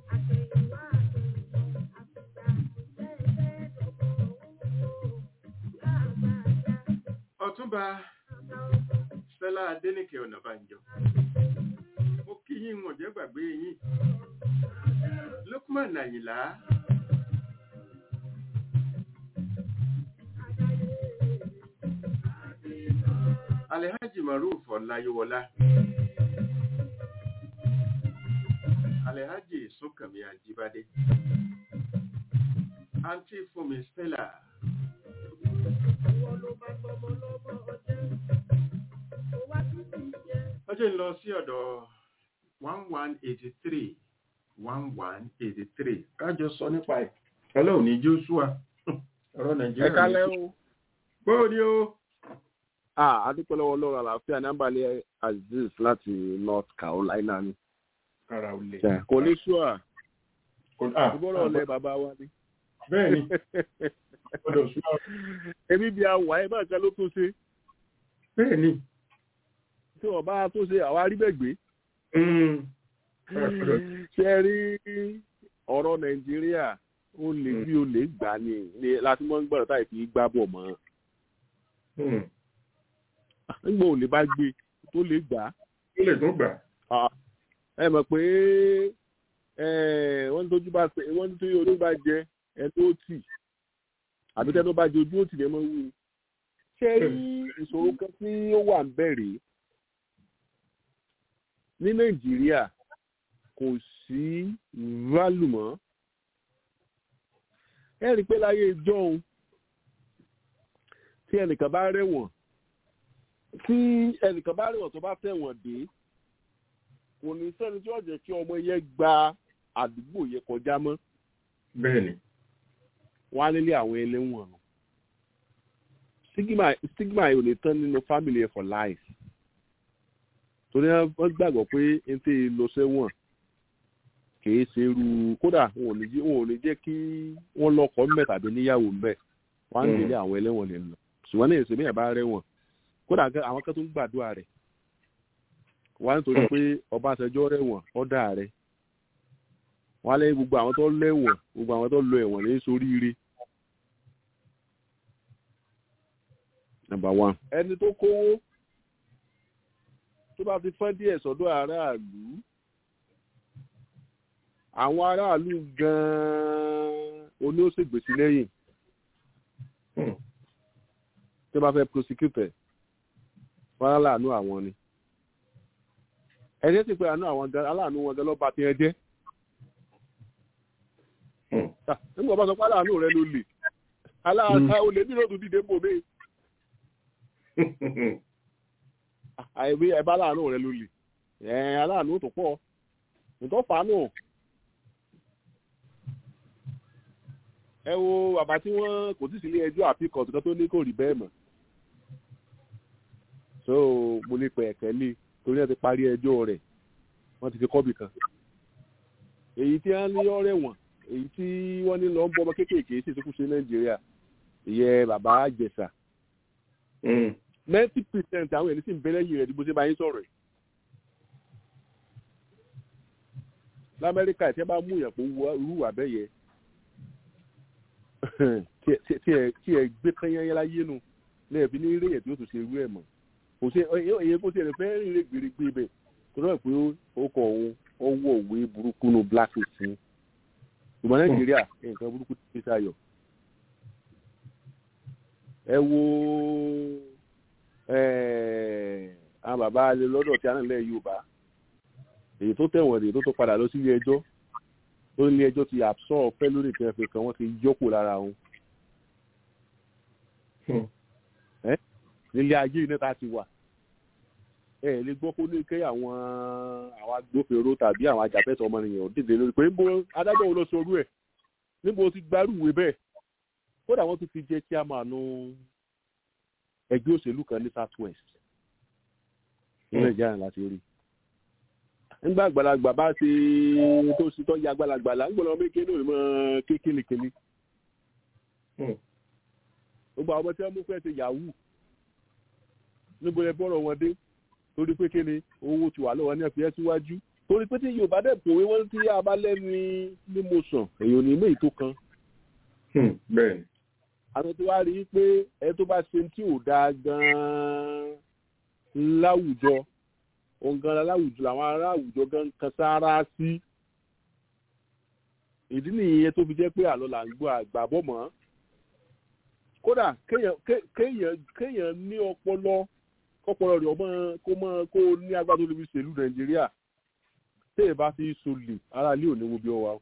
Ọ̀túnba Stella Adéníkè Ọ̀nàbànjọ mo kí yín wọ̀n jẹ́ gbàgbé yín Lukman Àyìnlá Alhaji Maruf Ọláyíwọlá Alhaji Súnkànmí Àjíbádé Àǹtí Fúnmi Stella ọjọ́ ń lọ sí ọ̀dọ̀ 1183 kájọ sọ nípa ẹ̀ ọlọ́run ní Joshua ọ̀rọ̀ Nàìjíríà ẹ̀ka lẹ́wọ̀ bóò ni o. adúpẹ́lẹ́wọ̀ ọlọ́run àlàáfíà ní Àǹbálẹ̀ Azeez láti North Carolina ni ara olè kò ní ṣúà ìbọ̀rọ̀ ọ̀lẹ́ bàbá wa ni. bẹ́ẹ̀ ni ọ̀dọ̀ ṣúà ẹbí bí a wà ẹ bá ìka ló tún ṣe. bẹ́ẹ̀ ni tí wọ́n bá tó ṣe àwa rí bẹ́ẹ̀ gbé. ṣe rí ọ̀rọ̀ Nàìjíríà ó lè bí ó lè gbà ní láti mọ́ ń gbọ́dọ̀ táì fi gbá bọ̀ mọ́. nígbà ò lè bá gbé tó lè gbà. ó lè tó gbà. ẹ mọ̀ pé wọ́n ní tójú orí bá jẹ ẹ tó tì àbí tẹ́ tó bá jẹ ojú ó tì lẹ́mọ̀ wú. ṣe rí ìṣòro kan tí ó wà ń bẹ̀rẹ̀ ní Nàìjíríà kò sí válù mọ́. ẹ rí i pé láyé ìjọ́un tí ẹnìkan bá rẹ̀wọ̀n tó bá tẹ̀wọ̀n dé kò ní sẹ́ni tí ó jẹ́ kí ọmọ yẹn gba àdúgbò yẹn kọjá mọ́. bẹ́ẹ̀ni. wọ́n á nílé àwọn ẹlẹ́wọ̀n nù. stigma yìí ò lè tán nínú family yẹn for life. torí wọ́n gbàgbọ́ pé n tí lọ sẹ́wọ̀n kìí ṣe irú kódà wọn ò ní jẹ́ kí wọ́n lọ́kọ ńbẹ̀ tàbí níyàwó ńbẹ̀ wọ́n á nílé àwọn ẹlẹ́wọ̀n lè lọ. ṣùgbọ́n ní èsì bíyàn bá rẹ́wọ̀n kódà àwọn kan tó ń gbàdúrà rẹ̀ wọ́n á nítorí pé Ọbásanjọ́ rẹ̀wọ̀n ọ̀dà rẹ̀ wọ́n á lẹ́yìn gbogbo àwọn tó lẹ́wọ̀n gbogbo àwọn tó lọ ẹ̀wọ̀n ní soríire. Number 1. ẹni tó kówó tó bá fi fọ́n díẹ̀ sọ́dọ̀ aráàlú àwọn aráàlú gan-an oní ó sì gbèsè lẹ́yìn tó bá fẹ́ prosecute wọ́n aláàánú àwọn ni ẹ̀jẹ̀ sì pé aláàánú wọn gan lọ́ba tí ẹ jẹ́ nígbà bá sọ pé aláàánú rẹ ló lè aláàánú olè nílò tó dìde mbò mí àìwé ẹ̀bá aláàánú rẹ ló lè aláàánú tó pọ̀ nǹkan fàánù ẹ wo bàbá tí wọ́n kò tí sí ilé ẹjọ́ àfikọ̀ tó ní kò rí bẹ́ẹ̀ mọ́ so mo lè pẹ̀ ẹ̀kẹ́ lé torí ẹ ti parí ẹjọ́ rẹ̀ wọ́n ti fi kọ́bì kan èyí tí wọ́n ní ọ̀rẹ́ wọn èyí tí wọ́n ní lọ ń bọ́ ọmọ kéékèèké sì tó kù sí Nàìjíríà ìyẹn bàbá Àjẹsà 90% àwọn ènìyàn sì ń bẹ lẹ́yìn rẹ̀ bó ṣe bá yín sọ̀rọ̀ ẹ̀ l'Amẹ́ríkà tí ẹ bá mú ìyàn pé irú wà bẹ́ẹ̀ yẹ tí ẹ gbé kányányá láyé nu lẹ́ẹ̀bí ní eré yẹn tí ó tún ṣe irú ẹ̀ mọ̀ kò sí èyí kó tiẹ̀ fẹ́ rìn gbèrègbè bẹ̀ tó náà pé ó kọ̀ òun ọwọ́ òwe burúkú nu blacklist ni ìmọ̀ Nàìjíríà nǹkan burúkú ti fi sáyọ̀ ẹ wo àwọn bàbá alẹ́ lọ́dọ̀ tí a náà lẹ́ Yorùbá èyí tó tẹ̀wọ̀n èyí tó padà lọ sí ilé ẹjọ́ tó ní ẹjọ́ ti absorb pẹ́ lórí ìpínlẹ̀ fi kan wọ́n ti yọ́pò lára wọn. nílé ayé iná tá a ti wà ẹ lè gbọ́ kó ní kẹ́ àwọn agbófinró tàbí àwọn ajàfẹ́tọ̀ọ́ ọmọnìyàn dìde lórí pé níbo adájọ́ wo ló sorú ẹ̀ níbo ti gbarú ìwé bẹ́ẹ̀ kódà wọ́n tún fi jẹ́ chairman ẹgbẹ́ òṣèlú kan ní South West ní Nàìjíríà láti rí nígbà àgbàlagbà bá ti tó sí tó ya àgbàlagbà là ń gbọ́dọ̀ méje ní òmìnira kékeré gbogbo àwọn ọmọ tí wọ́n mú fẹ́ ṣe yahoo níbo ẹ bọ́rọ̀ wọn dé torí pé kéde owó ti wà lọ́wọ́ ní ẹ̀fẹ́ síwájú torí pé tí Yorùbá dẹ̀ pòwe wọ́n ti abálẹ́ni ní mo sàn èèyàn ní méjì tó kan. bẹ́ẹ̀ni. àwọn tó wá rí i pé ẹ tó bá ṣe tí ò dáa gan-an láwùjọ òǹgan láwùjọ àwọn ará àwùjọ gan kan sáárá sí ìdí nìyẹn tó fi jẹ́ pé àlọ́ là ń gbọ́ àgbàbọ̀ mọ́ kódà kéèyàn ní ọpọlọ rẹ̀ kó ní agbára tó lè fi ṣèlú Nàìjíríà téè bá fi solè ara ilé òní wo bí ọwà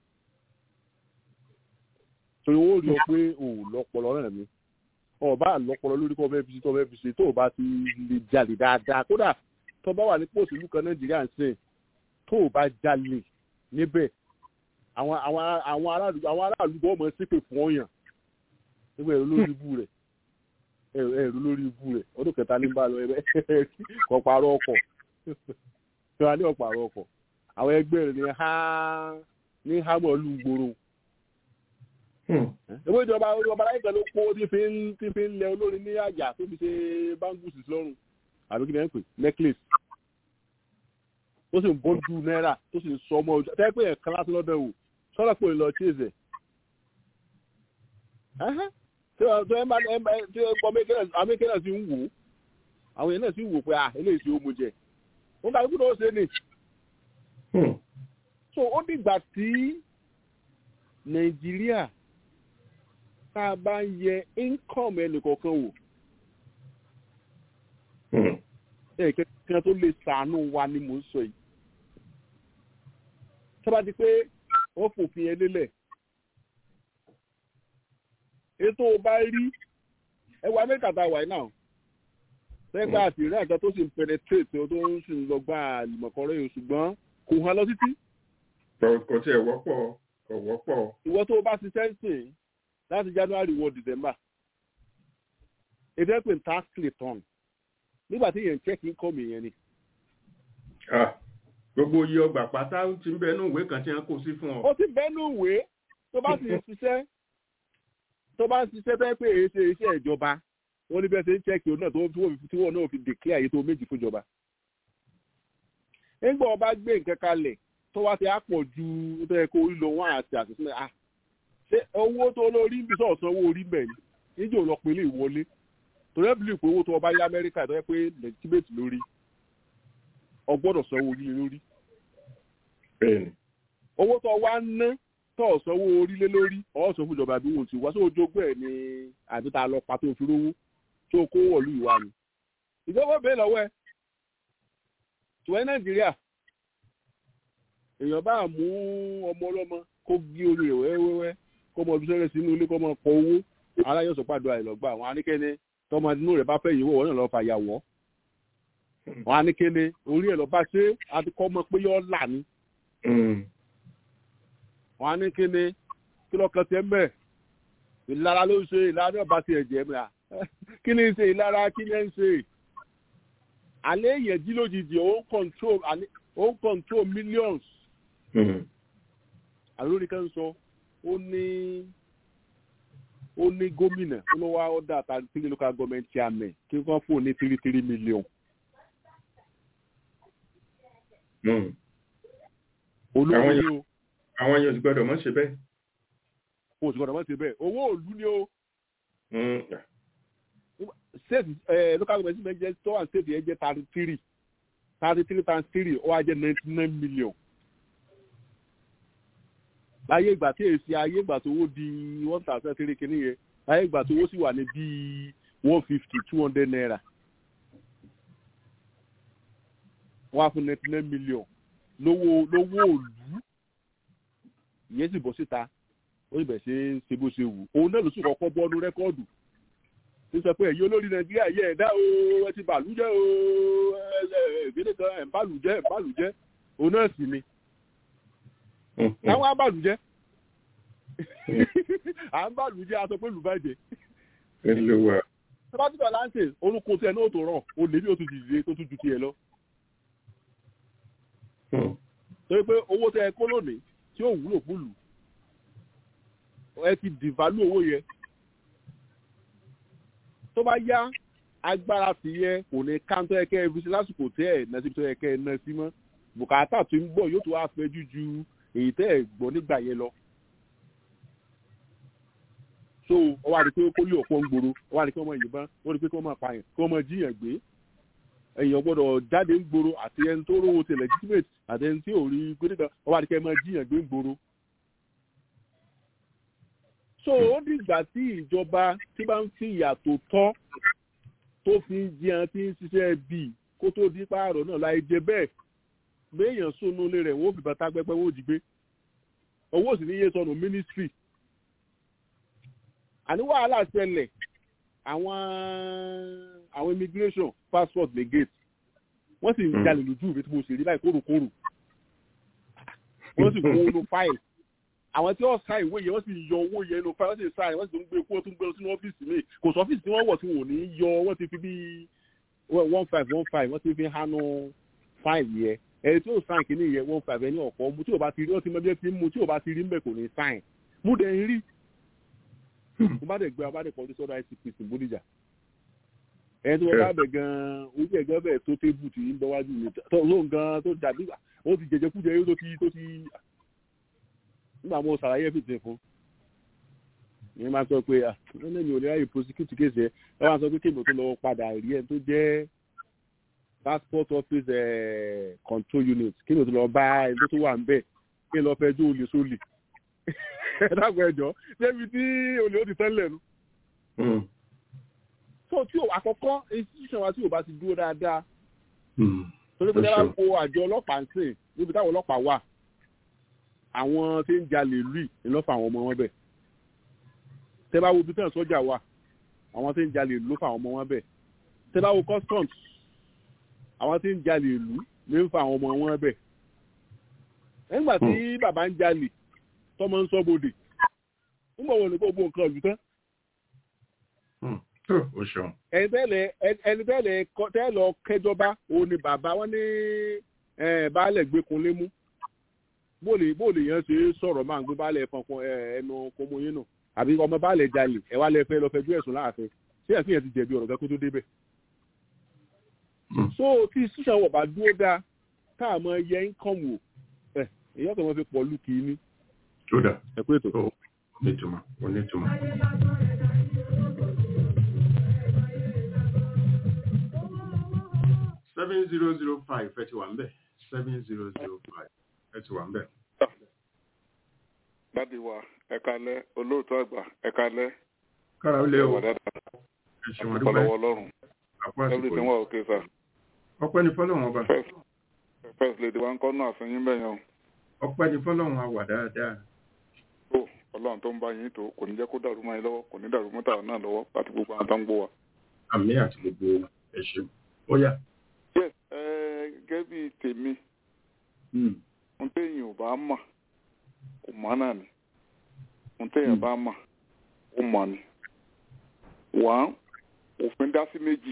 torí owó rí ọ pé ò lọ́pọlọ náà ni ọba lọ́pọlọ lórí kọ́ fẹ́ fi tó fẹ́ fi ṣe tó bá ti lè jalè dáadáa kódà tó bá wà ní pòsì ìlú kan Nàìjíríà ń sìn tó bá jalè níbẹ̀ àwọn aráàlú bọ́ ọmọ sípè fún ọyàn nígbà ẹ̀rọ lórí ibú rẹ̀ ọdún kẹta ní bá lọ ẹ̀rẹ́ ọ̀pàrọ̀ ọkọ̀ tí wọ́n ní ọ̀pàrọ̀ ọkọ̀ àwọn ẹgbẹ́ rẹ̀ ní hámọ́ọ̀lù gbòòrò ewé ìjọba láìpẹ́ ló kó tí fi ń lẹ olórin ní àjà tó fi ṣe báńgùsì lọ́rùn àbí kí ni ẹ̀ ń pè necklace tó sì ń bọ́jú náírà tó sì ń sọ ọmọ ọjọ́ tẹ́ pé ẹ̀ka láti lọ́dọ̀ wò sọ́dọ̀ pé lọ chase tí amẹ́kẹ́nà sí ń wò àwọn èèyàn náà sì ń wò pé eléyìí tí ó mú jẹ ó bá ikú tó ṣe ní. so ó dìgbà tí Nàìjíríà tá a bá ń yẹ income ẹnìkọ̀ọ̀kan wò ẹ̀kẹ́kẹ́ tó lè ṣàánú wa ni mò ń sọ yìí tó bá di pé wọ́n fòfin ẹ lélẹ̀ ètò ọba rí ẹwà Amẹ́ríkà tá a wà náà sẹ́gbà àti ìrẹ́ àgbà tó sì ń penetrate tó ń sì ń lọ gba àlùmọ̀kọ́rẹ́ yìí ṣùgbọ́n kò hàn lọ títí. kò tí ẹ̀ wọ́pọ̀ kò wọ́pọ̀. ìwọ tó o bá ti sẹ́ǹsìn láti January wọ December ètò ẹ̀pẹ̀ tax return nígbà tí yẹn ń check income yẹn ni. gbogbo iye ọgbà pátá ti ń bẹnu ìwé kan tí wọ́n kó sí fún ọ. ó ti bẹnu ìwé tó bá ti ṣiṣẹ́ tó bá ń ṣiṣẹ́ bẹ́ẹ̀ pé èyí ṣe iṣẹ́ ìjọba wọ́n ní bẹ́ẹ̀ ṣe ń check òun náà tí wọ́n náà fi declare àyè tó méjì fún ìjọba. nígbà ọba gbé nǹkan kalẹ̀ tó wá ti àpọ̀ ju tó yẹ kó orí lọ wọ́n àti àṣìṣe ṣé owó tó lórí ń bí sọ̀tàn owó orí bẹ̀ ni níjẹ́ ò lọ pé ilé ìwọlé torí ẹ̀ bìlì pé owó tó ọba yá Amẹ́ríkà tó yẹ pé legitimate lórí ọgbọ́dọ̀ sanwó orí lórí. owó tó wá ń ná tó sanwó orí lé lórí ọ̀sán fún ìjọba bí wọ́n ti wá sí ojoogbó ẹ̀ ní àbí tá a lọ pa tó fi rówó tó kó wọ̀lú ìwà ni. ìjọba bẹ́ẹ̀ lọ́wọ́ ẹ̀ tùwẹ́ Nàìjíríà èèyàn bá mú ọmọ ọlọ́mọ kó gé orí rẹ̀ wẹ́wẹ́wẹ́ kó mọ ọdún sẹ́rẹ̀ sínú ilé kó mọ pọ owó aláyọ̀sọ̀ pàdé àìlọ́gbà àwọn aníkẹ́ni tọmọ inú rẹ̀ bá fẹ́ yìí wọ̀ náà lọ́ọ́ fàyàwọ́ àwọn aníkẹ́ni orí ẹ̀ lọ́ bá ṣe àtikọ́ mọ pé yọ́ là ní. àwọn aníkẹ́ni kí lọ́kàn tẹ́ mẹ́ ìlara ló ń ṣe ìlara náà bá ti ẹ̀jẹ̀ mìíràn kí ni ń ṣe ìlara kí ni ń ṣe alẹ́ yẹn jí lójijì ó ń control millions. àlórí kan sọ ó ní gómìnà ó lọ wá ọ̀dà àtàkùn local government chairman kí wọ́n fún ní 3 million. olówó ni o. àwọn yóò gbọ́dọ̀ mọ̀ ṣe bẹ́ẹ̀. o sì gbọ́dọ̀ mọ̀ ṣe bẹ́ẹ̀ owó òlú ni o. state local government jẹ́ tó wà state yẹn jẹ́ 33 times 3 ó wá jẹ́ 99 million. láyé ìgbà tí èsì ayé ìgbà tó wó di 1,000 kìíní yẹn láyé ìgbà tó wó sì wà ní bíi 150-200 naira. wọ́n á fún 99 million lówó òlú ìyẹn sì bọ́ síta ó sì bẹ̀ ṣe ń ṣe bó ṣe wù òun náà ló sì kọ́kọ́ bọ́ọ̀nù rẹ́kọ́ọ̀dù tó sọ pé ẹ̀yin olórí Nàìjíríà yẹ ẹ̀dá o ẹ ti bàlújẹ́ o ìgbélé kan ẹ̀ ń bàlújẹ́ òun náà sì ni táwọn abàlújẹ́ à ń bàlújẹ́ aṣọ pé lùbàjẹ́ sábàtúbà láǹtẹ̀ orúkọ tí ẹ náà tó rọ̀ o lè ní o tún dìde tó tún ju tiẹ̀ lọ. torí pé owó tẹ ẹ kó lónìí tí ó wúlò fúlù ẹ ti dìválù owó yẹn tó bá yá agbára ti yẹ kò ní káńtọ́ ẹ̀kẹ́ ẹ fi sí lásìkò tẹ́ ẹ̀ náà síbi tó ẹ̀kẹ́ ẹ náà sí mọ́ bùkátà tó ń gbọ́ yóò tó wá fẹ́jú ju èyí tẹ́ ẹ̀ gbọ́ nígbà yẹn lọ. so ó wá rí pé kó lé ọ̀pọ̀ ń gbòòrò ó wá rí pé ọmọ ìyìnbọn ó rí pé kí wọ́n máa pààyàn kí wọ́n máa jíyàn gbé èèyàn gbọ́dọ̀ jáde ń gbòòrò àti ẹni tó rówó ti legitimate àti ẹni tí ò rí gbẹ́dẹ́gbẹ́ ó wá rí pé máa jíyàn gbé ń gbòòrò. so ó dìgbà tí ìjọba tí bá ń fi ìyàtọ̀ tọ́ tó fi ń jẹun tí ń ṣiṣẹ́ bíi kó tó di pààrọ̀ náà láì jẹ bẹ́ẹ̀ béèyàn sónú ilé rẹ̀ wọ́n fi bàtà pẹ́pẹ́ wọ́n jí gbé owó sì ní iye sọnù ministry. àní wàhálà ṣẹlẹ̀ àwọn immigration passport lè gate wọ́n sì ń jalè lójú ìwé tí mo sì rí láì kórokóró wọ́n sì kó owó fáìlì àwọn tí wọ́n sa ìwé yẹn wọ́n sì yọ owó yẹn nínú fáìlì wọ́n sì sa wọ́n sì tún gbé kó tún gbé lọ sínú ọ́fíìsì mi kò sọ ọ́fíìsì tí wọ́n wọ̀ tí wọ́n ò ní yọ wọ́n ti fi bí 1515 wọ́n ti fi hánú fáìlì yẹn ẹni tí ó sáìn kìíní yẹn 15 ẹni ọ̀pọ̀ mu tí ò bá ti rí wọ́n ti mọ bí ẹ ti mú tí ò bá ti rí mbẹ́ kò ní sáìn mú dẹ̀ ń rí mo bá dẹ̀ gbé abá dẹ̀ pọ̀ ní sọ́dọ̀ ICPC Bódìjà ẹni tí wọ́n bá bẹ̀ gan-an ojú ẹ̀ gan bẹ̀ tó tébù tí ń bọ́ wájú mi tó lóun gan tó dàbí ó ti jẹjẹkújẹ yóò tó ti nígbà mo ṣàlàyé fìtì fún ìyẹn máa sọ pé ẹni mi ò ní ráyè prosecute case ẹ ẹ wá sọ pé kéèmì tó lọ padà rí ẹ tó jẹ́ passport office control unit kéèmì tó lọ bá ẹni tó wà ń bẹ̀ kí n lọ fẹ́ jó olè sólè ẹ dàgbọ́ ẹjọ́ débi tí olè ó ti tẹ́lẹ̀ nu. so tí o àkọ́kọ́ institution wa tí o bá ti dúró dáadáa torí pé dábàá kó àjọ ọlọ́pàá ń sìn níbi táwọn ọlọ́pàá wà àwọn tí ń jalè lùi ńlọ́fà àwọn ọmọ wọn bẹ̀ tẹ́ bá wo ibi tẹ́ sọ́jà wà àwọn tí ń jalè ló fà àwọn ọmọ wọn bẹ̀ tẹ́láwo customs àwọn tí ń jalè ìlú ní ń fa àwọn ọmọ wọn bẹ̀. nígbà tí bàbá ń jalè tọmọ ń sọ́bodè nígbà wo ni gbogbo nǹkan ìlú tán. ẹni tẹ́lẹ̀ lọ kẹjọba òun ni bàbá wọn ní baálẹ̀ gbẹ́kunlé mú bóòlù yẹn ṣe sọ̀rọ̀ máa ń gbé baálẹ̀ kankan ẹnu kọmọ yín nù àbí ọmọ baálẹ̀ jalè ẹ wá lẹ́fẹ́ lọ fẹjú ẹ̀sùn láàfin ṣé ẹ̀sìn yẹn ti jẹ̀bi ọ̀rọ̀ kẹ́kọ́ tó débẹ̀. so tí sísan wọ̀ bá dúró dáa káà mọ yẹ income wò èyí ọ̀sẹ̀ wọn fi pọ̀ lù kì í ní. ẹ pé ètò. onítùmọ̀. 7005 ẹ ti wà ń bẹ̀ 7005 ẹ ti wà ń bẹ̀. Dádì wa ẹ̀kalẹ́ olóòtú àgbà ẹ̀kalẹ́. Kára ó lé o. Ẹ̀ṣin ọlọ́wọ́ ọlọ́run. Everything wà okay sir. Ọpẹ́ ni fọ́lọ́run ọba. First lady wa ń kọ́ náà àfẹ́yìn bẹ̀yàn. Ọpẹ́ ni fọ́lọ́run a wà dáadáa. Ó ọlọ́run tó ń bá yín tó kò ní jẹ́ kó dàrú mọ́ yín lọ́wọ́ kò ní dàrú mọ́tà náà lọ́wọ́ láti gbogbo àwọn tó ń gbọ́ wa. Àmín àti gbogbo ẹ̀ṣin. Ó yá. Yes, gẹ́gẹ́ bí tèmi, ohun téèyàn ò bá mọ̀ kò mọ̀ náà ni. Ohun téèyàn bá mọ̀ ó mọ̀ ni. Wọ́n òfin dá sí méjì.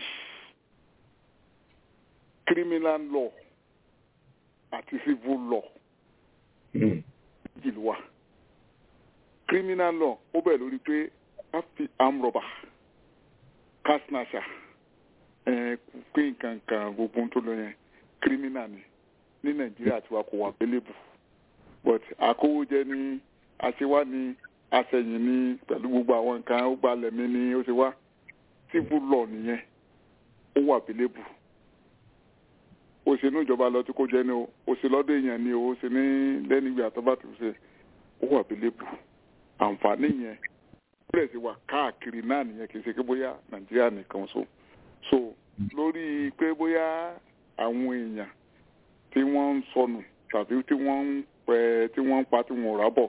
Criminal law àti civil law. Méjì ló wà. Criminal law ó bẹ̀ lórí pé ká fi arm robber, ká snatcher, pé nǹkan kan gbogbo tó lọ yẹn criminal ni ní Nàìjíríà tí wàá kó wà available but àkówójẹ ni àṣewá ni àṣẹyìn ni pẹ̀lú gbogbo àwọn nǹkan ó gbalẹ̀ mi ni ó ṣe wá civil law nìyẹn ó wà available òṣèlú ìjọba lọ tí kò jẹ́ ni o òṣèlọ́dọ̀ èèyàn ni o ṣe ní lẹ́nu ìgbà tó bá ti ṣe ó wà available àǹfààní yẹn bẹ́ẹ̀ sì wà káàkiri náà nìyẹn kì í ṣe pé bóyá Nàìjíríà nìkan so lórí pé bóyá àwọn èèyàn tí wọ́n ń sọnù tàbí tí wọ́n ń pẹ́ tí wọ́n ń pa tí wọ́n rà bọ̀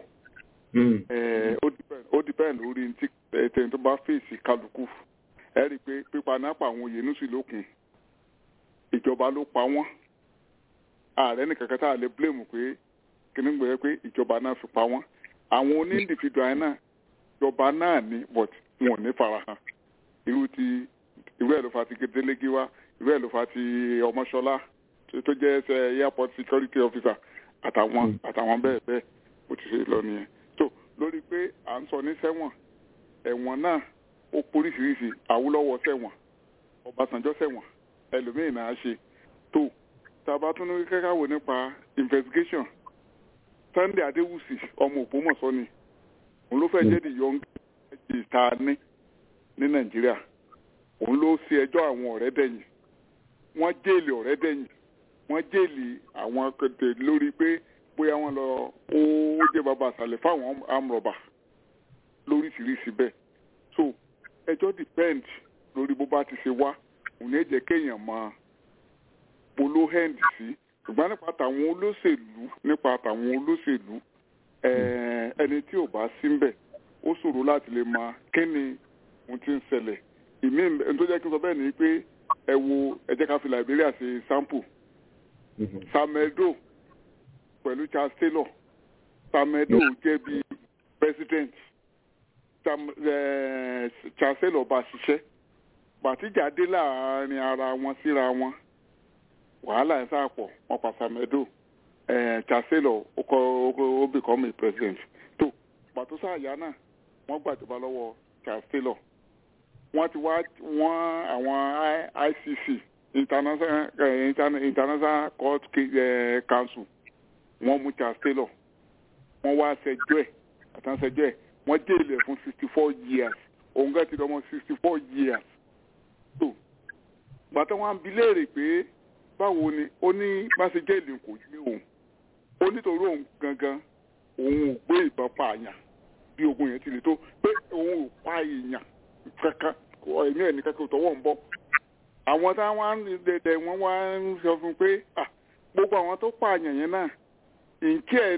ó depend lórí tí ẹ̀tẹ̀ tó bá fèsì kálukú ẹ rí i pé pípa náà pa àwọn òyìnbó sí lókun ìjọba ló pa wọ́n ààrẹ nìkan kan tá a lè blame pé kíní gbé pé ìjọba náà fi pa wọ́n àwọn oníndìfidùn náà ìjọba náà ní but wọn ò ní farahàn irú ẹ̀ ló fa ti Délégi wá irú ẹ̀ ló fa ti Ọmọṣọlá tó jẹ́ airport security officer àtàwọn bẹ́ẹ̀ bó ti ṣe lọ nìyẹn tó lórí pé à ń sọ ní sẹ́wọ̀n ẹ̀wọ̀n náà ó poríṣiríṣi Awólọ́wọ̀ sẹ́wọ̀n Ọbásanjọ́ sẹ́wọ̀n ẹlòmíì náà ṣe tó tàbá tún ní kẹ́kẹ́ wò nípa investigation Sunday Adéwùsì ọmọ Ògbómọ̀ṣọ́ ni òun ló fẹ́ jẹ́ the young ta ní Nàìjíríà òun ló ṣe ẹjọ́ àwọn Ọ̀rẹ́dẹ̀yìn wọ́n jẹ́ẹ̀lì Ọ̀rẹ́dẹ̀yìn wọ́n jẹ́ẹ̀lì àwọn akẹ́tẹ̀ lórí pé bóyá wọ́n lọ ó jẹ́ bàbá àṣàlẹ̀ fáwọn amrọ̀bà lóríṣiríṣi bẹ́ẹ̀ so ẹjọ́ depend lórí bó bá ti ṣe wá òun ní jẹ́ kéèyàn máa polo hand sí ṣùgbọ́n nípa tàwọn olóṣèlú ẹni tí ò bá sí ń bẹ̀ ó ṣòro láti lè máa kí ni ohun tí ń ṣẹlẹ̀ ìmí tó jẹ́ kí n sọ bẹ́ẹ̀ ni pé ẹ jẹ́ ká fi Liberia ṣe sample Samuel Doe pẹ̀lú Charles Taylor Samuel Doe jẹ́ bí president Charles Taylor bá ṣiṣẹ́ bàtíjà dé láàárín ara wọn síra wọn wàhálà ẹ̀ sáà pọ̀ wọn pa Samuel Doe Charles Taylor ó become a president tó pàtó sáàyà náà wọ́n gbàjọba lọ́wọ́ Charles Taylor wọ́n ti wá àwọn ICC International Court Council wọ́n mú Charles Taylor wọ́n wá ṣẹjọ́ ẹ̀ wọ́n jẹ́lẹ̀ fún 64 years òun gẹ́ ti dọ́mọ 64 years tó gbàtọ́ wọn bi léèrè pé báwo ni ó ní bá ṣe jẹ́lẹ̀ kò yé òun ó nítorí òun gangan òun ò gbé ìbọn pa àyàn bí ogun yẹn ti lè tó pé òun ò pa èèyàn kankan ẹ̀mí ẹ̀ ní kankan tọwọ́ ń bọ̀ àwọn táwọn dẹ̀dẹ̀ wọ́n wá ń sọ fún pé gbogbo àwọn tó pa àyàn yẹn náà ìǹkẹ́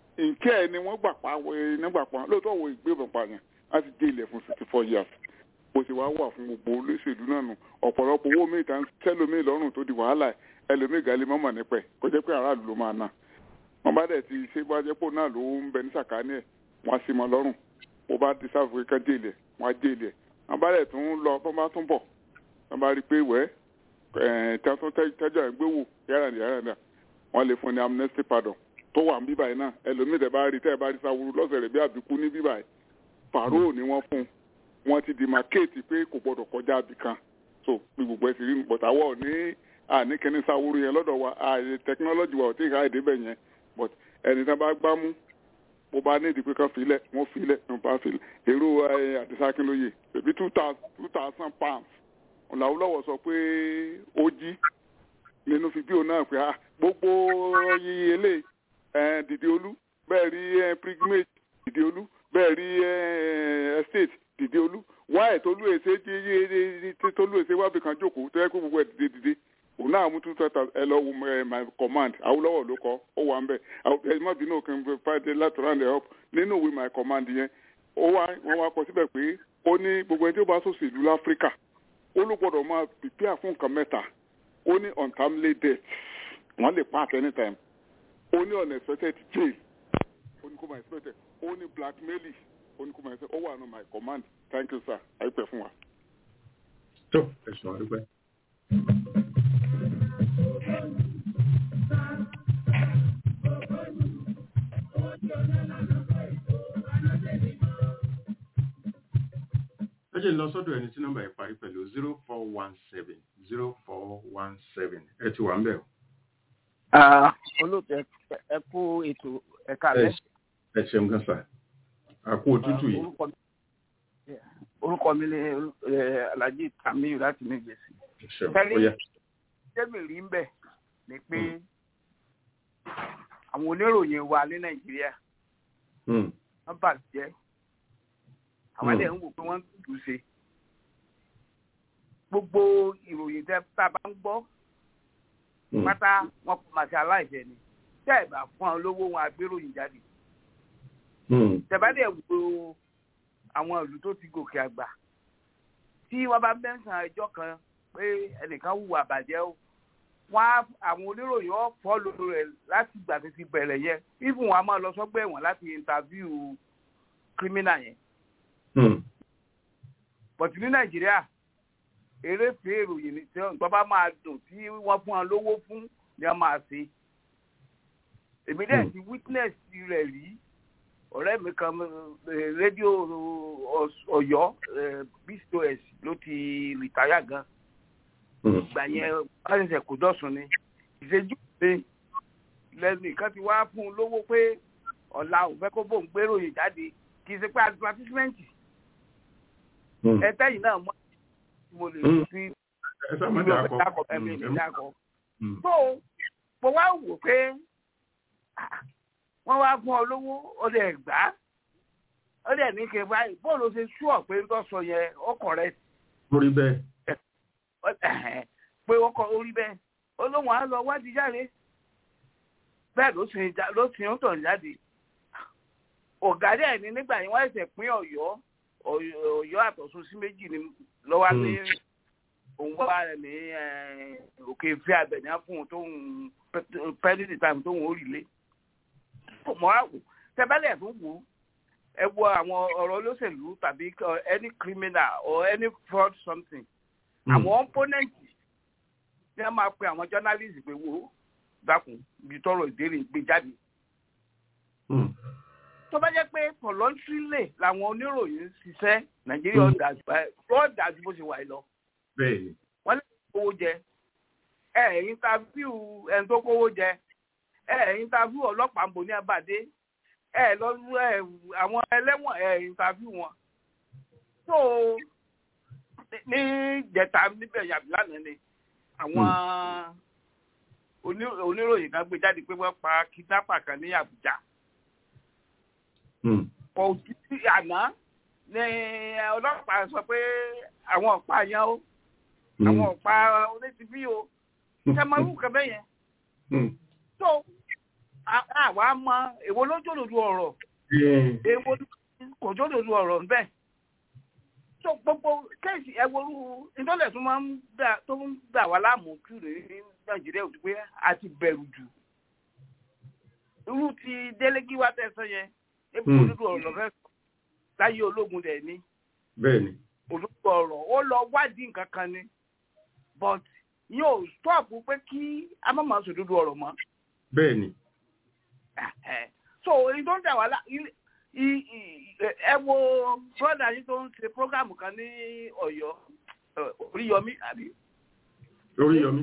ẹ̀ ni wọ́n gbà pa lóòótọ́ wo ìgbébọn pa àyàn láti dé ilẹ̀ fún 64 years bó ṣe wá wà fún gbogbo olóṣèlú náà nù ọ̀pọ̀lọpọ̀ owó mi ìta ń tẹ́lómi lọ́rùn tó di wàhálà ẹlòmíì gàlí mọ́mọ́ nípẹ̀ kó jẹ́ pé aráàlú ló máa ná wọ́n bá dẹ̀ ti ṣe bá jẹ́ pò náà ló ń bẹ ní sàkáání ẹ̀ wọ́n á sì mọ́ lọ́rùn bó bá ti sáfù kankan jèlẹ̀ wọ́n á jèlẹ̀ wọ́n bá dẹ̀ tún lọ bó bá tún bọ̀ wọ́n bá rí i pé tẹ́jọ́ ẹ̀ gbé wò yára wọ́n lè fún ní amnesty pardon tó wà ní bíbáyìí náà ẹlòmíì tẹ́ bá rí sáwúrú lọ́sẹ̀ rẹ̀ bí àbíkú ní bíbáyìí pàró ni wọ́n fún wọ́n ti demarcate pé kò gbọ́dọ̀ kọjá àbí kan so bí gbogbo ẹ̀ sì rí but àwọ̀ ní àníkíní sáwúrú yẹn lọ́dọ̀ wa ààyè technology wa ò tí ì ká èdè bẹ̀ yẹn but ẹni tán bá gbá mú bó bá ní ìdí pé kan filẹ̀ wọ́n filẹ̀ wọ́n bá filẹ̀ èrò àdìsákínlóye bèbí 2,000 pounds ọ̀làwùlọ́wọ̀ sọ pé ó jí nínú fídíò náà pé gbogbo yíyí ilé dìde olú bẹ́ẹ̀ rí primate dìde olú bẹ́ẹ̀ rí estate dìde olú wáyé tólú èsè wábì kan jókòó tó yẹ kó gbogbo ẹ̀ dìde òun náà mú 2,000 ẹ lọ wo my command Awólọ́wọ̀ ló kọ ó wà ń bẹ̀ ẹ má bínú kí n fàdé láti round it up nínú ìwé my command yẹn wọ́n wá kọ síbẹ̀ pé ó ní gbogbo ẹni tí ó bá sòsì ìlú láfíríkà ó ló gbọ́dọ̀ máa prepare fún nǹkan mẹ́ta ó ní untimely death wọ́n lè pa at any time ó ní unexpected jail ó ní kó máa expected ó ní blackmailing ó ní kó máa expected ó wà nù my command thank you sir àìpẹ́ fún wa. tó ẹ̀sùn àdúgbò. ẹ jẹ́ lọ sọ́dọ̀ ẹni tí nọ́mbà yẹn parí pẹ̀lú 0417 ẹ ti wà ń bẹ̀ o. olóòtú ẹ kú ètò ẹ̀ka rẹ̀. ẹ ṣeun gan sa àkó òtútù yìí. orúkọ mi ni Alhaji Tamiyu láti New Jersey. tẹ́lẹ̀ tẹ́mi rí ń bẹ̀ ni pé àwọn oníròyìn wa ní Nàìjíríà wọ́n bàjẹ́ àwọn ẹ̀dẹ̀ ń wò pé wọ́n ń dùn ṣe gbogbo ìròyìn tẹ́ tá a bá ń gbọ́ pátá wọn kò máa ṣe aláìṣẹ̀ ni tẹ́ ẹ̀ bá fún àwọn olówó wọn agbéròyìn jáde tẹ̀bádẹ́ wo àwọn ìlú tó ti gòkè àgbà tí wọ́n bá mẹ́sàn-án ẹjọ́ kan pé ẹnìkan hùwà bàjẹ́ o wọ́n àwọn oníròyìn ọ̀ fọ́ lórí rẹ̀ láti ìgbà tó ti bẹ̀rẹ̀ yẹn even wọn a máa lọ sọ́gbà ẹ̀wọ̀n láti interview criminal yẹn. Bọ̀tí ní Nàìjíríà eré fèé ìròyìn tí wọ́n bá máa dùn tí wọ́n fún wọn lówó fún ni wọ́n máa ṣe. Èmi dẹ̀ ti witness rẹ̀ rí ọ̀rẹ́ mi kan rédíò Ọ̀yọ́ BCOS ló ti rìtáyà gan. Ìgbà yẹn wọ́n ṣẹ̀ṣẹ̀ kò dọ̀sùn ni ìṣẹ́jú pé lẹ́nu ìkan ti wá fún un lówó pé ọ̀la òun fẹ́ kó bóun gbéròyìn jáde kì í ṣe pé advertisement ẹtẹ́yìn náà mo lè fi ẹ̀mí ìdákọ̀. tó mo wá wò pé wọ́n wá fún ọ lówó ọdẹ ẹ̀gbá ọdẹ ní kí n báyìí bóòlù ṣe ṣúọ̀ pé ń tọ́sọ yẹn ọkọ̀ rẹ̀. orí bẹ́ẹ̀. pé ọkọ̀ orí bẹ́ẹ̀ olóhùn á lọ wádìí jáde bẹ́ẹ̀ ló sì ń tọ̀ jáde. ọ̀gá dẹ̀ ní nígbà yẹn wọ́n ẹ̀sẹ̀ pín Ọ̀yọ́ àtọ̀sùn sí méjì ní lọ́wọ́ ní òun wá rẹ̀ ní òkè ìfẹ́ àbẹ̀yàn fún un tó ń pẹ́ẹ́lí time tó ń orí lé. mọ́ àwò tẹ́bálẹ̀ tó wù ú ẹ wo àwọn ọ̀rọ̀ olóṣèlú tàbí any criminal or any fraud something. àwọn opponent ní a máa pe àwọn journalist pé wo dákun ibi tọrọ ìbéèrè gbé jáde. tó bá jẹ́ pé voluntarily làwọn oníròyìn ṣiṣẹ́ Nàìjíríà ó dájú bó ṣe wà lọ. wọ́n lè kówó jẹ interview ẹni tó kówó jẹ interview ọlọ́pàá ń bò ní abàdé lọ àwọn ẹlẹ́wọ̀n interview wọn. so ní jẹta níbẹ̀ yàbí lánàá ni àwọn oníròyìn kan gbé jáde pé wọ́n pa kidnapper kan ní Àbújá. kò sí àná ní ọlọ́pàá sọ pé àwọn ọ̀pá yẹn o àwọn ọ̀pá onítìbí o sẹ́mọ́rú kan bẹ́ẹ̀ yẹn. tó àwa mọ èwo ló jòlòdù ọ̀rọ̀ èwo kò jòlòdù ọ̀rọ̀ ń bẹ̀. tó gbogbo kéèsì ẹwọ́rú ìdọ́lẹ̀ tó máa ń dà wá láàmú jù ní Nàìjíríà òtún pé a ti bẹ̀rù jù irú ti délégí wá tẹ̀sán yẹn ebi olùdó ọ̀rọ̀ fẹ́ sọ láyé ológun dẹ̀ ní bẹ́ẹ̀ni olùdó ọ̀rọ̀ ó lọ wádìí nǹkan kan ni but yóò stọ́ọ̀pù pé kí a má máa sòdodo ọ̀rọ̀ mọ́. bẹ́ẹ̀ni. so èyí tó ń dà wá ẹ wo brọ́dà yìí tó ń ṣe prógámù kan ní Ọ̀yọ́ Oríyọmí àbí. Oríyọmí.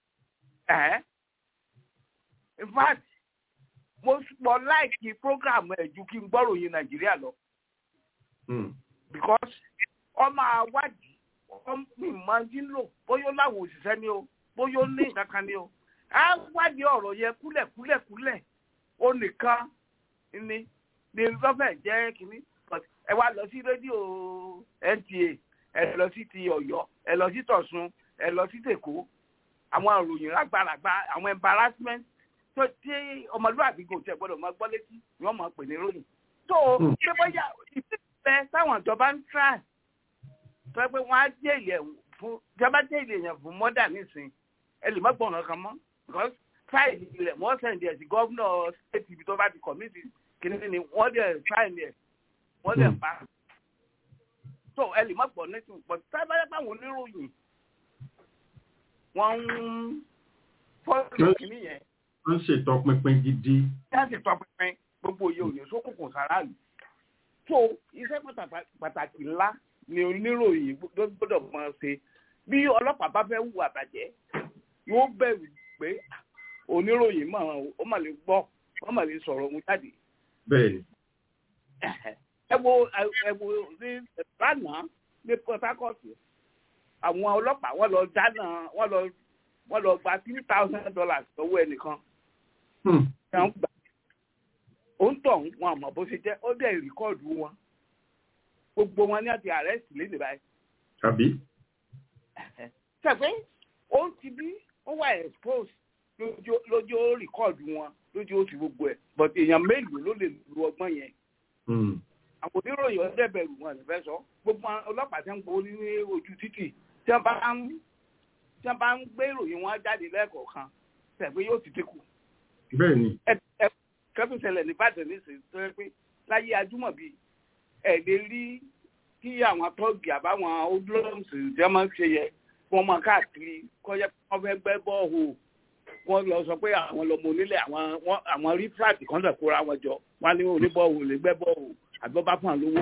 In fact mo láìkí prógámù ẹ̀ ju kí n gbọ́ròyìn Nàìjíríà lọ. Because ọmọ àwádìí ìmọ̀jú lò bóyá láwọn òṣìṣẹ́ ni o bóyá ó ní nǹkan kan ni o á wádìí ọ̀rọ̀ yẹn kúlẹ̀ ó nìkan ni lọ́fẹ̀ẹ́ jẹ́ kínní ẹ wá lọ sí rédíò NTA ẹ lọ sí ti Ọ̀yọ́ ẹ lọ sí tọ̀sùn ẹ lọ sí tèkó àwọn ìròyìn lágbàlagbà àwọn embarrassment tó tí ọmọlúwàbí kò tẹ̀ gbọ́dọ̀ máa gbọ́ létí ni wọ́n máa pè ní ròyìn tó ṣé bóyá ìpínlẹ̀ táwọn ìjọba ń try tó pé wọ́n á jẹ́ ilẹ̀ fún ìjọba jẹ́ ilẹ̀ yẹn fún mọ́dà nísìn ẹ lè má gbọ̀nà kan mọ́ because fáìlì ilẹ̀ wọ́n sẹ̀ǹdì ẹ̀ sí gọ́vnọ̀ state ibi tó bá ti kọ̀mítì kìnìún ni wọ́n dẹ̀ fáìlì ẹ̀ wọ́n dẹ̀ pa so ẹ lè má gbọ̀nà nísìn but tábàyà táwọn oníròyìn wọ́n ń fọ́ọ̀lù kìnìún yẹn. wọ́n ń ṣètọpinpin gidi. wọ́n ń ṣètọpinpin gbogbo òye òye sókùnkùn sàráàlú so iṣẹ́ pàtàkì ńlá ni oníròyìn gbọ́dọ̀ máa ṣe bí ọlọ́pàá bá fẹ́ hùwà bàjẹ́ yóò bẹ̀rù pé oníròyìn ó mà lè gbọ́ ó mà lè sọ̀rọ̀ ohun jáde. bẹ́ẹ̀ni. ẹ wo ní lánàá ní Port Harcourt àwọn ọlọ́pàá wọ́n lọ dáná wọ́n lọ gba $3,000 lọ́wọ́ ẹnìkan. ó ń tọ̀ wọn àmọ́ bó ṣe jẹ́ ó dẹ̀ rìkọ́ọ̀dù wọn gbogbo wọn ní àti àrẹ́sì lé ní báyìí. àbí. ṣàpẹ́ ó ti bí ó wà expose lójú ó rìkọ́ọ̀dù wọn lójú ó ti gbogbo ẹ̀ but èèyàn mélòó ló lè lu ọgbọ́n yẹn. àwọn oníròyìn ọdẹ bẹ̀rù wọn lè fẹ́ sọ gbogbo ọlọ́pàá tí wọ́n ń gbowó ní ojú títì tí wọ́n bá ń gbé ìròyìn wọn jáde lẹ́ẹ̀kọ̀ọ̀kan ṣàpẹ́ yóò ti dínkù. bẹ́ẹ̀ni. kẹ́tù ṣẹlẹ̀ ní Ìbàdàn nísìnyí tó yẹ pé láyé Ajúmọ̀bí ẹ̀ lè rí kí àwọn tọ́ọ̀gì àbáwọn oblọ́ọ̀sì tí wọ́n máa ń ṣe yẹ wọ́n máa káàkiri kọ́ yẹ kí wọ́n fẹ́ gbẹ́ bọ́ọ̀hù wọ́n lọ sọ pé àwọn lọmọ onílẹ̀ àwọn rí fúláàtì kan lè kóra wọn jọ wọ́n ní oníbọ̀ọ̀hù lè gbẹ́ bọ́ọ̀hù àbí bá fún àlówó.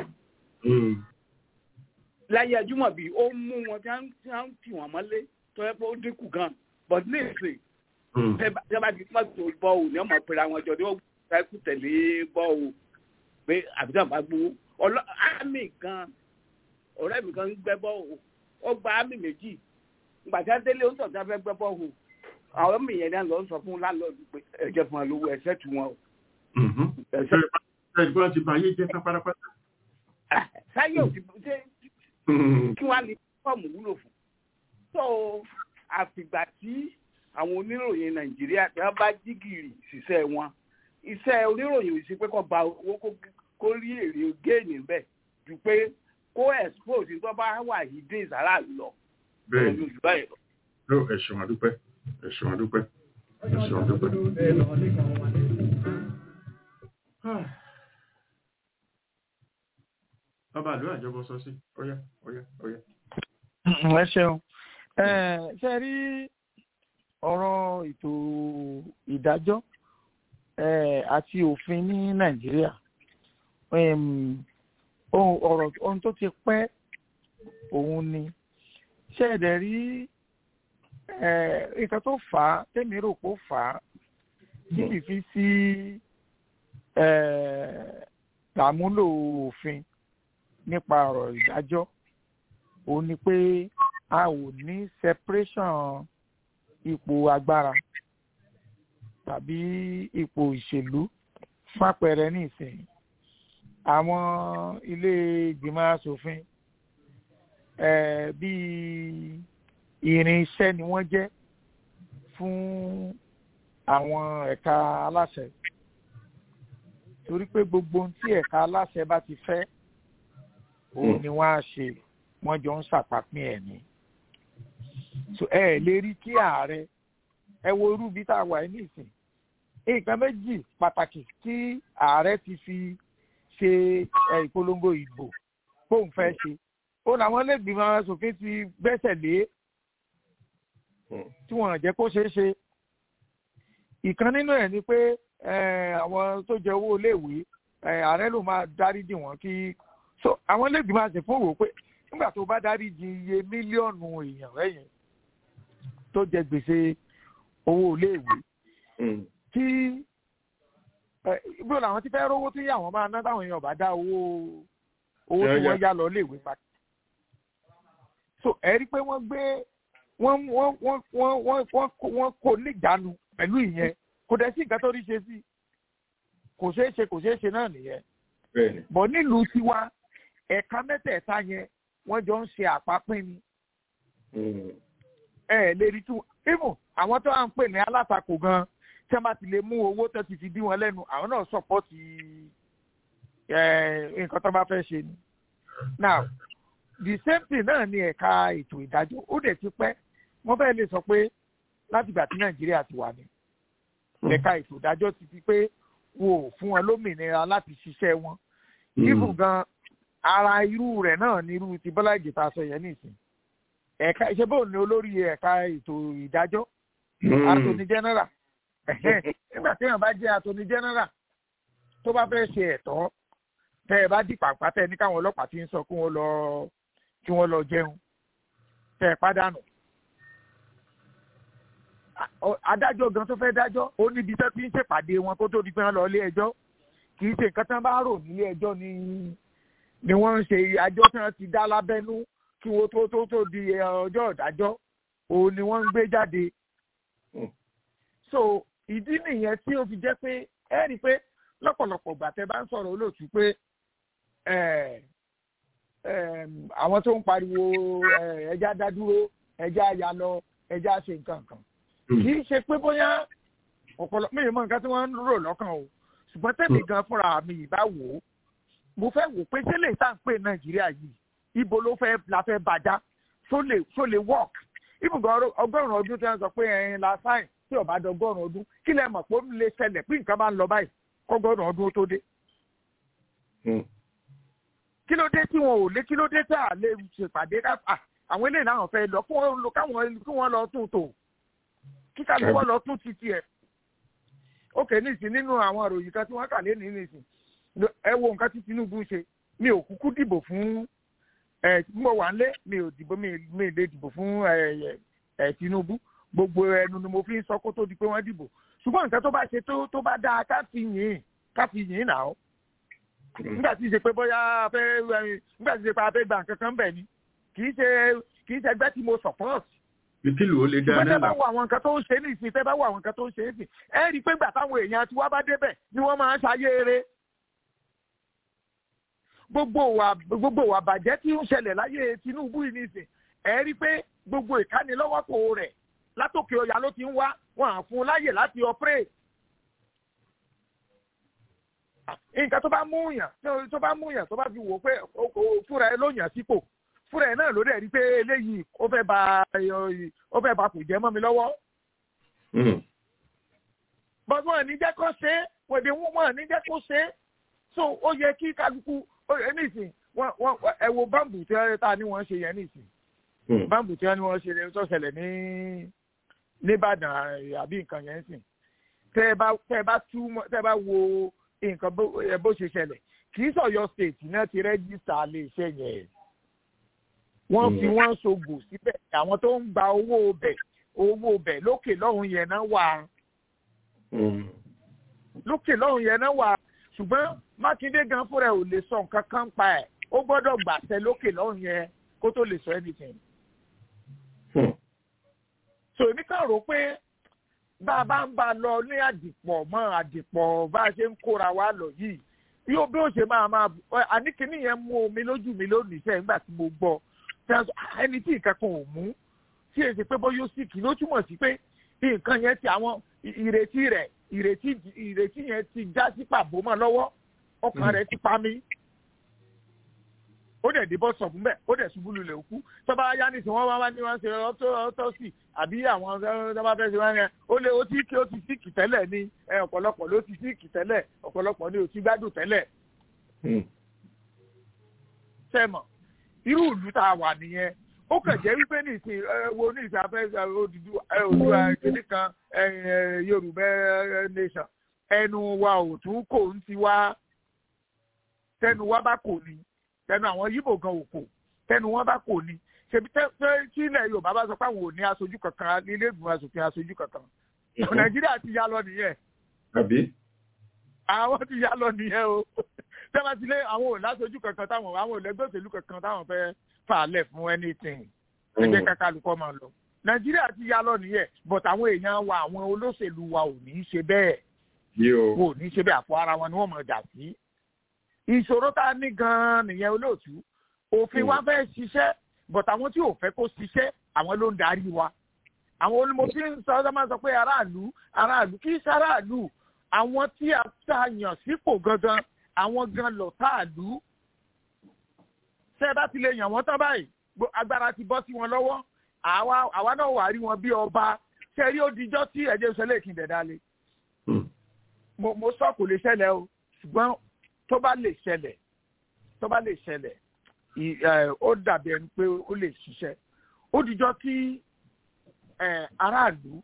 láyé Ajúmọ̀bí ó mú wọn tí wọ́n tì wọ́n mọ́lé tó yẹ pé ó dínkù gan but ní ìsìn ìjọba ti pàtó bọ́ọ̀hù ní ọmọ pèrè àwọn jọ ní ó gbà tẹ̀lé bọ́ọ̀hù pé àbíjà bá gbowó àmì kan ọ̀rẹ́ mi kan ń gbẹ́ bọ́ọ̀hù ó gba àmì méjì gbàtà délé ó ń tọ̀jà fẹ́ gbẹ́ bọ́ọ̀hù àwọn ọmọ ìyẹn náà lọ sọ fún láńlọ́ọ̀dù pé ẹ̀jẹ̀ fún àlówó ẹ̀ṣẹ̀ tù wọn o. ẹ̀gbọ́n ti báyé jẹ́ pátápátá. sáyé ò ti ṣe kí wọ́n á lè fọ́ọ̀mù wúlò fún. tó àfìgbà tí àwọn oníròyìn Nàìjíríà tí wọ́n bá jí gìrì ṣiṣẹ́ wọn iṣẹ́ oníròyìn ò sí pé kó ba owó kó rí èrè géènì bẹ́ẹ̀ ju pé kó expose tó bá wà yìí dé ìsára lọ. bẹ́ẹ̀ni ló ẹ̀sùn àdúpẹ́. bàbá àdúrà àjọbọ sọ sí ọyá. ẹ ṣeun ṣe rí ọ̀rọ̀ ètò ìdájọ́ àti òfin ní Nàìjíríà ohun tó ti pẹ́ òun ni ṣẹ̀dẹ̀ rí nǹkan tó fà á tẹ́mi rò pé ó fà á kí ìfi sí àmúlò òfin nípa ọ̀rọ̀ ìdájọ́ òun ni pé a ò ní separation ipò agbára tàbí ipò ìṣèlú fàpẹẹrẹ nísìnyí àwọn ilé ìgbìmọ̀ aṣòfin bíi irinṣẹ́ ni wọ́n jẹ́ fún àwọn ẹ̀ka aláṣẹ torí pé gbogbo ohun tí ẹ̀ka aláṣẹ bá ti fẹ́ òun ni wọ́n á ṣe wọ́n jọ ń ṣàpapín ẹ̀ ni. So ẹ lè rí kí ààrẹ ẹ wo irú bí tá a wà ní ìsìn nǹkan méjì pàtàkì tí ààrẹ ti fi ṣe ìpolongo ìbò fóun fẹ́ ṣe ó làwọn lẹ́gbìmọ̀ aṣòfin ti gbẹ́sẹ̀ lé tí wọ́n jẹ́ kó ṣeé ṣe. Ìkan nínú ẹ̀ ni pé àwọn tó jẹ owó iléèwé ààrẹ ló máa dáríjì wọ́n kí so àwọn lẹ́gbìmọ̀ aṣòfin wò pé nígbà tó bá dáríjì iye mílíọ̀nù èèyàn lẹ́yìn tó jẹ gbèsè owó iléèwé tí bí làwọn ti fẹ́ rówó tí àwọn máa ná táwọn èèyàn bá dá owó tí wọ́n yá lọ iléèwé padà. So ẹ rí pé wọ́n gbé wọ́n kò níjànú pẹ̀lú ìyẹn kò dẹ̀ sí nǹkan tó rí ṣe sí kò ṣeé ṣe náà nìyẹn. Bọ̀ nílùú tiwa ẹ̀ka mẹ́tẹ̀ẹ̀ta yẹn wọ́n jọ ń ṣe àpapín ni. Ẹ lè rí tú even àwọn tó à ń pè ní alátakò gan tí wọ́n bá ti lè mú owó tó ti fi dí wọn lẹ́nu àwọn náà sọ̀pọ̀tì nǹkan tó bá fẹ́ ṣe ni. Now the same thing náà ni ẹ̀ka ètò ìdájọ́ ó dẹ̀ ti pẹ́ wọ́n fẹ́ lè sọ pé láti ìgbà tí Nàìjíríà ti wà ní ẹ̀ka ètò ìdájọ́ ti fi pé wò fún wọn lómìnira láti ṣiṣẹ́ wọn. Even gan ara irú rẹ̀ náà ni irú ti Bọ́lá Ìgè tá a sọ yẹn nìsín. Ẹ̀ka ìṣẹ́bọ̀ ní olórí ẹ̀ka ètò ìdájọ́ Attorney General nígbà tí èèyàn bá jẹ́ Attorney General tó bá fẹ́ ṣe ẹ̀tọ́ tẹ́ ẹ bá dì pàpà tẹ́ ẹ ní káwọn ọlọ́pàá ti ń sọ kí wọ́n lọ jẹun tẹ́ ẹ pàdánù. Adájọ́ gan tó fẹ́ dájọ́ ó níbi tó ti ń ṣèpàdé wọn kó tó di pé wọ́n lọ ilé ẹjọ́ kì í ṣe nǹkan tí wọ́n bá rò nílé ẹjọ́ ni wọ́n ń ṣe àjọ tí wọ́n ti dá lábẹ́nú kí wọ́n tó di ọjọ́ ìdájọ́ òun ni wọ́n ń gbé jáde. So ìdí nìyẹn tí ó fi jẹ́ pé ẹ rí i pé lọ́pọ̀lọpọ̀ ìgbà tẹ́ bá ń sọ̀rọ̀ olóòtú pé àwọn tó ń pariwo ẹja dádúró ẹja ya lọ ẹja ṣe nǹkan kan kì í ṣe pé bóyá ọ̀pọ̀lọpọ̀ mi ò mọ nǹkan tí wọ́n ń rò lọ́kàn o ṣùgbọ́n tẹ̀mí gan fúnra mi ìbá wò ó mo fẹ́ wò pé ṣé lè tá à ń pè Nàìjíríà yìí ibo la fẹ́ bàjá ṣó lè work ibùdó ọgọ́rùn-ún ọdún tí wọ́n sọ pé ẹ̀yin la sáìn tí ó bá dọgọ́rùn-ún ọdún kí lẹ mọ̀ pé ó lè ṣẹlẹ̀ pé nǹkan bá ń lọ báyìí kọ́gọ́rùn-ún ọdún tó dé. Kí ló dé tí wọn ò lé kí ló dé tá a lè ṣèpàdé àwọn eléyìí náà fẹ́ lọ kí wọ́n lọ tún tò kí kálí wọ́n lọ tún títí ẹ̀. Ókè nísìn nínú àwọn àròyìn kan tí wọ́n kà lé ní nísìn ẹ wo nǹkan tí Tinubu ṣe mi ò kúkú dìbò fún mo wà nílé mi ò dìbò mi lè dìbò fún Tinubu gbogbo ẹnu ni mo fi ń sọ kó tó di pé wọ́n dìbò ṣùgbọ́n nǹkan tó bá ṣe tó bá dáa ká fi yìn náà nígbà tí ṣe pé bóyá nígbà tí ṣe pé abẹ́ gba nǹkan kan bẹ̀ ni kì í ṣe ẹgbẹ́ tí mo support. ìkìlù ó lè dáa náà. tẹ́ bá wo àwọn nǹkan tó ń ṣe ní ìsìn tẹ́ bá wo àwọn nǹkan tó ń ṣe ní ìsìn ẹ rí i pé gbà táwọn èèyàn tí wọ́n bá débẹ̀ ni wọ́n máa ń ṣayé eré. gbogbo ìwà bàjẹ́ tí ń ṣẹlẹ̀ láyé Tinubu yìí ní ìsìn ẹ rí i pé gbogbo ìkánilọ́wọ́kò rẹ̀ látòkè ọ̀yà ló ti ń wá wọn à fún un láyè láti operate. nǹkan tó bá mú yàn tó bá fi wò pé fúnra ẹ ló yàn sípò fúnra ẹ náà ló dẹ̀ rí pé eléyìí ó fẹ́ ba kò jẹ́ mọ́ mi lọ́wọ́. but wọn ò ní jẹ́ kó ṣe é wọn ò ní jẹ́ kó ṣe é so ó yẹ kí kálukú nísìn ẹ wo bámbù tí wọ́n ṣe yẹn nísìn bámbù tí wọ́n ṣe tó ṣẹlẹ̀ nìbàdàn àbí nǹkan yẹn sìn tẹ́ ẹ bá wo nǹkan bó ṣe ṣẹlẹ̀ kì í sọ̀yọ́ state náà ti rẹ́gísítà lè ṣe yẹn wọ́n fi wọ́n ṣògò síbẹ̀ àwọn tó ń gba owó bẹ̀ lókè lọ́hùn yẹn náà wà ṣùgbọ́n Mákindé gan fúnra ò lè sọ nǹkan kan pa ẹ̀ ó gbọ́dọ̀ gbàṣẹ lókè lọ́hùn yẹn kó tó lè sọ anything. So èmi kàn rò pé bá a bá ń bá a lọ ní àdìpọ̀ bá a ṣe ń kóra wa lọ yìí yóò bí ó ṣe máa àníkíní yẹn mú omi lójú mi lónìí sẹ́yìn nígbà tí mo gbọ́ ẹni tí nǹkan kan ò mú tí èsì pé bóyá ó sì kì ló túmọ̀ sí pé nǹkan yẹn ti àwọn ìrètí yẹn ti já sí pàbó mọ́ lọ́wọ́ ọkàn rẹ̀ ti pa mí ó dẹ̀ dé bọ́sọ̀ fún bẹ́ẹ̀ ó dẹ̀ ṣubú lulẹ̀ òkú tọ́ba yá ní tí wọ́n wá ní wọ́n ṣe ọ́tọ́sì àbí àwọn tọ́ba fẹ́ ṣe wọ́n yẹn ó ti síkì tẹ́lẹ̀ ní ọ̀pọ̀lọpọ̀ ló ti síkì tẹ́lẹ̀ ọ̀pọ̀lọpọ̀ ni ò ti gbádùn tẹ́lẹ̀. sẹ́mọ̀ irú ìlú tá a wà nìyẹn ó kàn jẹ́ wípé ní ìsìn wo ní ìsìn afẹ́ Oòduà kìnní kan Yorùbá nation ẹnu wa ò tún kò ń ti wá tẹnu wa bá kò ní tẹnu àwọn Yíbò gan òkò tẹnu wọn bá kò ní ṣebí tí ilẹ̀ Yorùbá bá sọ pé àwọn ò ní aṣojú kankan ní ilé ìgbìmọ̀ aṣòfin aṣojú kankan Nàìjíríà ti yá lọ nìyẹn. àbí. àwọn ti yá lọ nìyẹn o tẹ́lá ti lé àwọn ò láṣojú kankan táwọn àwọn ò lẹ́gbẹ́ òṣèlú kankan táwọn fẹ́ fà lẹ̀ fún anything ẹgbẹ́ kankalùkọ́ máa lọ. Nàìjíríà ti yá lọ nìyẹn but àwọn èèyàn wa àwọn olóṣèlú wa ò ní í ṣe bẹ́ẹ̀ wọn ò ní í ṣe bẹ́ẹ̀ àpò ara wọn ni wọ́n mọ̀ jà sí. ìṣòro tá a ní gan-an nìyẹn olóòtú òfin wa fẹ́ ṣiṣẹ́ but àwọn tí ò fẹ́ kó ṣiṣẹ́ àwọn ló ń darí wa. àwọn olùmọ̀fin sọ máa sọ pé aráàlú kì í ṣe aráàlú àwọn tí a yàn sípò gangan àwọn gan lọ̀táàlú. ṣé ẹ bá ti lè yàn wọ́n tán báyìí agbára ti bọ́ sí wọn lọ́wọ́ àwa náà wà rí wọn bí ọba ṣe rí ó dijọ́ tí ẹ̀jẹ̀ ìṣẹ̀lẹ̀ kì í dẹ̀ dalẹ̀. mo sọ kò lè ṣẹlẹ̀ o ṣùgbọ́n tó bá lè ṣẹlẹ̀ ó dàbí ẹni pé ó lè ṣiṣẹ́ ó dijọ́ tí aráàlú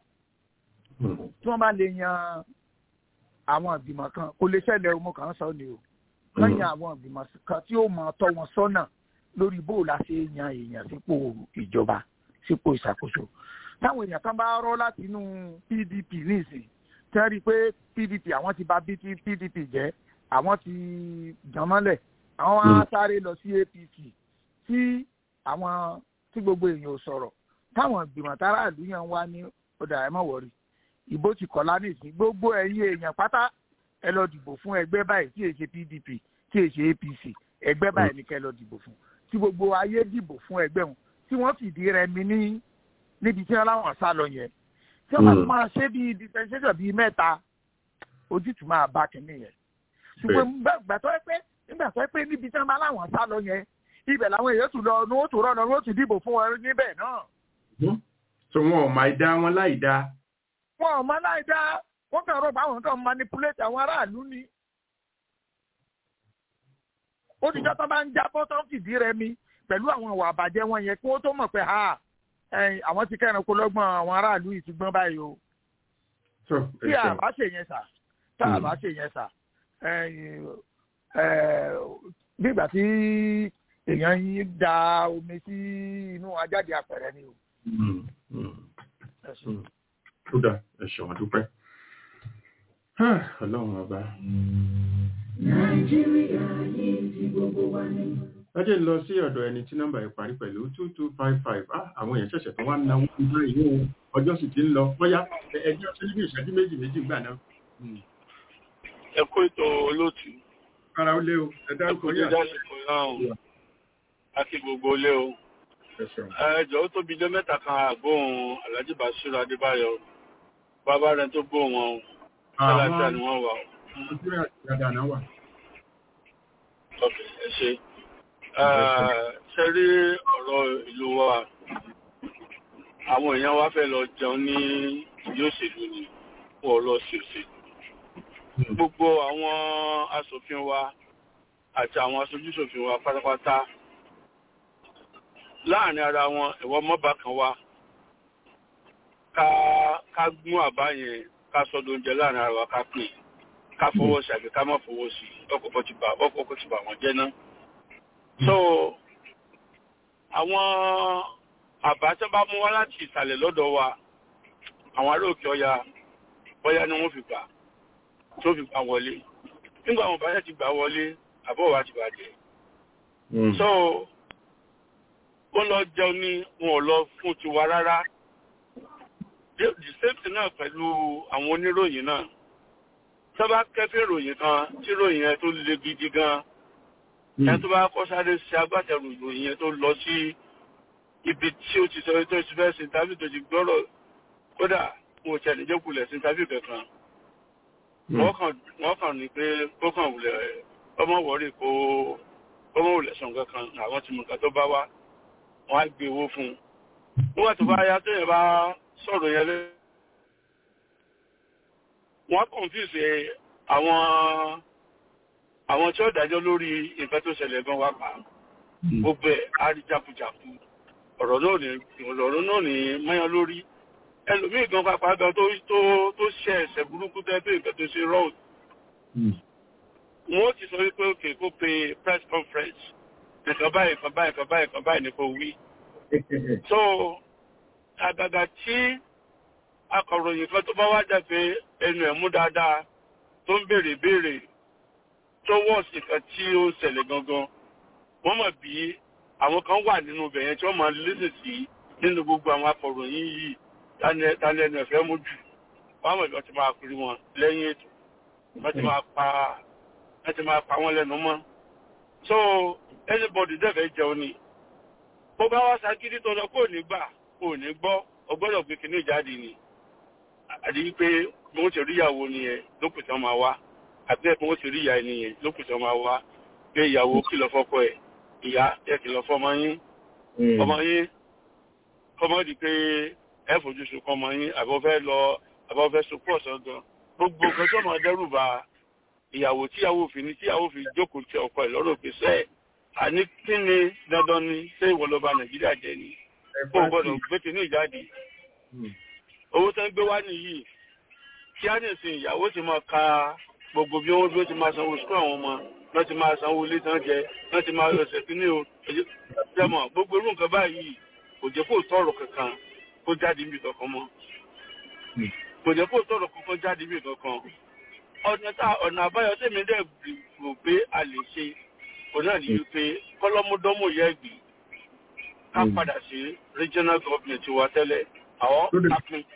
tí wọ́n bá lè yan àwọn ìgbìmọ̀ kan kò lè ṣẹlẹ̀ ọmọ kan sọ ni o wọ́n yan àwọn ìgbìmọ̀ kan tí ó mọ̀ tọ́ wọn sọ́nà lórí bó la ṣe yan èèyàn sípò ìjọba sípò ìṣàkóso táwọn èèyàn kan bá rọ́ láti inú PDP nísìnyí tí wọ́n rí i pé PDP àwọn ti bà PDP jẹ́ àwọn ti jàn mọ́lẹ̀ àwọn á sáré lọ sí APC tí gbogbo èèyàn ò sọ̀rọ̀ táwọn ìgbìmọ̀ táráàlú yàn wá ní ọ̀dà ẹ̀ mọ̀ wọ̀rí ìbò ti kọ̀lá nìsín gbogbo ẹ̀yin èèyàn pátá ẹ lọ dìbò fún ẹgbẹ́ báyìí tí èṣe PDP tí èṣe APC ẹgbẹ́ báyìí ní kẹ́ lọ dìbò fún tí gbogbo ayé dìbò fún ẹgbẹ́ wọn tí wọ́n fìdí rẹmi níbi tí wọ́n láwọn sá lọ yẹn tí wọ́n bá tún máa ṣe bíi dispensation bíi mẹ́ta ojútùú máa bá kínní yẹn ṣùgbọ́n nígbà tó ẹ pé níbi tí wọ́n bá láwọn sá lọ yẹn ibẹ̀ làwọn èèyàn tún lọ ní ó tún rọ̀ lọ ní ó tún dìbò fún wọn níbẹ̀ náà. so wọn ò máa dá wọn láì dá. wọn ò máa láì dá wọn kàn rọ pé àwọn kan manipulate àwọn aráàlú ni. ó ti jọ́ tó bá ń jábọ́ tó ń fìdí rẹmi pẹ̀lú àwọn ìwà àbàjẹ́ wọn yẹn kí wọ́n tó mọ̀ pé àwọn ti kẹ́rin kó lọ́gbọ̀n àwọn aráàlú yìí ti gbọ́n báyìí o. tí a bá ṣe yẹn sà bí ìgbà tí èèyàn yín da omi sí inú ajáde àpẹẹrẹ ni o. ó dà ẹ ṣeun dúpẹ́. Ọlọ́run ọba. Nàìjíríà yìí ti gbogbo wa ní. Lájẹ́ lọ sí ọ̀dọ̀ ẹni tí nọ́mbà ẹ̀ parí pẹ̀lú 2255. Àwọn èèyàn ṣẹ̀ṣẹ̀ tó wá ń náwó ìgbà ìwé ọjọ́ sì ti ń lọ. Bóyá ẹjọ́ tó ní bí ìṣẹ́jú méjì gbà náà. Ẹ kó ètò olóòtú. Kára ó lé o. Ẹ dárúkọ ní àsìkò náà àti gbogbo lé o. Ẹjọ́ ó tóbi jẹ́ mẹ́ta kan àgbóhùn Alhaji Basiru Adébáyọ̀. Bàbá rẹ̀ tó gbóhùn wọn. Ṣáláṣá ni wọ́n wà. Okay, ẹ ṣe. Ṣe rí ọ̀rọ̀ ìlú wa, àwọn èèyàn wá fẹ́ lọ jẹun ní ìlú òṣèlú ni wọ́n lọ sí òṣèlú. Gbogbo àwọn aṣòfin wa àti àwọn aṣojúṣòfin wa pátápátá láàrin ara wọn ẹ̀wọ́ mọ́bà kan wá ká gún àbá yẹn ká sọ́dọ̀ oúnjẹ láàrin ara wa ká pè ká fọwọ́ sí àbí ká má fọwọ́ sí ọkọ̀ ti bà wọ́n jẹ́ náà. So àwọn àbá tó bá mú wá láti ìsàlẹ̀ lọ́dọ̀ wa àwọn ará òkè ọya bóyá ni wọ́n fi gbà tó fi gbà wọlé nígbà àwọn báyẹ̀ ti gbà wọlé àbọ̀ wa ti bàjẹ́. So wọ́n lọ jẹun ní wọn ò lọ fún tiwa rárá. The same thing náà pẹ̀lú àwọn oníròyìn náà tó bá kẹ́fẹ́ ìròyìn kan tí ìròyìn yẹn tó le gidi gan ẹni tó bá kọ́ sáré ṣe agbátẹrù ìròyìn yẹn tó lọ sí ibi tí ó ti sọ tó ti fẹ́ sí tàbí tó ti gbọ́rọ̀ kódà mo tẹ̀ ní jẹ́kulẹ̀ sí tàbí kankan wọ́n kàn ní pé ó kàn wulẹ̀ ọmọ wọ̀rí ọmọ òlẹ̀sàn kankan àwọn tí mo kàn tó bá wá wọ́n á gbé owó fún un nígbà tó bá yá tó yẹn bá sọ̀rọ̀ yẹn lé wọ́n confuse àwọn tí ó dájọ́ lórí nǹkan tó ṣẹlẹ̀ gan wá pa gbogbo ẹ̀ á rí jákujàku ọ̀rọ̀ náà ní mọ́yán lórí ẹlòmíì gan pápá gan tó ṣe ẹ̀ṣẹ̀ burúkú tẹ́ pé nǹkan tó ṣe road wọ́n ti sọ wípé òkè kó pe press conference nǹkan báyìí ní kò wí. So àgàgà tí akọ̀ròyìn kan tó bá wá jà pé ẹnu ẹ̀ mú dáadáa tó ń béèrè tó wọ́ọ̀sì kan tí ó ṣẹlẹ̀ gangan wọ́n mọ̀ bí àwọn kan wà nínú ibẹ̀ yẹn tí wọ́n máa lésì sí nínú gbogbo àwọn akọ̀ròyìn yìí tani ẹnu ẹ̀fẹ́ mú jù wọ́n mọ̀ bí wọ́n ti máa pèrè wọn lẹ́yìn ètò wọ́n ti máa pa wọ́n lẹ́nu mọ́. So anybody dẹ́fẹ̀ẹ́ jẹun ni bó bá wá sagídí tó lọ kò ní gbà kò ní gbọ́ ọgbọ́dọ̀ gbé kinní jáde ni àti pé bí wọ́n ti rí ìyàwó nìyẹn lókùn tí wọ́n máa wá àti bí wọ́n ti rí ìyá nìyẹn lókùn tí wọ́n máa wá pé ìyàwó kìlọ̀ fọ́kọ ẹ̀ ìyá ẹ̀ kìlọ̀ fọ́mọ yín ọmọ di pé ẹ fojú sunkún ọmọ yín àbọ̀fẹ́ sunkún ọ̀sán gan gbogbo nǹkan tó máa dẹ́rù bà ìyàwó tíyàwó fi jókòó tí ọkọ ẹ̀ lọ́rọ̀ pé sẹ́ẹ̀ àní kí ni dandan ni ṣé ìwọ ló bà Nàìjíríà jẹ́ ni kó o gbọ́dọ̀ gbé kinní ìjáde owó tó ń gbé wá nìyí kí á nìsín ìyàwó ti máa ka gbogbo bí wọ́n ti máa sanwó sukú àwọn ọmọ wọ́n ti máa sanwó ilé tán jẹ wọ́n ti máa lọ́sẹ̀ kínní o jẹ́mọ̀ gbogbo irú nǹkan báyìí kò jẹ́ kó tọ̀rọ̀ kankan kó jáde níbi kankan mọ́ kò jẹ́ kó tọ̀rọ̀ kankan jáde níbi kankan ọ̀nà àbáyọ tèmi dẹ̀ rò pé a lè ṣe òun náà ní wípé kọ́lọ́múdọ́mù yẹ gbì ká padà sí regional government wa tẹ́lẹ̀ àwọn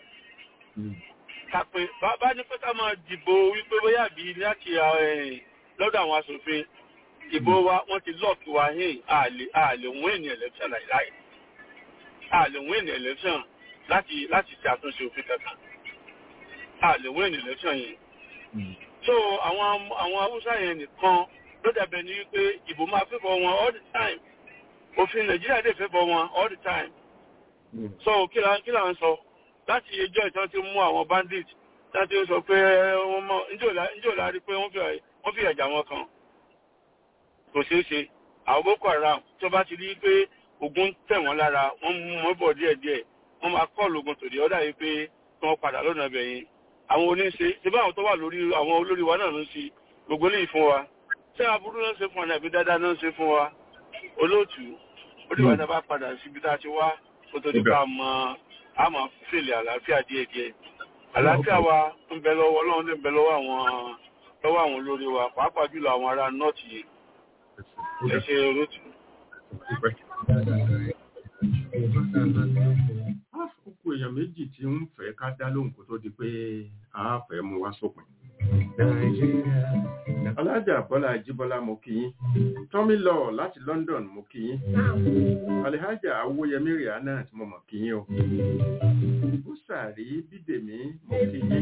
kápẹ́ bá ní pé ká máa dìbò wípé bóyá bí láti lọ́dọ̀ àwọn aṣòfin ìbò wa wọ́n ti lọ́ọ̀kì wa yìí àlè win ní election láìláì àlè win ní election láti ṣe àtúnṣe òfin kankan àlè win ní election yìí. So àwọn Haúsá yẹn nìkan ló dàbẹ̀ ní wípé ìbò máa fẹ́fọ́ wọn all the time òfin Nàìjíríà dẹ̀ fẹ́fọ́ wọn all the time. So kí là ń sọ láti ẹjọ́ ìtàn ti mú àwọn bandit láti ó sọ pé wọ́n mọ́ níjò lárí pé wọ́n fi ẹ̀jà wọn kan kò ṣeé ṣe àwọn Boko Haram tó bá ti rí pé ogun tẹ̀ wọ́n lára wọ́n mú wọn bọ̀ díẹ̀díẹ̀ wọ́n máa kọ́ lógun tòdì ọ́dà yìí pé kí wọ́n padà lọ́nà ibẹ̀ yẹn àwọn oníṣe ṣe bá àwọn tó wà lórí àwọn olórí wa náà ló ń ṣe gbogbo lè fún wa ṣé aburú náà ń ṣe fún wa ní àbí dáadáa náà ń ṣe fún wa olóòtú oníwàdà bá padà síbi tá a ti wá kó tó di ká mọ àmọ́ fèlè àlàáfíà díẹ̀díẹ̀ àlàáfíà wa ń bẹ lọ́wọ́ Ọlọ́run lè ń bẹ lọ́wọ́ àwọn olórí wa pàápàá jùlọ àwọn ará nọ́ọ̀tì yìí ẹ ṣe olóòtú. Kókó èèyàn méjì tí ń fẹ́ ká dá lóhùn kó tó di pé a fẹ́ mú wá sópin. Alájà Bọ́lá Ajíbọ́lá mo kí yín. Tọ́mí lọ láti London mo kí yín. Alhaja Awóyẹmí Rihanna tí mo mọ̀ kí yín o. Búsàrí Bídèmí mo kí yín.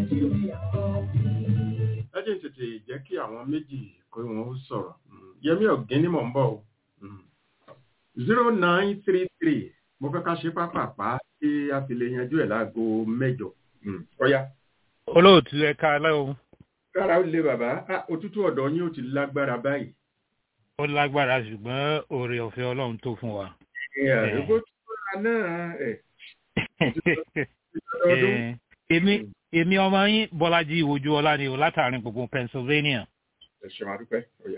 Lájẹ́ tètè jẹ́ kí àwọn méjì kó wọn sọ̀rọ̀. Yẹmí Ọ̀gín ni mò ń bọ̀ o. 0933 mo fẹ́ ká ṣe pápápá tí a fi lè yanjú ẹ̀ láago 8. Ọ̀yá. Olóòtú ẹ̀ka aláwọ̀. Kára ó lé bàbá, òtútù ọ̀dọ̀ yín ó ti lágbára báyìí. Ó lágbára ṣùgbọ́n oore ọ̀fẹ́ Ọlọ́run tó fún wa. Àdúgbò tó rà náà Èmi ọmọ yín Bọ́lájí Ojúọlá ni o látàrin gbogbo Pennsylvania. Ẹ ṣe máa dúpẹ́, ọ̀yá.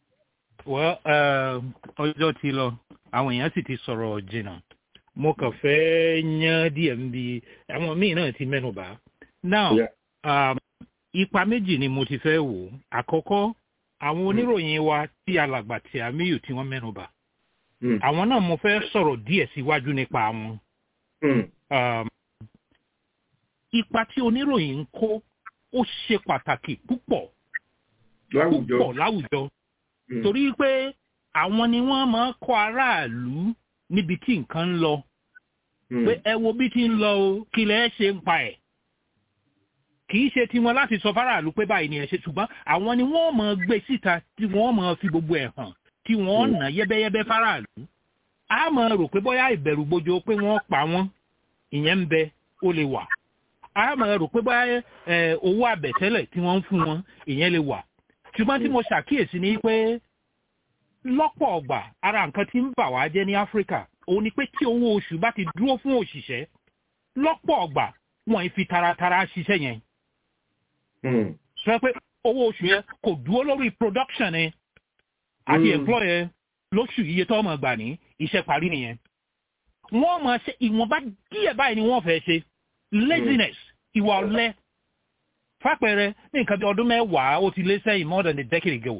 Ọjọ́ ti lọ, àwọn èèyàn sì ti sọ̀rọ̀ jìnnà. Mo kàn fẹ́ yán díẹ̀ níbi àwọn míì náà ti mẹ́nu bà. Now, ipa méjì ni mo ti fẹ́ wò. Àkọ́kọ́, àwọn oníròyìn wa tí alàgbà tí Àmíyù tí wọ́n mẹ́nu bà. Àwọn náà mo fẹ́ sọ̀rọ̀ díẹ̀ síwájú nípa wọn. Ipa tí oníròyìn ń kó ó ṣe pàtàkì púpọ̀ láwùjọ. Torí pé àwọn ni wọ́n máa kọ́ aráàlú níbi tí nǹkan ń lọ. Pé ẹ wo bí tí ń lọ o, kí lẹ ṣe ń pa ẹ̀. Kì í ṣe tiwọn láti sọ fáráàlú pé báyìí ni ẹ ṣe, ṣùgbọ́n àwọn ni wọ́n máa gbé síta tí wọ́n máa fi gbogbo ẹ̀ hàn tí wọ́n nà yẹ́bẹ́yẹ́bẹ́ fáráàlú a máa rò pé bóyá ìbẹ̀rù bojo pé wọ́n pa wọ́n ìyẹn ń bẹ ó lè wà a máa rò pé bóyá owó àbẹ̀tẹ́lẹ̀ tí wọ́n ń fún wọn ìyẹn lè wà ṣùgbọ́n tí mo ṣàkíyèsí ni pé lọ́pọ̀ ọgbà ara nǹkan tí ń bà wá jẹ́ ní Áfíríkà òun ni pé tí owó oṣù bá ti dúró fún òṣìṣẹ́ lọ́pọ̀ ọgbà wọ́n fi taratara ṣiṣẹ́ yẹn. sọ pé owó oṣù yẹn kò dúró lórí production ni àti employer lóṣù iye tó máa gbà ní iṣẹ́ parí nìyẹn. wọ́n máa ṣe ìwọ̀nba díẹ̀ báyìí ni wọ́n fẹ́ ṣe laziness ìwà ọ̀lẹ. fàpẹẹrẹ ní nǹkan bí ọdún mẹ́wàá ó ti lé sẹ́yìn more than a decade ago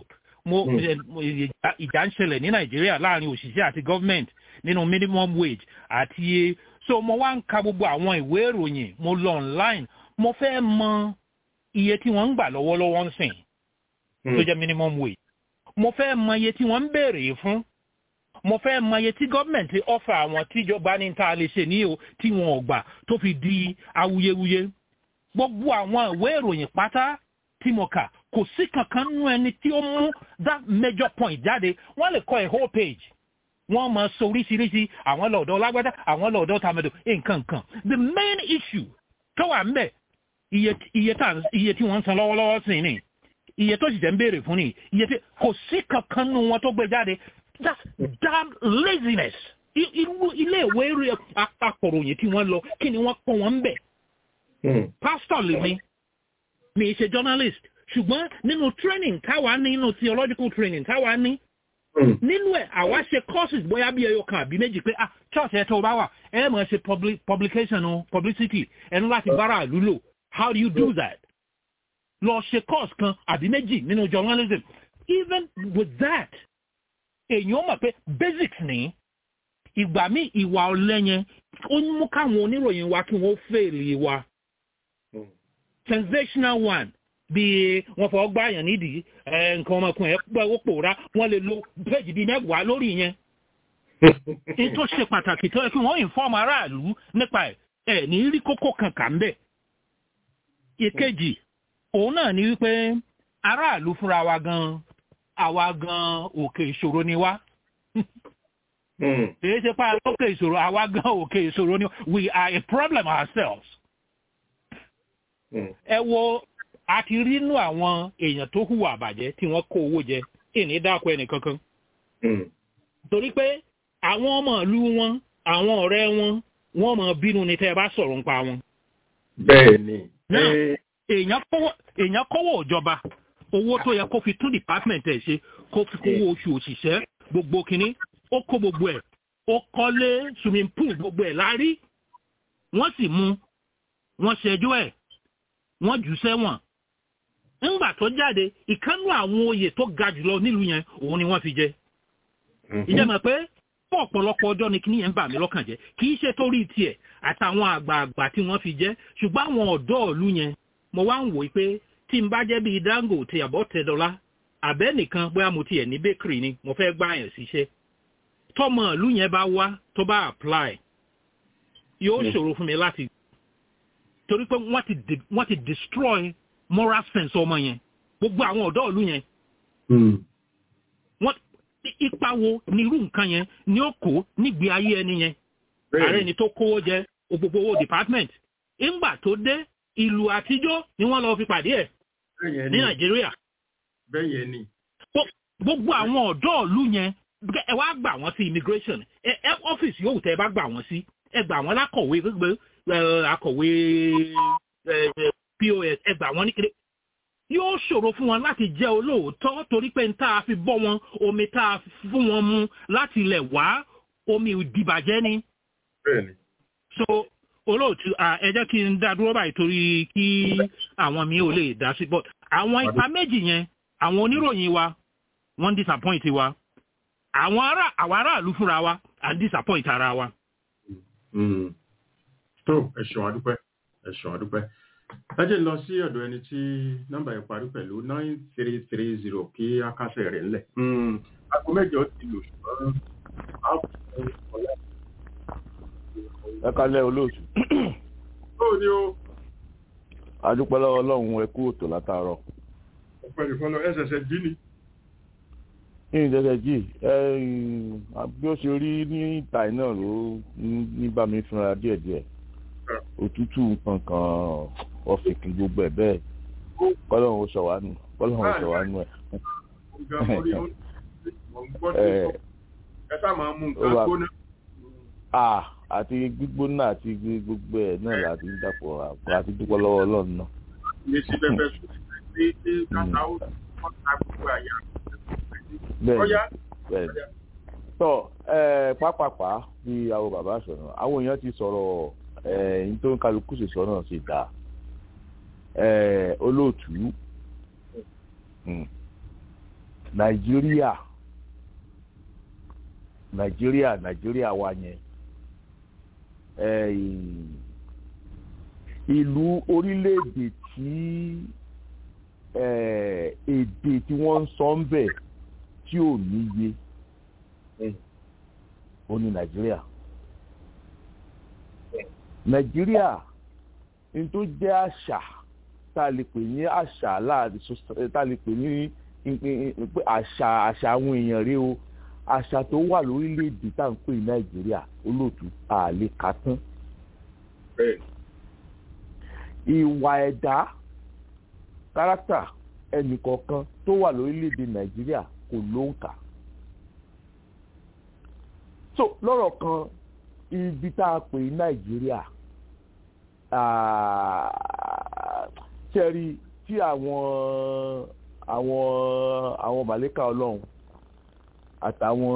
ìjà ń ṣẹlẹ̀ ní Nàìjíríà láàrin òṣìṣẹ́ àti government nínú minimum wage àti so mo wá ń ka gbogbo àwọn ìwé ìròyìn mo lọ online mo fẹ́ mọ iye tí wọ́n ń gbà lọ́wọ́lọ́wọ́ ń sìn tó jẹ́ minimum wage mo fẹ́ mọ iye tí wọ́n ń béèrè fún mo fẹ́ mọ iye tí gọ́ọ̀mẹ̀ntì ọ̀fà àwọn tíjọba ní ta lè ṣe ní o tí wọn ò gbà tó fi di awuyewuye gbogbo àwọn ìwé ìròyìn pátá tí mo kà kò sí kankan nínú ẹni tí ó mú that major point jáde wọ́n lè kọ a whole page wọ́n máa sọ oríṣiríṣi àwọn lọ́dọ̀ lágbádá àwọn lọ́dọ̀ tàmẹ̀dọ̀ nǹkan kan the main issue tó wà ń bẹ̀ iye tí wọ́n ń san lọ́wọ́lọ́wọ́ sí ni iye tó sì jẹ́ ń béèrè fún ni iye tí kò sí kankan nínú wọn tó gbé jáde that's damn laziness ilé ìwé akọ̀ròyìn tí wọ́n lọ kí ni wọ́n kọ́ wọn ń bẹ̀ pastor lè mi ṣe journalist ṣùgbọ́n nínú training táwa ní nínú theological training táwa ní nínú ẹ̀ àwa ṣe courses bóyá bí ẹyọ kan àbí méjì pé church ẹ̀ tó bá wà ẹ̀ máa ṣe publication o publicity ẹnu láti bára ìlú lò how do you do that lọ ṣe course kan àbí méjì nínú journalism even with that èèyàn mọ̀ pé basics ní ìgbà míì ìwà ọ̀lẹ́yẹn ó ń mú káwọn oníròyìn wa kí wọ́n fèèlì wa sensational one bí wọ́n fọ́ gbáyàn nídìí nǹkan ọmọkùnrin ẹ̀ pẹ́ ó pòórá wọ́n lè lo péjì bíi mẹ́wàá lórí yẹn. ní tó ṣe pàtàkì tó yẹ kí wọ́n inform aráàlú nípa ẹ̀ ní rí kókó kankan bẹ́ẹ̀. ìkejì òun náà ni wípé aráàlú fúnra wa gan àwa gan òkè ìṣòro ni wá. èyí ṣe pa òkè ìṣòro àwa gan òkè ìṣòro ni we are a problem ourselves. ẹ wo a ti rí inú àwọn èèyàn tó hùwà àbàjẹ́ tí wọ́n kó owó jẹ ìní dákọ̀ ẹnì kankan. torí pé àwọn ọmọ ìlú wọn àwọn ọ̀rẹ́ wọn wọ́n mọ̀ bínú ni tẹ́ ẹ bá sọ̀rọ̀ nípa wọn. bẹ́ẹ̀ ni. èèyàn kọ́wọ́ ìjọba owó tó yẹ kó fi tún department ẹ̀ ṣe kó fi kówó oṣù òṣìṣẹ́ gbogbo kínní ó kó gbogbo ẹ̀ ó kọ́lé swimming pool gbogbo ẹ̀ lárí wọ́n sì mú wọ́n ṣẹjọ́ ẹ̀ wọ́n jù sẹ́wọ̀n ńgbà tó jáde ìkánú àwọn oyè tó ga jùlọ nílùú yẹn òun ni wọ́n fi jẹ. ìjẹ́ mọ̀ pé fún ọ̀pọ̀lọpọ̀ ọjọ́ ni kíní yẹn ń bà mí lọ́kàn jẹ́ kì í ṣe torí tiẹ̀ àtàwọn àgbààgbà tí wọ́n fi jẹ́ ṣùgbọ́n àwọn ọ̀dọ́ ìlú yẹn mo wá ń wò pé tí n bá jẹ́ bíi Dangote àbọ̀tẹ́dọ́lá àbẹ́ nìkan bóyá mo tiẹ̀ ní bakery ni mo fẹ́ gbá yẹn síṣẹ́ tọmọ ìlú yẹn bá wá tó bá apply yóò ṣòro fún mi láti torí pé wọ́n ti destroy moral sense ọmọ yẹn gbogbo àwọn ọ̀dọ́ ìlú yẹn wọ́n ipa wo ni irú nǹkan yẹn ni ó kó nígbé ayé ẹni yẹn ààrẹ ni tó kówó jẹ gbogbo owó department ńgbà tó dé ìlú àtijọ́ ni wọ́n lọ fi pàdé ẹ̀ ní Nàìjíríà gbogbo àwọn ọ̀dọ́ ìlú yẹn ẹ wá gbà wọ́n sí immigration ọ́fíìsì yóò tẹ́ ẹ bá gbà wọ́n sí ẹ gbà wọ́n lákọ̀wé gbogbo akọ̀wé POS ẹ gbà wọ́n ní kéde yóò ṣòro fún wọn láti jẹ́ olóòótọ́ torí pé tá a fi bọ́ wọn omi tá a fún wọn mu láti ilẹ̀ wá omi ìdìbàjẹ́ ni. so olóòtú ẹ jẹ́ kí n dá dúró báyìí torí kí àwọn mi ò lè dá sí but àwọn ipa méjì yẹn àwọn oníròyìn wa wọ́n disappoint wa àwọn aráàlú fúnra wa à ń disappoint ara wa. tó ẹ̀ṣọ́ àdúpẹ́ ẹ jẹ́ lọ sí ọ̀dọ̀ ẹni tí nọ́mbà yẹn parí pẹ̀lú 9330 kí a kásẹ̀ rẹ̀ ńlẹ̀. aago mẹ́jọ ti lò ṣùgbọ́n a kò ọ̀la. ẹ kálẹ̀ olóòtú. ó ní o. adúpẹ́ lọ́wọ́ Ọlọ́run ẹ kú òtò látàárọ̀. ọ̀pẹ̀ nìkan lọ ẹsẹ̀sẹ̀ jí ni. ìdẹ́sẹ̀jì bí ó ṣe rí ní ìta náà ló ní bá mi fúnra díẹ̀díẹ̀ òtútù kankan ọ̀fìnkì gbogbo ẹ̀ bẹ́ẹ̀ kọ́lọ́run ó ṣọ̀wánú ẹ̀. ẹ sá máa mú nǹkan gbóná. àti gbígbóná àti gbogbo ẹ̀ náà láti ń dàpọ̀ àti dúpọ́ lọ́wọ́ ọlọ́run náà. ilé sí pẹpẹ sùn sí kàtà ó ta gbogbo àyà. bẹ́ẹ̀ tọ́ pápápá bí àwọn bàbá sọ̀rọ̀ àwọn èèyàn ti sọ̀rọ̀ ẹ̀yìn tó ń kálukú sì sọ náà sì dáa olóòtú nàìjíríà wa yẹn ìlú orílẹ̀-èdè tí èdè tí wọ́n ń sọ ń bẹ̀ tí ò níye ó ní nàìjíríà ní tó jẹ́ àṣà tá a lè pè ní àṣà láàrin tá a lè pè ní àṣà àwọn èèyàn rèé o àṣà tó wà lórílẹ̀‐èdè tá à ń pè ní nàìjíríà olóòtú àlè kàtún. ìwà ẹ̀dá kárátà ẹnìkọ̀ọ̀kan tó wà lórílẹ̀‐èdè nàìjíríà kò lóǹkà. so lọ́rọ̀ kan ibi tá a pè ní nàìjíríà ṣẹ́rí tí àwọn màlẹ́kà ọlọ́run àtàwọn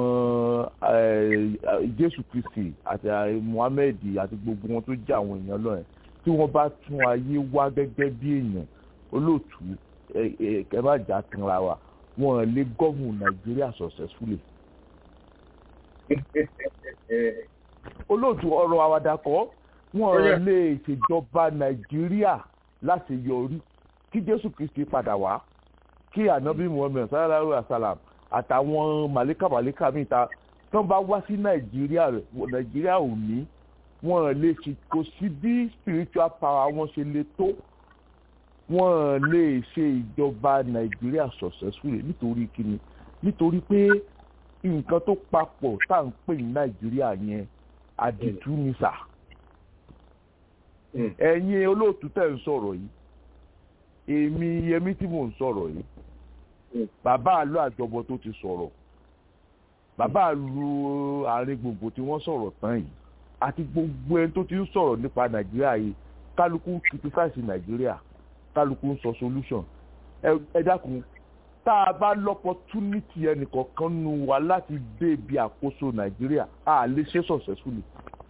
jésù kristi àti muhammed àti gbogbo wọn tó jẹ́ àwọn èèyàn lọ́rẹ̀ tí wọ́n bá tún ayé wá gẹ́gẹ́ bí èèyàn olóòtú ẹ má jà tanra wa wọn lè gọ́ọ̀mù nàìjíríà successfully. olóòtú ọ̀rọ̀ àwàdà kọ́ wọn lè ṣèjọba nàìjíríà láti yọrí kí jésù kristi padà wá kí ànábì muhammed sallallahu alaihi wasallam àtàwọn màlíkà míì ta tó bá wá sí nàìjíríà ò ní wọn lè ṣe kò sí bí spiritual power wọn ṣe lè tó wọn lè ṣe ìjọba nàìjíríà successfully nítorí kíni nítorí pé nǹkan tó papọ̀ tá à ń pè ní nàìjíríà yẹn àdìtú ni sà. ẹ̀yin olóòtú tẹ̀ ń sọ̀rọ̀ yìí èmi yẹmí tí mò ń sọ̀rọ̀ yìí bàbá àlọ́ àjọbọ tó ti sọ̀rọ̀ bàbá àlọ́ àárín gbogbo tí wọ́n sọ̀rọ̀ tán yìí àti gbogbo ẹni tó ti ń sọ̀rọ̀ nípa nàìjíríà yìí kálukú criticize nàìjíríà kálukú ń sọ solution ẹ dákun tá a bá l'opportunity ẹnìkọ̀ọ̀kan nu wa láti dé ibi àkóso nàìjíríà a lè ṣe successfully.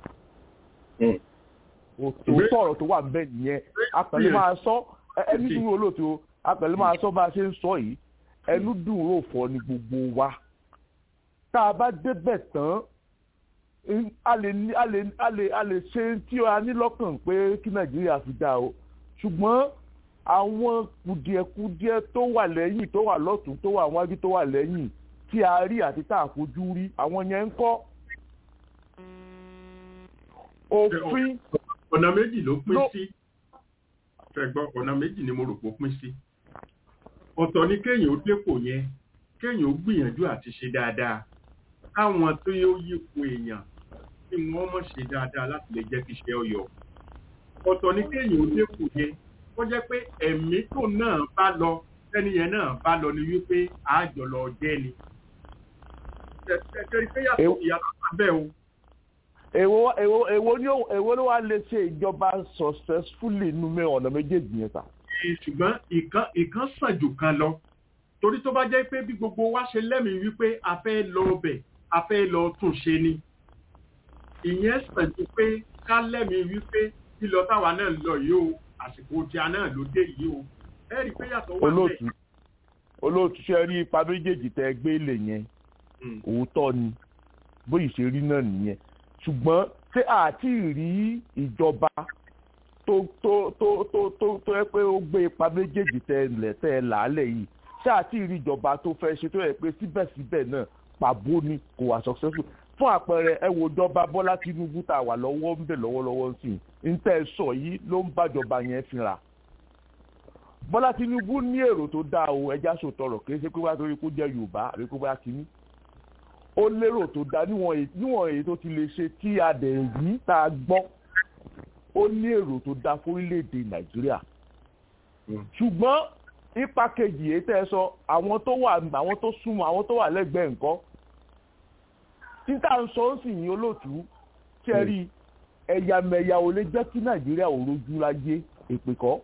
òtò ọ̀rọ̀ tó wà ń bẹ̀ nìyẹn apẹ̀lẹ́ máa sọ ẹni dúró olóòtú apẹ̀lẹ́ máa sọ bá a ṣe ń sọ yìí ẹnu dùn rò fọ́ ni gbogbo wa tá a bá débẹ̀ tán a lè ṣe tí a ní lọ́kàn pé kí nàìjíríà fi dáa o ṣùgbọ́n àwọn kùdìẹ̀kùdìẹ̀ tó wà lẹ́yìn tó wà lọ́tún tó wà wájú tó wà lẹ́yìn tí a rí àti tá a fojú rí àwọn yẹn ń kọ́ òfin. ọ̀nà méjì ló pín sí fẹ̀gbọ́n ọ̀nà méjì ni mo rò pé ó pín sí ọ̀tọ̀ ni kéèyàn ó dépò yẹn kéèyàn ó gbìyànjú àti ṣe dáadáa káwọn tó yóò yípo èèyàn tí wọ́n mọ̀ ṣe dáadáa láti lè jẹ́ kí iṣẹ́ ọyọ ọ̀tọ̀ ni kéèyàn ó dépò yẹn ó jẹ́ pé ẹ̀mí tó náà bá lọ ẹniyẹn náà bá lọ ni wípé àjọ lọ jẹ́ ni ẹ̀ẹ́dẹ́gbẹ̀rẹ̀ pé yàtọ̀ bẹ́ẹ̀ o. èwo ló wá lè ṣe ìjọba successfully nínú ọ̀nà méjèèjì yẹn sà. ṣùgbọ́n ìkan sàn jù kan lọ torí tó bá jẹ́ pé bí gbogbo wa ṣe lẹ́mìí wípé a fẹ́ lọ ọbẹ̀ a fẹ́ lọ tún ṣe ni ìyẹn sàn jù pé ká lẹ́mìí wípé lílọ táwa náà lọ yìí o àsìkò tí a náà ló dé yìí o ẹ rí i pé yàtọ̀ wà bẹ́ẹ̀. olóòtú ṣe rí ipa méjèèjì tẹ gbé lè yẹn òótọ́ ni bóyì ṣe rí náà nìyẹn ṣùgbọ́n ṣé àti rí ìjọba tó yẹ pé ó gbé ipa méjèèjì tẹ làálẹ̀ yìí ṣé àti rí ìjọba tó fẹ́ ṣe tó yẹ pé síbẹ̀síbẹ̀ náà pàbó ni kò wà successful fún àpẹẹrẹ ẹ wo ìjọba Bọ́lá Tinubu tá a wà lọ́wọ́ ń bẹ̀ lọ́wọ́lọ́wọ́ sí i ń tẹ́ ẹ sọ yìí ló ń bàjọba yẹn fínra Bọ́lá Tinubu ní èrò tó dáa o ẹja sòtọrọ kì í ṣe pé wá torí kó jẹ́ Yorùbá àbí kó bá kínní ó lérò tó dáa níwọ̀n èyí tó ti lè ṣe tí a dẹ̀ yí tá a gbọ́ ó ní èrò tó dáa fórílẹ̀-èdè Nàìjíríà ṣùgbọ́n ipa kejì èyí tẹ́ ẹ sọ àwọn tó súnmọ́ àwọn tó wà lẹ́gbẹ̀ẹ́ nǹkan títà ń sọ ó sì yín olóòtú kẹrí ẹ̀yàmẹ̀yà ò lè jẹ́ kí Nàìjíríà ò rojú láyé èpè kọ́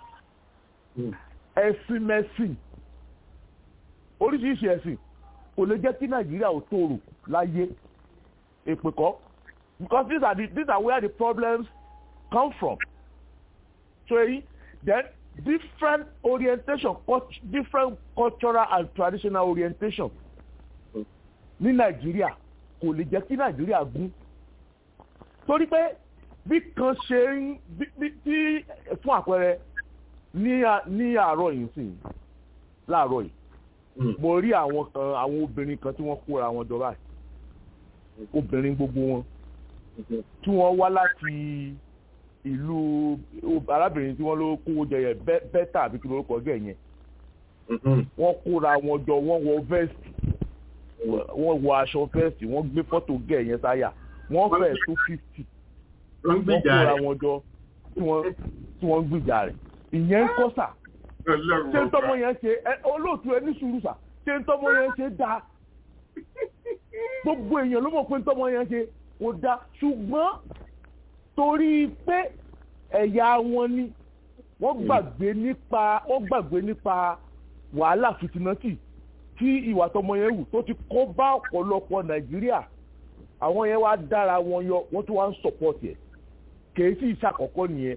ẹ̀sìn mẹ́sìn oríṣiríṣi ẹ̀sìn kò lè jẹ́ kí Nàìjíríà ò tòrò láyé èpè kọ́ because these are where the problems come from. So then different orientation, different cultural and traditional orientation ní Nàìjíríà kò lè jẹ́ kí Nàìjíríà gún torí pé bí kan ṣe ń tí fún àpẹẹrẹ ní àárọ̀ yìí sí láàárọ̀ yìí mo rí àwọn obìnrin kan tí wọ́n kóra wọn jọ báyìí obìnrin gbogbo wọn tí wọ́n wá láti ìlú arábìnrin tí wọ́n ló kówó jẹ yẹn bẹ́tà àbí kí lórúkọ gẹ̀ yẹn wọ́n kóra wọn jọ wọ́n wọ vest wọ́n wọ aṣọ vest wọ́n gbé fọ́tò gẹ̀ yẹn sáyà wọ́n fẹ́ tó 50 wọ́n kóra wọn jọ tí wọ́n gbìjà rẹ̀ ìyẹn ń kọ́ sà ṣé ń tọ́mọ yẹn ṣe olóòtú ẹni sùúrù sà ṣé ń tọ́mọ yẹn ṣe dáa gbogbo èèyàn ló mọ̀ pé ń tọ́mọ yẹn ṣe kò dáa ṣùgbọ́n torí pé ẹ̀yà wọn ni wọ́n gbàgbé nípa wàhálà fìtínátì tí ìwà tọmọ yẹn wù tó ti kó bá ọ̀pọ̀lọpọ̀ Nàìjíríà àwọn yẹn wá dára wọn yọ wọ́n tún wá ń sọ̀pọ̀tì ẹ̀ kèé sí ìṣàkọ́kọ́ nìyẹn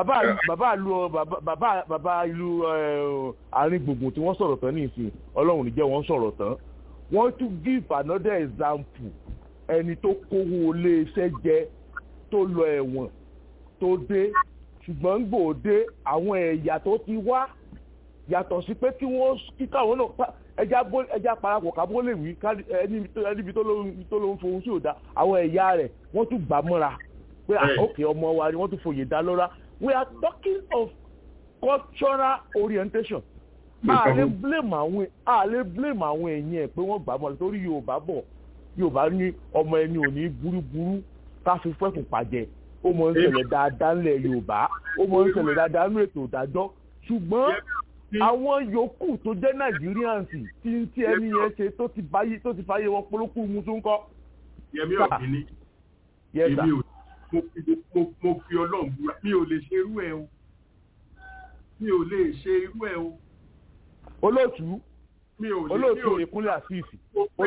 bàbá ìlú àárín gbùngbùn tí wọ́n sọ̀rọ̀ tán ní ìsìn Ọlọ́run ní jẹ́ wọ́n sọ̀rọ̀ tán wọ́n tún give another example ẹni tó kówó ilé iṣẹ́ jẹ tó lọ ẹ̀wọ̀n tó dé ṣùgbọ́n gbòde àwọn ẹ̀yà tó ti wá yàtọ̀ sí pé kí káwọn náà ẹja parapọ̀ kábó lè wí ẹnibi tó ló ń fohùn sí òdá àwọn ẹ̀yà rẹ̀ wọ́n tún gbà mọ́ra pé òkè ọmọ wa ni wọ́n tún fòye dá lọ́ra. We are talking of cultural orientation. a lè blame àwọn èèyàn ẹ̀ pé wọ́n gbà mọ́ra torí Yorùbá ní ọmọ ẹni ò ní burúburú ká fi fẹ́kùn pàjẹ́ ó mọ̀ ń ṣẹlẹ̀ dáadáa ńlẹ̀ Yorùbá ó mọ̀ ń ṣẹlẹ̀ dáadáa ní ètò ìdájọ́ ṣùgbọ́n àwọn yòókù tó jẹ́ Nigerians tí ẹni yẹn ṣe tó ti fàyè wọn polókù mu tó ń kọ́. Yẹmí Ọ̀gbìnní èmi mo fi Ọlọ́run búra mi ò lè ṣe irú ẹ̀ o mi ò lè ṣe irú ẹ̀ o. olóòtú Ìkúnlẹ̀ Àṣìṣì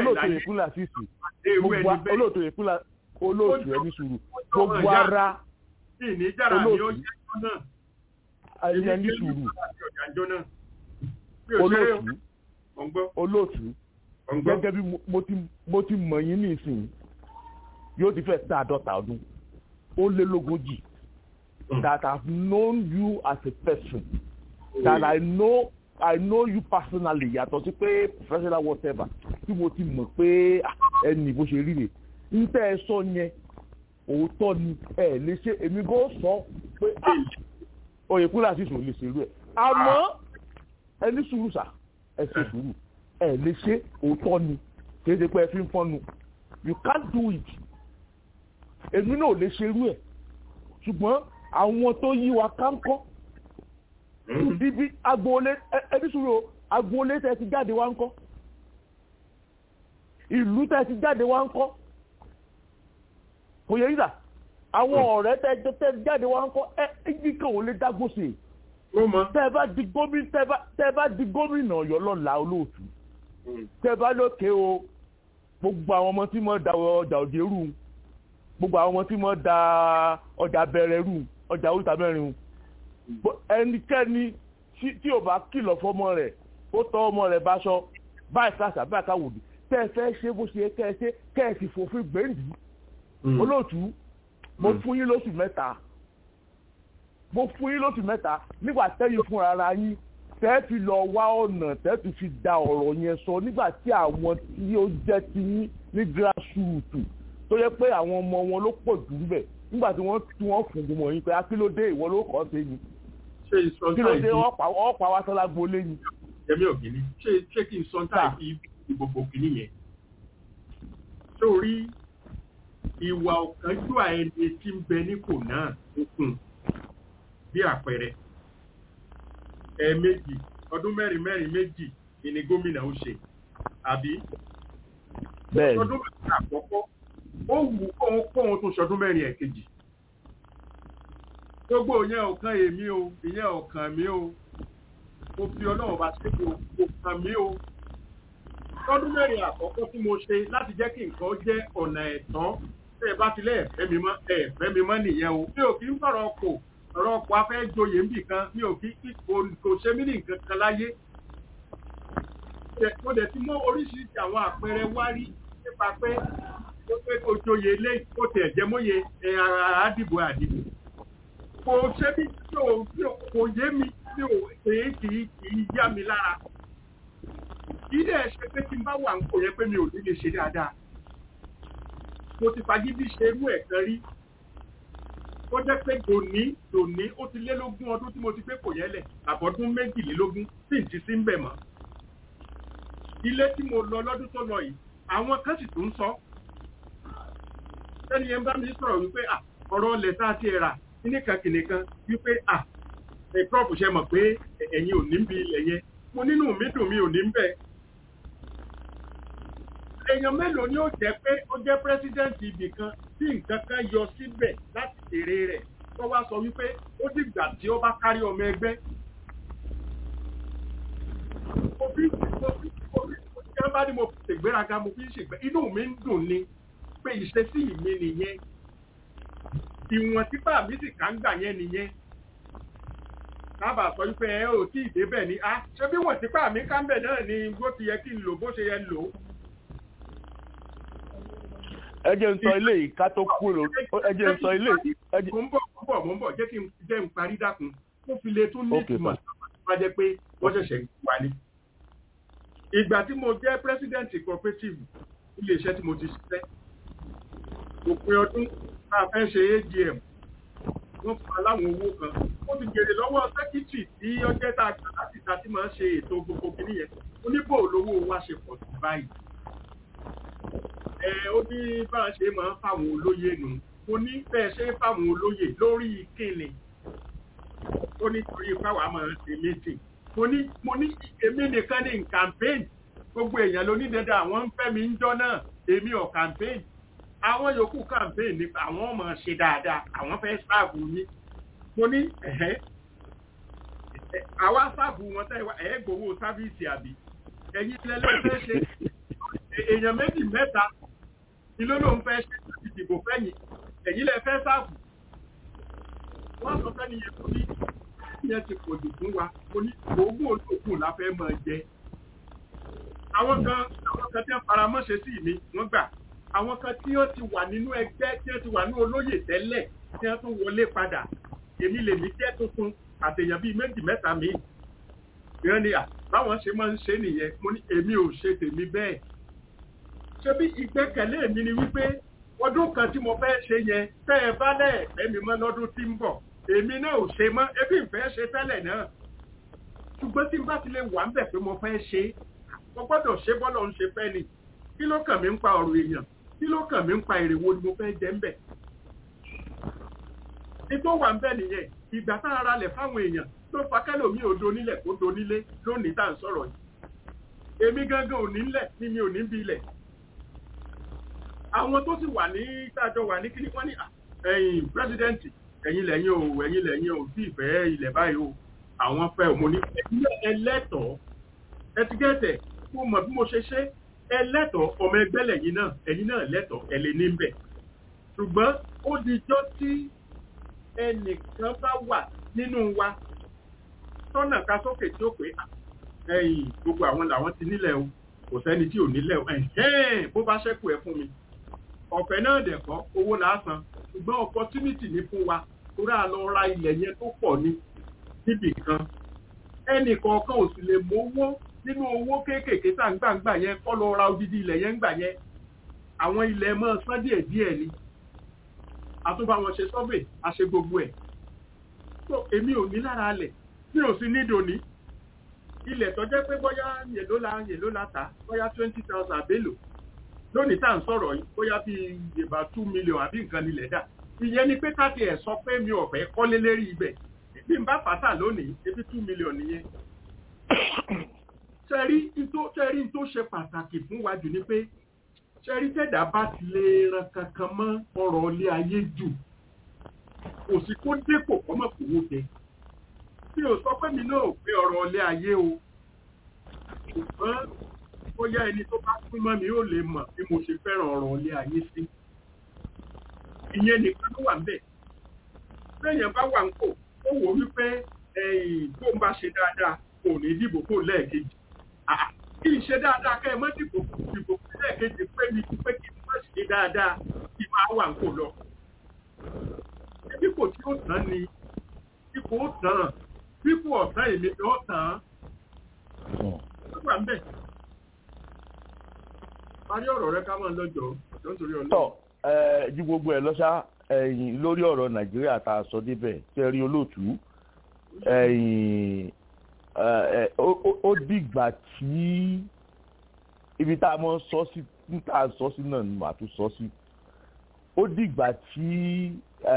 olóòtú ẹni sùúrù gbogbo ara olóòtú gẹ́gẹ́ bí mo ti mọ̀ yín ní ìsìn yóò ti fẹ́ sí 50 ọdún ó lé lógójì that I've known you as a person that I know you personally yàtọ̀ sí pé professional whatever tí mo ti mọ̀ pé ẹni bó ṣe rí rè ń tẹ́ ẹ sọ yẹn òótọ́ ni ẹ lè ṣe èmi bó sọ pé Oyèkúnlẹ̀ Àṣìṣì ò lè ṣe irú ẹ̀ àmọ́ ẹni sùúrù sà ẹ ṣe sùúrù ẹ lè ṣe òótọ́ ni kì í ṣe pé ẹ fi ń fọ́nu you can't do it èmi náà ò lè ṣe irú ẹ̀ ṣùgbọ́n àwọn tó yí wa ká ń kọ́ ibi agboolé ẹni sùúrù agboolé tẹ́ ti jáde wá ń kọ́ ìlú tẹ́ ti jáde wá ń kọ́ kò yẹ yíra àwọn ọ̀rẹ́ tẹ́ jáde wá ń kọ́ ẹgbẹ́ kan ò lè dágbóṣe tẹ́ bá di gómìnà Ọ̀yọ́ lọ́la olóòtú tẹ́ bá lókè o gbogbo àwọn ọmọ tí mo da ọjà òde rú gbogbo àwọn ọmọ tí mo da ọjà bẹ̀rẹ̀ rú ọjà oríta mẹ́rin ẹnikẹ́ni tí ò bá kìlọ̀ fọmọ rẹ̀ ó tọ́ ọmọ rẹ̀ báṣọ báyìí káṣà báyìí káwòdì tẹ́ ẹ fẹ́ ṣe bó ṣe kẹ́ẹ̀sì fòfin gbèǹdì olóòtú mo fún yín lóṣù mẹ́ta nígbà tẹ́yìn fún ara yín tẹ́ fi lọ wá ọ̀nà tẹ́ fi fi da ọ̀rọ̀ yẹn sọ nígbà tí àwọn tí ó jẹ́ ti yín ní grassroots tó yẹ pé àwọn ọmọ wọn ló pọ̀ jù níbẹ̀ nígbà tí wọ́n fún gbọmọ yín pé akílódé ìwọ ló kọ́ sí ni kí ló dé ọ̀pá wa sọ́lá gbolé ni. Ẹ̀mí ọ̀gìnì ṣé kí n sọ táì fi gbogbo kìíní yẹn. Sórí ìwà ọ̀kánjúà ẹni tí ń bẹ nípò náà okùn bí àpẹẹrẹ. Ẹ̀ẹ̀mejì ọdún mẹ́rin méjì ni gómìnà ó ṣe. Àbí? Bẹ́ẹ̀ni. Ọdún mẹ́rin àkọ́kọ́ ó wù kóhun tó ṣọdún mẹ́rin ẹ̀kejì. Gbogbo ìyẹn ọ̀kan èmi o, ìyẹn ọ̀kan mi o. Mo fi Ọlọ́run bá ṣe kò kàn mí o. Ọdún mẹ́rin àkọ́kọ́ tí mo ṣe láti jẹ́ kí nǹkan jẹ́ ọ̀nà ẹ̀tọ́ tẹ́ ẹ bá ti lẹ́ ẹ̀fẹ́ mi mọ́ nìyẹn o. Mi ò kí ń sọ̀rọ̀ ọkọ̀ afẹ́ joyè níbì kan, mi ò kí kò ṣe mí ní nǹkan kan láyé. Mo dẹ̀ ti mú oríṣiríṣi àwọn àpẹẹrẹ wá rí nípa pé ó pé kò joyè lé kó tẹ̀ jẹ́ mọ́yè àdìbò. Kò ṣe bí kò yé mi tí ò èé kì í yá mi lára. Ilé ẹ̀ṣẹ́ pé tí n bá wà ń kò yẹ pé mi ò ní lè ṣe dáadáa. Mo ti fagídí ṣe irú ẹ̀kan rí. Ó jẹ́ pé dòní ó ti lé lógún ọdún tí mo ti gbé kò yẹlẹ̀ àbọ̀dún 22 tí n ti sí ń bẹ̀ mọ́. Ilé tí mo lọ lọ́dún tó lọ yìí, àwọn kan sì tún sọ. Sẹ́ni ẹ bá mi sọ̀rọ̀ wípé ọ̀rọ̀ ọlẹ̀ tá a ti rà kìnìkan wípé ẹ̀kọ́ọ̀fù ṣe mọ̀ pé ẹ̀yin ò ní bí ilẹ̀ yẹn. Mo nínú mi dùn mi ò ní bẹ̀. Èèyàn mélòó ni ó jẹ́ pé ó jẹ́ pírẹ́sídẹ́ǹtì ibì kan tí nǹkan kan yọ síbẹ̀ láti èrè rẹ̀ tó wá sọ wípé ó dìgbà tí ó bá kárí ọmọ ẹgbẹ́. Tí wọ́n bá ní mo ṣègbéraga mo fi ń ṣègbé inú mi ń dùn ni pé ìṣesí mi nìyẹn. Ìwọ̀n tí bá mi sì ká ń gbà yẹn nìyẹn. Lábàá sọ wípé ẹ ò tí ì débẹ̀ ni ṣé bí wọ́n ti pà mí ká ń bẹ̀ náà ni bó ti yẹ kí n lò bó ṣe yẹ ń lò. Ẹ jẹ́ n sọ ilé yìí ká tó kúrò ẹ jẹ́ n sọ ilé yìí. Mo ń bọ̀ jẹ́ n parí dákun kó fi lè tún ní ìtumọ̀ wá jẹ́ pé wọ́n ṣẹ̀ṣẹ̀ wà ní. Ìgbà tí mo jẹ́ president cooperative ilé-iṣẹ́ tí mo ti ṣiṣẹ́ òpin ọdún tá a fẹ́ ṣe AGM wọ́n fún aláwọn owó kan ó ti gèrè lọ́wọ́ sẹ́kítì tí ọjẹ́ tá a gbà láti ta tí máa ń ṣe ètò gbogbo kìíní yẹn oníbò lówó wa ṣe pọ̀ sí báyìí. Ó ní bá a ṣe máa ń fáwọn olóyè nù mo ní bẹ́ẹ̀ ṣe ń fáwọn olóyè lórí kíni ó ní torí fáwọn máa ń ṣe meeting mo ní èmi nìkan ní campaign gbogbo èèyàn ló ní dandan àwọn ń fẹ́ mi ń jọ náà èmi ò campaign àwọn yòókù campaign nípa àwọn ọmọ ṣe dáadáa àwọn fẹ́ sáàbù yín mo ní àwa sáàbù wọn tẹ́ gbowó sáfíìsì àbí ẹ̀yin lẹ́lẹ́ fẹ́ ṣe èèyàn 2-3 ìlú ló ń fẹ́ ṣe ìdìbò fẹ́yìn ẹ̀yin lẹ́ fẹ́ sáàbù wọ́n sọ fẹ́ nìyẹn tó ní ìyẹn ti pọ̀ jù fún wa mo ní òògùn olóògùn la fẹ́ máa jẹ àwọn kan tí wọ́n faramọ́ ṣe sí mi wọ́n gbà àwọn kan tí ó ti wà nínú ẹgbẹ́ tí ó ti wà ní olóyè tẹ́lẹ̀ tí wọ́n tún wọlé padà èmi lè ní jẹ́ tuntun àtẹ̀yàn bíi 2-3 mi ìran ni báwọn ṣe máa ń ṣe nìyẹn mo ní èmi ò ṣe tèmi bẹ́ẹ̀ ṣé bí ìgbẹ́kẹ̀lé mi ni wípé ọdún kan tí mo fẹ́ ṣe yẹn tẹ́ ẹ bá lẹ́ẹ̀fẹ́ mi mọ́ lọ́dún tí ń bọ̀ èmi náà ò ṣe mọ́ ebi ìfẹ́ ṣe tẹ́lẹ̀ náà ṣùgbọ́n tí n bá ti lè wà ń bẹ̀ pé mo fẹ́ ṣe mo gbọ́dọ̀ ṣe bọ́lọ̀ ń ṣe fẹ́ ni kí ló kàn mí ń pa ọ̀rọ̀ èèyàn kí ló kàn mí ń pa èrè wo ni mo fẹ́ jẹ ń bẹ̀. ètò wà ń bẹ̀ nìyẹn ìgbà tá ara lẹ̀ fáwọn èèyàn ló fa kẹ́lòmí ò donílẹ̀ kó donílé lónìí tá à ń sọ̀rọ̀ yìí èmi gangan ò nílẹ̀ ni mi ò ní bí ilẹ̀. àwọn tó sì wà ní tájọ wà ní kíní wọ́n ní ẹ̀yin pírẹ́sidẹ́ǹtì ẹ̀yin lẹ́yìn ò sí ìfẹ́ ilẹ̀ báyìí o àwọn fẹ́ òmò ní ẹlẹ́tọ̀ọ́ ẹtìgẹ́tẹ̀ mo mọ̀ bí mo ṣe ṣe ẹlẹ́tọ̀ọ́ ọmọ ẹgbẹ́ lẹ́yìn náà ẹ̀yin náà lẹ́tọ̀ọ́ ẹ̀lẹ́ ní bẹ̀ ṣùgbọ́n ó dijọ́ tí ẹnìkan bá wà nínú wa tọ́nà ká sókè tí ó pé ẹ̀yìn gbogbo àwọn làwọn ti nílẹ̀ o kò sẹ́ni tí ò nílẹ̀ o bó bá ṣẹ́kù ẹ̀ fún mi ọ̀fẹ́ náà dẹ̀kọ́ owó lásán ṣùgbọ́n opportunity ní fún wa torí à lọ ra ilẹ̀ yẹn tó pọ̀ ní níbì kan ẹnì kọ̀ọ̀kan ò sì lè mówó nínú owó kéékèèké tá gbàǹgbà yẹn kọ́ lọ ra odidi ilẹ̀ yẹn gbà yẹn àwọn ilẹ̀ mọ́ sán díẹ̀ díẹ̀ ni àtúbà wọn ṣe sọ́bẹ̀ àṣẹ gbogbo ẹ̀ tó èmi ò ní lára alẹ̀ mi ò sí nídò ní ilẹ̀ tó jẹ́ pé bóyá yèló la ta bóyá 20,000 àbélò lónìí tá à ń sọ̀rọ̀ yìí bóyá bí ìbá 2 million àbí nǹkan nílẹ̀ dà ìyẹn ni pé káàkiri ẹ̀ sọ pé mi ò fẹ́ kọ́lé lérí ibẹ̀ bí n bá fàtà lónìí ebi 2 million nìyẹn. Ṣẹ́rí tó ṣe pàtàkì fún wa jù ni pé ṣẹ́rí tẹ̀dá bá ti lè ran kankan mọ́ ọ̀rọ̀ ilé ayé jù kò sí kó dépò kọ́mọ̀ kówó jẹ. Bí o sọ pé mi náà pé ọ̀rọ̀ ilé ayé o ṣùgbọ́n bóyá ẹni tó bá súnmọ́ mi ó lè mọ̀ bí mo ṣe fẹ́ràn ọ̀rọ̀ ilé ayé sí. Ìyẹn nìkan ló wà ń bẹ̀. Lẹ́yìn bá wà ń kò ó wò wípé bó ń bá ṣe dáadáa kò ní dìbò kó lẹ́ẹ̀kejì. Kí n ṣe dáadáa kẹ́ ẹ mọ́ dìbò kó lẹ́ẹ̀kejì pé mi pé kí n má ṣe dáadáa kí máa wà ń kò lọ. Dípò tí ó tán ni dípò ó tán dípò ọ̀tán èmi ni ó tán. Ó wà ń bẹ̀. Parí ọ̀rọ̀ rẹ ká máa lọ́jọ́ nítorí ọlọ́run. Ju gbogbo ẹ̀ lọ́sà lórí ọ̀rọ̀ Nàìjíríà tá a sọ débẹ̀ tẹ́ rí olóòtú ó dìgbà tí ibi tá a mọ̀ sọ sí níta sọ sí náà ni màá tún sọ sí ó dìgbà tí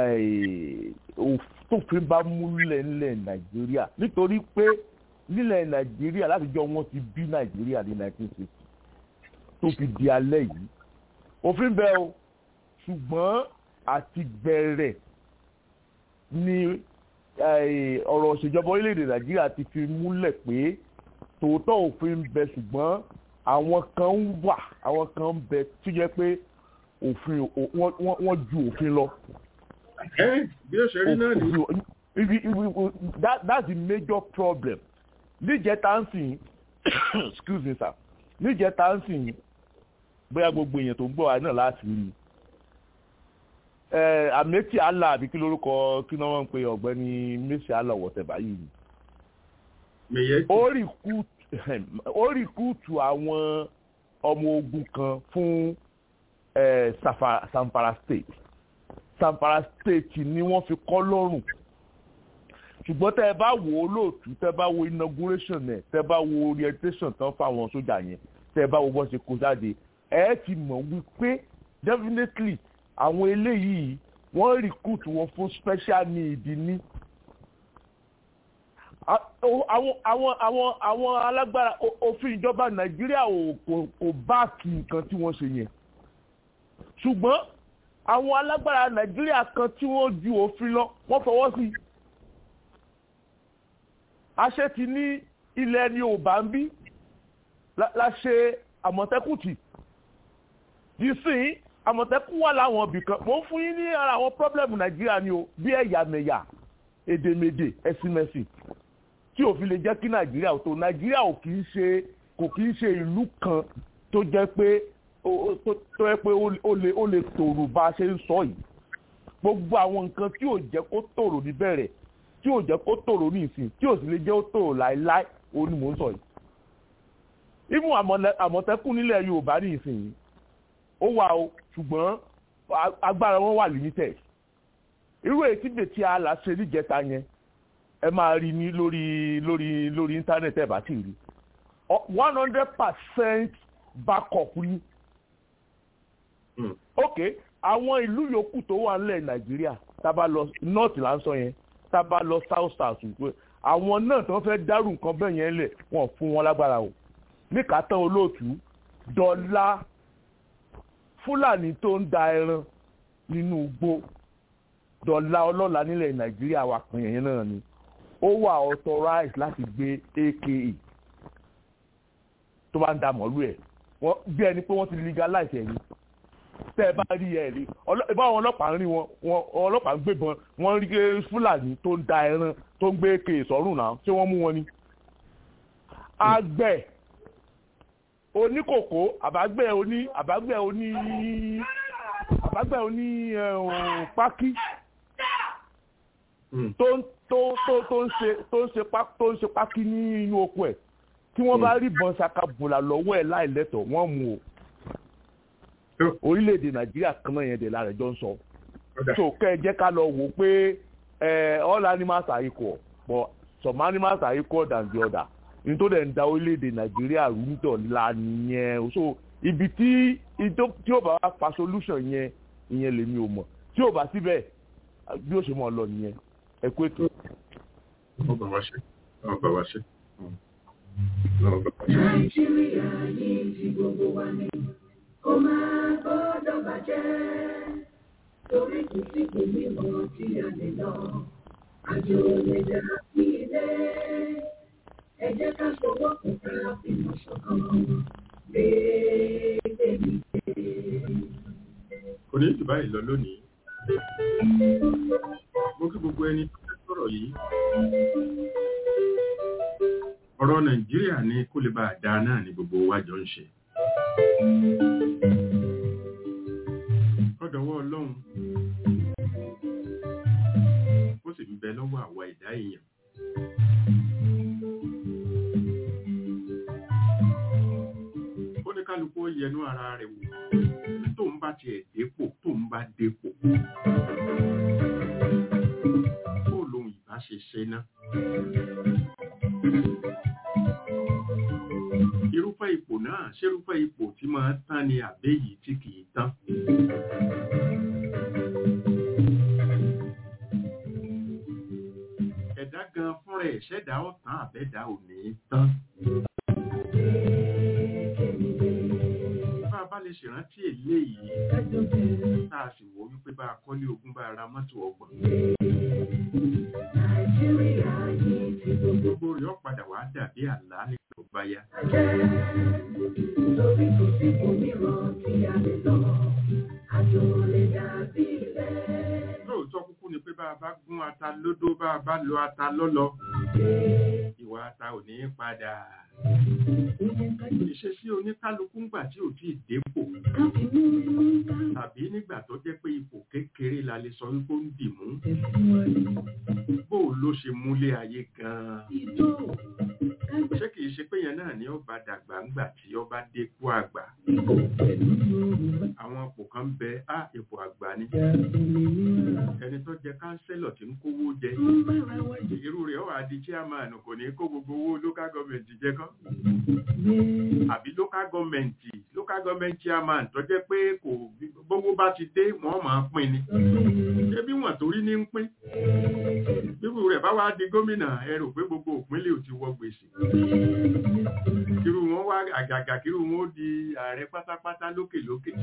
tófin bá múlẹ̀ nílẹ̀ Nàìjíríà nítorí pé nílẹ̀ Nàìjíríà látijọ́ wọn ti bí Nàìjíríà ní 1960 tó fi di alẹ́ yìí òfin bẹ́ẹ̀ o ṣùgbọ́n àti bẹ̀rẹ̀ ni ọ̀rọ̀ ìṣèjọba orílẹ̀-èdè Nàìjíríà ti fi múlẹ̀ pé tòótọ́ òfin ń bẹ ṣùgbọ́n àwọn kan ń wà àwọn kan ń bẹ tó jẹ́ pé òfin wọ́n ju òfin lọ. Bí ó ṣe rí náà ni. That's the major problem. Níjẹta ń sìn excuse me sir níjẹta ń sìn bóyá gbogbo èèyàn tó ń gbọ́ wa náà láti rí àmẹ́tì àlà àbí kí lórúkọ kí náà wọ́n ń pe ọ̀gbẹ́ni mẹ́sì àlà wọ̀tẹ̀bà yìí ó rìkúùtù àwọn ọmọ ogun kan fún Zamfara state ni wọ́n fi kọ́ lọ́rùn ṣùgbọ́n tẹ́ ẹ bá wo olóòtú tẹ́ ẹ bá wo inauguration ẹ̀ tẹ́ ẹ bá wo orientation tán fáwọn sójà yẹn tẹ́ ẹ bá wo bọ́ ṣe kó jáde ẹ ti mọ̀ wípé definitely àwọn eléyìí wọ́n recruit wọn fún special need ní. àwọn alágbára òfin ìjọba Nàìjíríà kò báàkì nǹkan tí wọ́n ṣe yẹn ṣùgbọ́n àwọn alágbára Nàìjíríà kan tí wọ́n ju òfin lọ wọ́n fọwọ́ sí i. àṣẹ ti ní ilẹ̀ ni ò bá ń bí la ṣe Àmọ̀tẹ́kùn tì dísìn Àmọ̀tẹ́kùn wà láwọn ibì kan mo ń fún yín ní ara àwọn pọ́blẹ́mù Nàìjíríà ni o bí ẹ̀yàmẹ̀yà èdèmèdè ẹ̀sìnmẹ̀sìn tí òfin lè jẹ́ kí Nàìjíríà tó Nàìjíríà kò kì í ṣe ìlú kan tó jẹ́ pé ó lè tòrò bá a ṣe ń sọ yìí gbogbo àwọn nǹkan tí ò jẹ́ kó tòrò níbẹ̀rẹ̀ tí ò jẹ́ kó tòrò ní ìsìn tí ò sì lè jẹ́ ó tòrò láéláé òun ni mò ń sọ yìí. Ibùn Àmọ̀tẹ́kùn nílẹ̀ Yorùbá ní ìsìn yìí ó wà o ṣùgbọ́n agbára wọn wà limited. Irú èyí tí bètì àlà ṣe níjẹta yẹn ẹ máa rí ní lórí íńtánẹ́ẹ̀tì ẹ̀ bá ti rí 100% backup ni. Ok àwọn ìlú yòókù tó wà nílẹ̀ Nàìjíríà tábà lọ north là ń sọ yẹn tábà lọ south pé àwọn náà tó fẹ́ dárú nǹkan bẹ́ẹ̀ yẹn lẹ̀ wọ́n fún wọn lágbára o níkàtà olóòtú dọ́là Fúlàní tó ń da ẹran nínú igbó dọ́là ọlọ́lá nílẹ̀ Nàìjíríà wà pín yẹn náà ni ó wà authorized láti gbé AKA tó bá ń da mọ̀lú ẹ̀ wọ́n bí ẹni pé wọ́n ti legalize ẹ̀ ni tẹ́ ẹ bá rí ẹ̀ rí báwọn ọlọ́pàá ń rí wọn ọlọ́pàá ń gbébọn wọ́n rí Fúlàní tó ń da ẹran tó ń gbé AKA sọ́rùn náà ṣé wọ́n mú wọn ni. àgbẹ̀ oníkòkó àbágbẹ̀ oní pákí tó ń ṣe pákí ní inú oko ẹ̀ tí wọ́n bá rí bọn ṣakabùlà lọ́wọ́ ẹ̀ láìlẹ́tọ̀ wọ́n mú o orílẹ̀-èdè Nàìjíríà kan náà yẹn dẹ̀ lára ẹjọ́ ń sọ so kẹ́ ẹ jẹ́ ká lọ wò pé all animals are equal but some animals are equal than the other nítorí ẹ̀ ń da orílẹ̀-èdè nàìjíríà rú nítorí la nìyẹn so ibi tí ó bá wá fa solution yẹn ìyẹn lèmi ò mọ̀ tí ò bá síbẹ̀ bí ó ṣe mọ̀ lọ nìyẹn ẹ kú ètò. ọba wa ṣe. nàìjíríà yìí ti gbogbo wa ni ó máa gbọ́dọ̀ bàjẹ́ torí kò sí gbòmìnira tí a lè lọ àjò lè dà bí ilé ẹ jẹ́ ká sọwọ́ kò ká fìmọ̀ ṣọ̀kan bẹ́ẹ̀ kò ní jù báyìí lọ lónìí mo kí gbogbo ẹni tó fẹ́ sọ̀rọ̀ yìí ọ̀rọ̀ nàìjíríà ní kó lè bá dáa náà ní gbogbo wa jọ ń ṣe ọ̀dọ̀wọ́ ọlọ́run ó sì ń bẹ lọ́wọ́ àwa ẹ̀dá èèyàn ó ní kálukú ó yẹnu ara rẹ̀ wò tó ń bá tiẹ̀ dépò tó ń bá dépò ó lóhun ìbá ṣe ṣe ná irúfẹ́ ipò náà ṣerúfẹ́ ipò tí máa tán ni àbẹ́yìí tí kìí tán ẹ̀dá gan fúnra ẹ̀ ṣẹ̀dá ọ̀tán àbẹ́dá ò ní tán bá lè ṣèrántí eléyìí tá a sì wò wípé bá a kọ́lé ogún bá a ra mọ́tò ọgbọ̀n gbogbo rẹ̀ ó padà wá dàbí àlá nígbà tó bá yá. lórí kò sí òmíràn tí a lè lọ àjò lè dàbí ilẹ̀. lóòótọ́ kúkú ni pé bá a bá gún ata lódó bá a bá lo ata lọ́lọ́ ìwà ata ò ní padà. Ìṣesí oníkálukú ńgbà tí ò tí ì dépò tàbí nígbà tó jẹ́ pé ipò kékeré la lè sọ wípé ó ń dì mú bó ló ṣe múlé ayé gan-an ṣé kìí ṣe pé yẹn náà ni ó bá dàgbà ńgbà tí ó bá dépò àgbà àwọn ipò kan bẹ ipò àgbà ni ẹni tó jẹ kánsẹ́lọ̀ tí ń kówó jẹ irú rẹ̀ ó wá di chairman kò ní kó gbogbo owó local government jẹ kán àbí local government chairman tó jẹ́ pé kò gbogbo bá ti dé wọ́n máa pín ni ṣé bí wọ́n torí ní ń pín irú rẹ̀ bá wá di gómìnà ẹ rò pé gbogbo òpínlẹ̀ ò ti wọ gbèsè irú wọn wá àgàgà kírú wọn ó di ààrẹ pátápátá lókè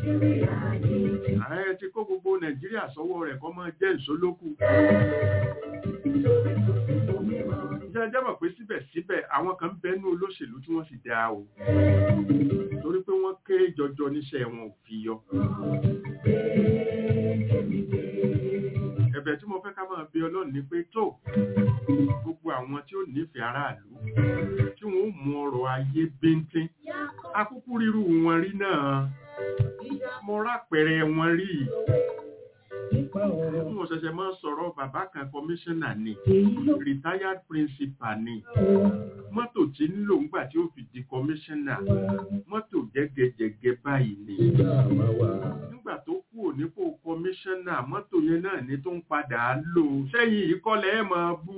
ààrẹ ti kó gbogbo nàìjíríà sọ́wọ́ rẹ̀ kọ́ máa jẹ́ ìṣólókù jẹ́ mọ̀ pé síbẹ̀síbẹ̀ àwọn kan bẹ́nu olóṣèlú tí wọ́n sì dá o torí pé wọ́n kéré jọjọ níṣẹ́ wọn ò fi yọ. Ẹ̀bẹ̀ tí mo fẹ́ ká máa bí Ọlọ́run ni pé tó gbogbo àwọn tí ó nífẹ̀ẹ́ aráàlú tí wọ́n ó mú ọrọ̀ ayé bíntín akúkú ríru wọn rí náà mo rápẹrẹ wọn rí mo ṣẹ̀ṣẹ̀ máa sọ̀rọ̀ bàbá kan kọmíṣánná ni retired principal ni mọ́tò tí ń lò ńgbà tí ó fi di kọmíṣánná mọ́tò jẹ́gẹ́jẹ́gẹ́ báyìí ni nígbà tó kúrò nípò kọmíṣánná mọ́tò yẹn náà ni tó ń padà lò sẹ́yìn ìkọlẹ̀ ẹ̀ máa bú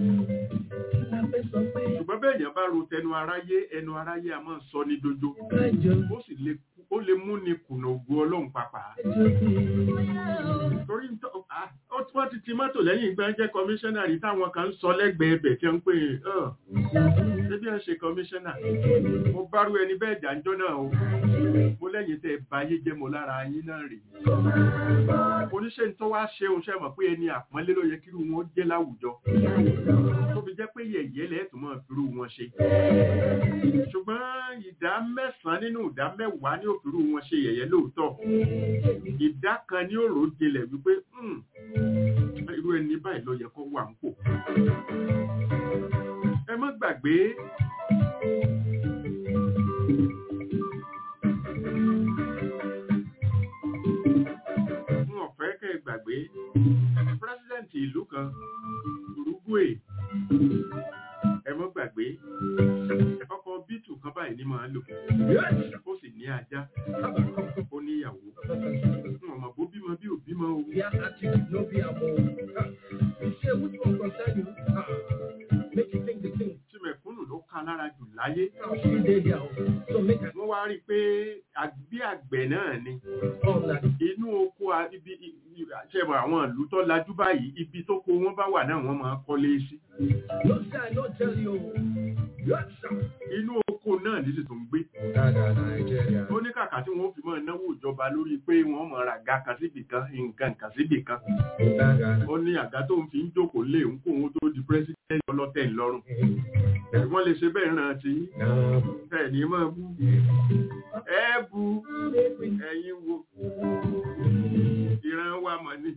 ṣùgbọ́n bẹ́ẹ̀ yẹn bá ro tẹnu aráyé ẹnu aráyé a máa sọ ní dojo ó lè mú ni kùnà ògo Ọlọ́run pàpà torí wọ́n ti mọ́tò lẹ́yìn ìgbà jẹ́ kọmíṣánná rí táwọn kan ń sọ lẹ́gbẹ̀ẹ́ ẹbẹ̀ tí ó ń pè ṣé bí ẹ ṣe kọmíṣánná mo bárú ẹni bẹ́ẹ̀ jàǹjọ́ náà o mo lẹ́yìn tẹ́ báyé jẹ́ mo lára yín náà rí oníṣẹ́ tó wá ṣe òun ṣe mọ̀ pé ẹni àpọ́nlé ló yẹ kí irú wọn jẹ́ láwùjọ tó fi jẹ́ pé yẹ̀yẹ́ lẹ́ẹ̀tún mọ́ irú wọn ṣe ṣùgbọ́n ìdá 9 nínú ìdá 10 ní òfìrú wọn ṣe yẹ̀yẹ́ lóòótọ́ ìdá kan ní òrò jinlẹ̀ wípé irú ẹni báyìí ló yẹ kó wà ń pò ẹ má gbàgbé wọn fẹ́ kẹ́ gbàgbé pírẹsidẹ́ǹtì ìlú kan Uruguay ẹ má gbàgbé ọkọ̀ bítù kan báyìí ní máa lò ó sì ní ajá ó níyàwó wọn mọ̀ bó bímọ bí ò bímọ o. Make lára jù láyé. Wọ́n wá rí i pé bí àgbẹ̀ náà ni inú oko ibi ṣẹ̀bọ̀ àwọn ìlú tó lajú báyìí ibi tó kó wọ́n bá wà náà wọ́n máa kọ́lé sí. Inú oko náà ní sì tún gbé. Ó ní kàkà tí wọ́n fi máa náwó ìjọba lórí pé wọ́n máa ra àga kan síbì kan nǹkan kan síbì kan. Ó ní àga tó ń fi ń jókòó lé ń kó òun tó di pírẹ́sìdẹ́ntì ọlọ́tẹ̀ ńlọ́rùn. Wọ́n lè ṣe bẹ́ẹ̀ rántí ẹ̀ ní máa bú. Ẹ bu ẹ̀yin wo ìran wa mọ̀ ní.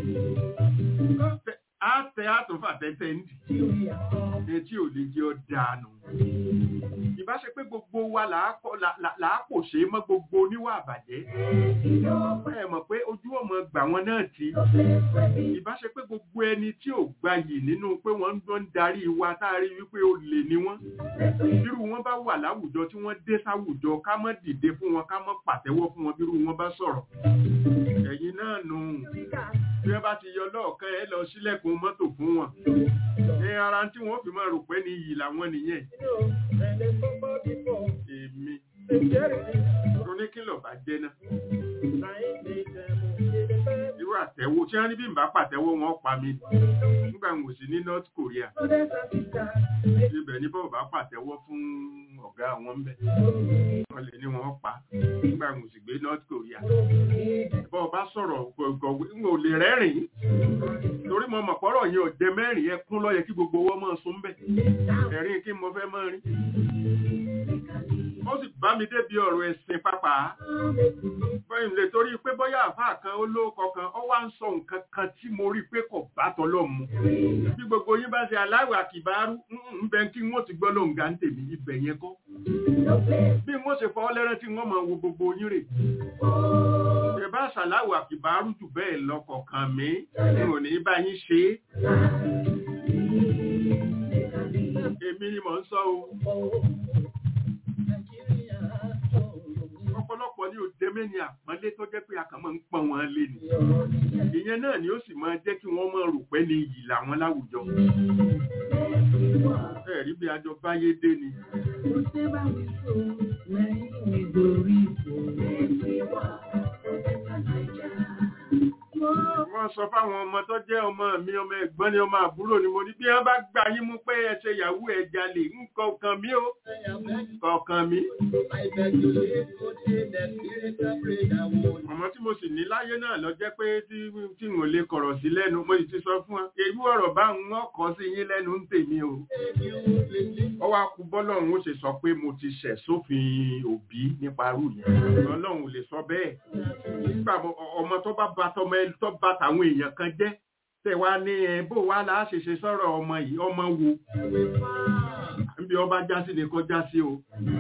Àtẹ àtúnfà tẹ́tẹ́ ń dì. Etí ò lè jẹ́ ọ̀dànù. Ìbá ṣe pé gbogbo wa làápò ṣe mọ́ gbogbo oníwà àbàjẹ́. Ẹ mọ̀ pé ojú ọmọ gbà wọn náà tí. Ìbá ṣe pé gbogbo ẹni tí ò gbayì nínú pé wọ́n ń darí wa táàrí wípé ó lè ní wọ́n. Bírú wọn bá wà láwùjọ tí wọ́n dé sáwùjọ ká mọ́ dìde fún wọn ká mọ́ pàtẹ́wọ́ fún wọn bírú wọn bá sọ̀rọ̀. Ẹ̀yin náà nù. Bí wọ́n bá ti yọ lọ́ọ̀kan ẹ lọ sílẹ̀kùn mọ́tò fún wọn. Ní ara tí wọ́n fi máa rò pé ní iyì làwọn nìyẹn. Èmi. Ronú kí lọ bá jẹ́ náà. Irú àtẹ̀wò tí wọ́n ní bí n bá pàtẹ́wọ́ wọn pa mí. Nígbà mo sì ní North Korea. Ibẹ̀ ní bọ́ọ̀ bá pàtẹ́wọ́ fún ọ̀gá wọn bẹ̀. Wọ́n lè ní wọn pa. Nígbà mo sì gbé North Korea. Bọ́ọ̀ bá sọ̀rọ̀ gọ̀gọ̀ n ò lè rẹ́rìn-ín. Torí mo mọ̀ pọ́rọ̀ yẹn ọ̀jẹ̀ mẹ́rin ẹkún ló yẹ kí gbogbo wọn máa sún bẹ̀. Ẹ̀rín kí mo fẹ́ máa rí. Ó sì bá mi débi ọ̀rọ̀ ẹ̀sìn pápá. Bọ́yìn lè torí pé bọ́yá àfáà kan olóòkọ kan ó wá ń sọ nǹkan kan tí mo rí pé kò bá tọ́lọ́ mu. Bí gbogbo yín bá ṣe aláwẹ̀ àkìbárú ń bẹ kí wọ́n ti gbọ́ lóǹgà ń tèmi ibẹ̀ yẹn kọ́. Bí wọ́n ṣe fọ́ lẹ́rẹ́ tí wọ́n máa wo gbogbo yín rè. Ìbá ṣàláwẹ̀ àkìbárú jù bẹ́ẹ̀ lọ́kọ̀ọ̀kan mi n ò ní bá yín ṣe é. Èmi ni mò ń sọ o. Ọ̀pọ̀lọpọ̀ ní òde mẹ́ni àpọ́nlé tó jẹ́ pé a kàn máa ń pọ́n wọn lé ni. Ìyẹn náà ni ó sì máa jẹ́ kí wọ́n máa rò pé ní iyì làwọn láwùjọ. Ẹ̀rí bí ajọ báyé dé ni. Wọ́n sọ fáwọn ọmọ tó jẹ́ ọmọ mi ọmọ ẹ̀gbọ́n ni ọmọ àbúrò ni mo ní bí wọ́n bá gbà yín mú pé ẹ ṣe yahoo ẹ jalè nǹkan ọkàn mi ó kọ̀ọ̀kan mi. Ọmọ tí mo sì ní láyé náà lọ jẹ́ pé tí n ò lè kọ̀rọ̀ sí lẹ́nu mo sì ti sọ fún wọn èyí ọ̀rọ̀ bá ń kọ́ sí yín lẹ́nu ń tèmi o. Ó wá kú bọ́lọ́run ó ṣe sọ pé mo ti ṣẹ̀ sófin òbí nípa arú yẹn. Ọlọ́run ò lè sọ bẹ́ẹ̀. Nígbà ọmọ tó bá ba tọmọ ẹ tó bá tàwọn èèyàn kan jẹ́ tẹ̀ wá ní bó wá láṣẹṣe sọ̀rọ̀ ọmọ yìí ọmọ wo níbi ọba jásí ni kò jásí o.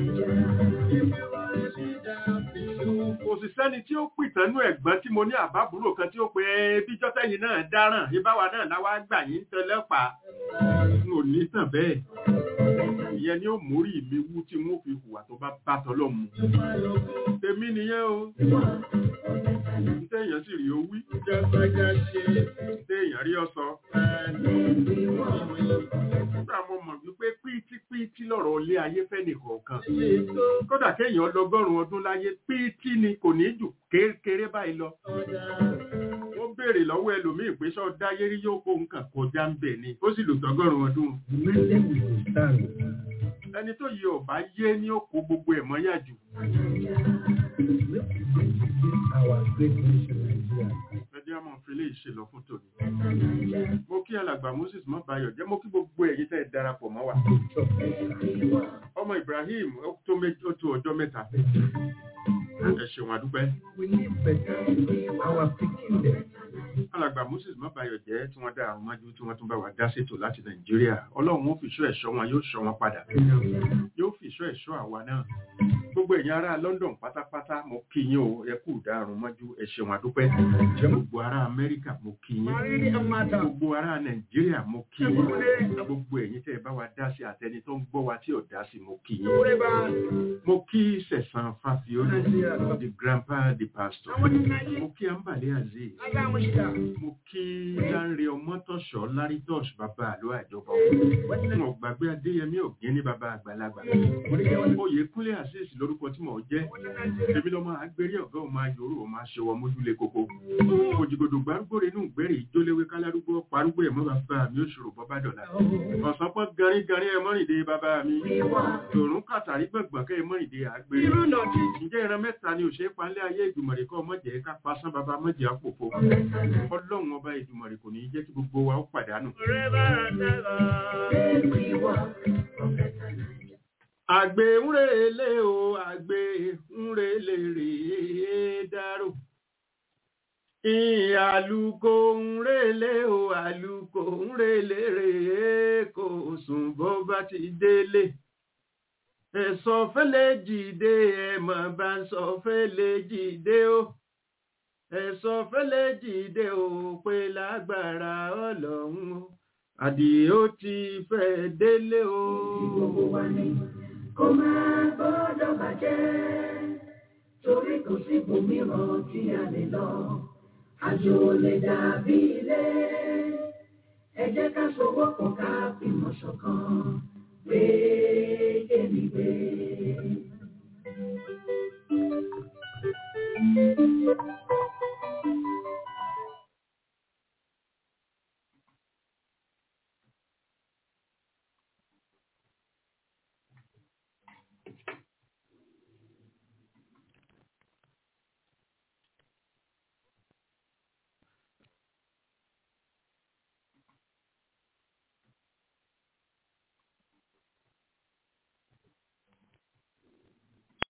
Kò sì sẹ́ni tí ó pìtánú ẹ̀gbọ́n tí mo ní àbábúrò kan tí ó pe bíjọ́ tẹ́yìn náà dáràn ìbáwa náà láwá gbà yín tẹ́lẹ́pàá n ò ní tàn bẹ́ẹ̀. Ìyẹn ni ó mórí mi wú tí wọ́n fi hùwà tó bá bá tọ́lọ́ mu. Tèmi nìyẹn o. Téèyàn sì rí owí. Téèyàn rí ọsọ. Nígbà mo mọ̀ wípé píítí lọ̀rọ̀ ilé ayé fẹ́ nìkọ̀ọ̀kan. Kódà kéèyàn lọ́gọ́rùn-ún ọdún láyé píítí ni kò ní jù kéré báyìí lọ. Ó béèrè lọ́wọ́ ẹlòmíì pé sọ dáyé rí yóò kó nǹkan kọjá ń bẹ̀ ni. Ó sì lò tọ́gọ́rùn-ún ọdún. Ẹni tó yẹ ọ̀bá yé ní ó kó gbogbo ẹ̀mọ́ yà jù. Ẹjẹ́ àmọ́ fi lè ṣe lọ fún tòní. Mo kí alàgbà Moses Mọ́báyọ̀ jẹ́ mo kí gbogbo ẹ̀yin tẹ́ darapọ̀ mọ́ wa. Ọmọ Ibrahim ó tó ọjọ́ mẹ́ta. Ẹ ṣeun àdúpẹ́. Alàgbà Moses Mọ́báyọ̀ jẹ́ tí wọ́n dá àrùn májú tí wọ́n tún bá wà dá ṣètò láti Nàìjíríà. Ọlọ́run ó fi ṣọ́ ẹ̀ṣọ́ wọn yóò ṣọ́ wọn padà. Yóò fi ṣọ́ ẹ̀ṣọ́ àwa náà. Gbogbo gbogbo ẹ̀yin ará London pátápátá mo kí yín o ẹ kú dárun mọ́jú ẹ ṣeun àdúpẹ́ gbogbo ará Amẹ́ríkà mo kí yín gbogbo ará Nàìjíríà mo kí yín gbogbo ẹ̀yin tẹ́ ẹ bá wa dá sí àtẹni tó ń gbọ́ wa tí ò dá sí mo kí yín mo kí Sẹ̀san Fáfiolú the grandpa the pastor mo kí Ambale Azeez mo kí Lánrè Ọmọ́tọ̀ṣọ́ Lárítọ́ṣ bàbá àlọ́ àjọbọ mo gbàgbé Adéyẹmí Ògín ní bàbá àgbàlagbà Oyèkúnlé Azeez lórúkọ tí mo jẹ́ èmi lọ́mọ àgbèrè ọ̀gá ọmọ ayòrò ọmọ aṣọwọ́ mójúlé kókó òjìgòdò gbárùgbòrè inú gbèrè ìjóléwé kálárúgbó parúgbó ẹ̀mọ́ bàbá mi òṣòro bọ́bá dọ̀là ọ̀sánpọ̀ garígarí ẹmọ́rìndé bàbá mi tòrún kàtàrí gbọ̀ngbọ̀n kẹ́ ẹmọ́rìndé àgbè ǹjẹ́ ìran mẹ́ta ni òṣèré panlé ayé ìdùmọ̀rẹ́ kọ́ mọ̀jẹ̀ ká pasán bàbá mọ̀jẹ̀ àpòpọ̀ ọlọ́run ọba ìdùmọ̀rẹ́ kò ní jẹ́ kí gbogbo wa ó pàdánù. Àgbẹ̀ ń relé o, àgbẹ̀ ń relé rèé dárò. Àlùkò ń relé o, àlùkò ń relé rèé kò sùn bó bá ti délé. Ẹ̀sọ́ fẹ́lẹ́ jìde ẹ̀mọ̀ bá ń sọ fẹ́lẹ́ jìde o. Ẹ̀sọ́ fẹ́lẹ́ jìde o pé lágbára Ọlọ́run o. Àdìó ti fẹ́ délé o. Gbogbo wa ni kó máa gbọ́dọ̀ bàjẹ́ torí kò sí ibòmíràn tí a lè lọ àjò lè dàbí ilé ẹ jẹ́ ká sowọ́pọ̀ ká fìmọ̀ ṣọ̀kan.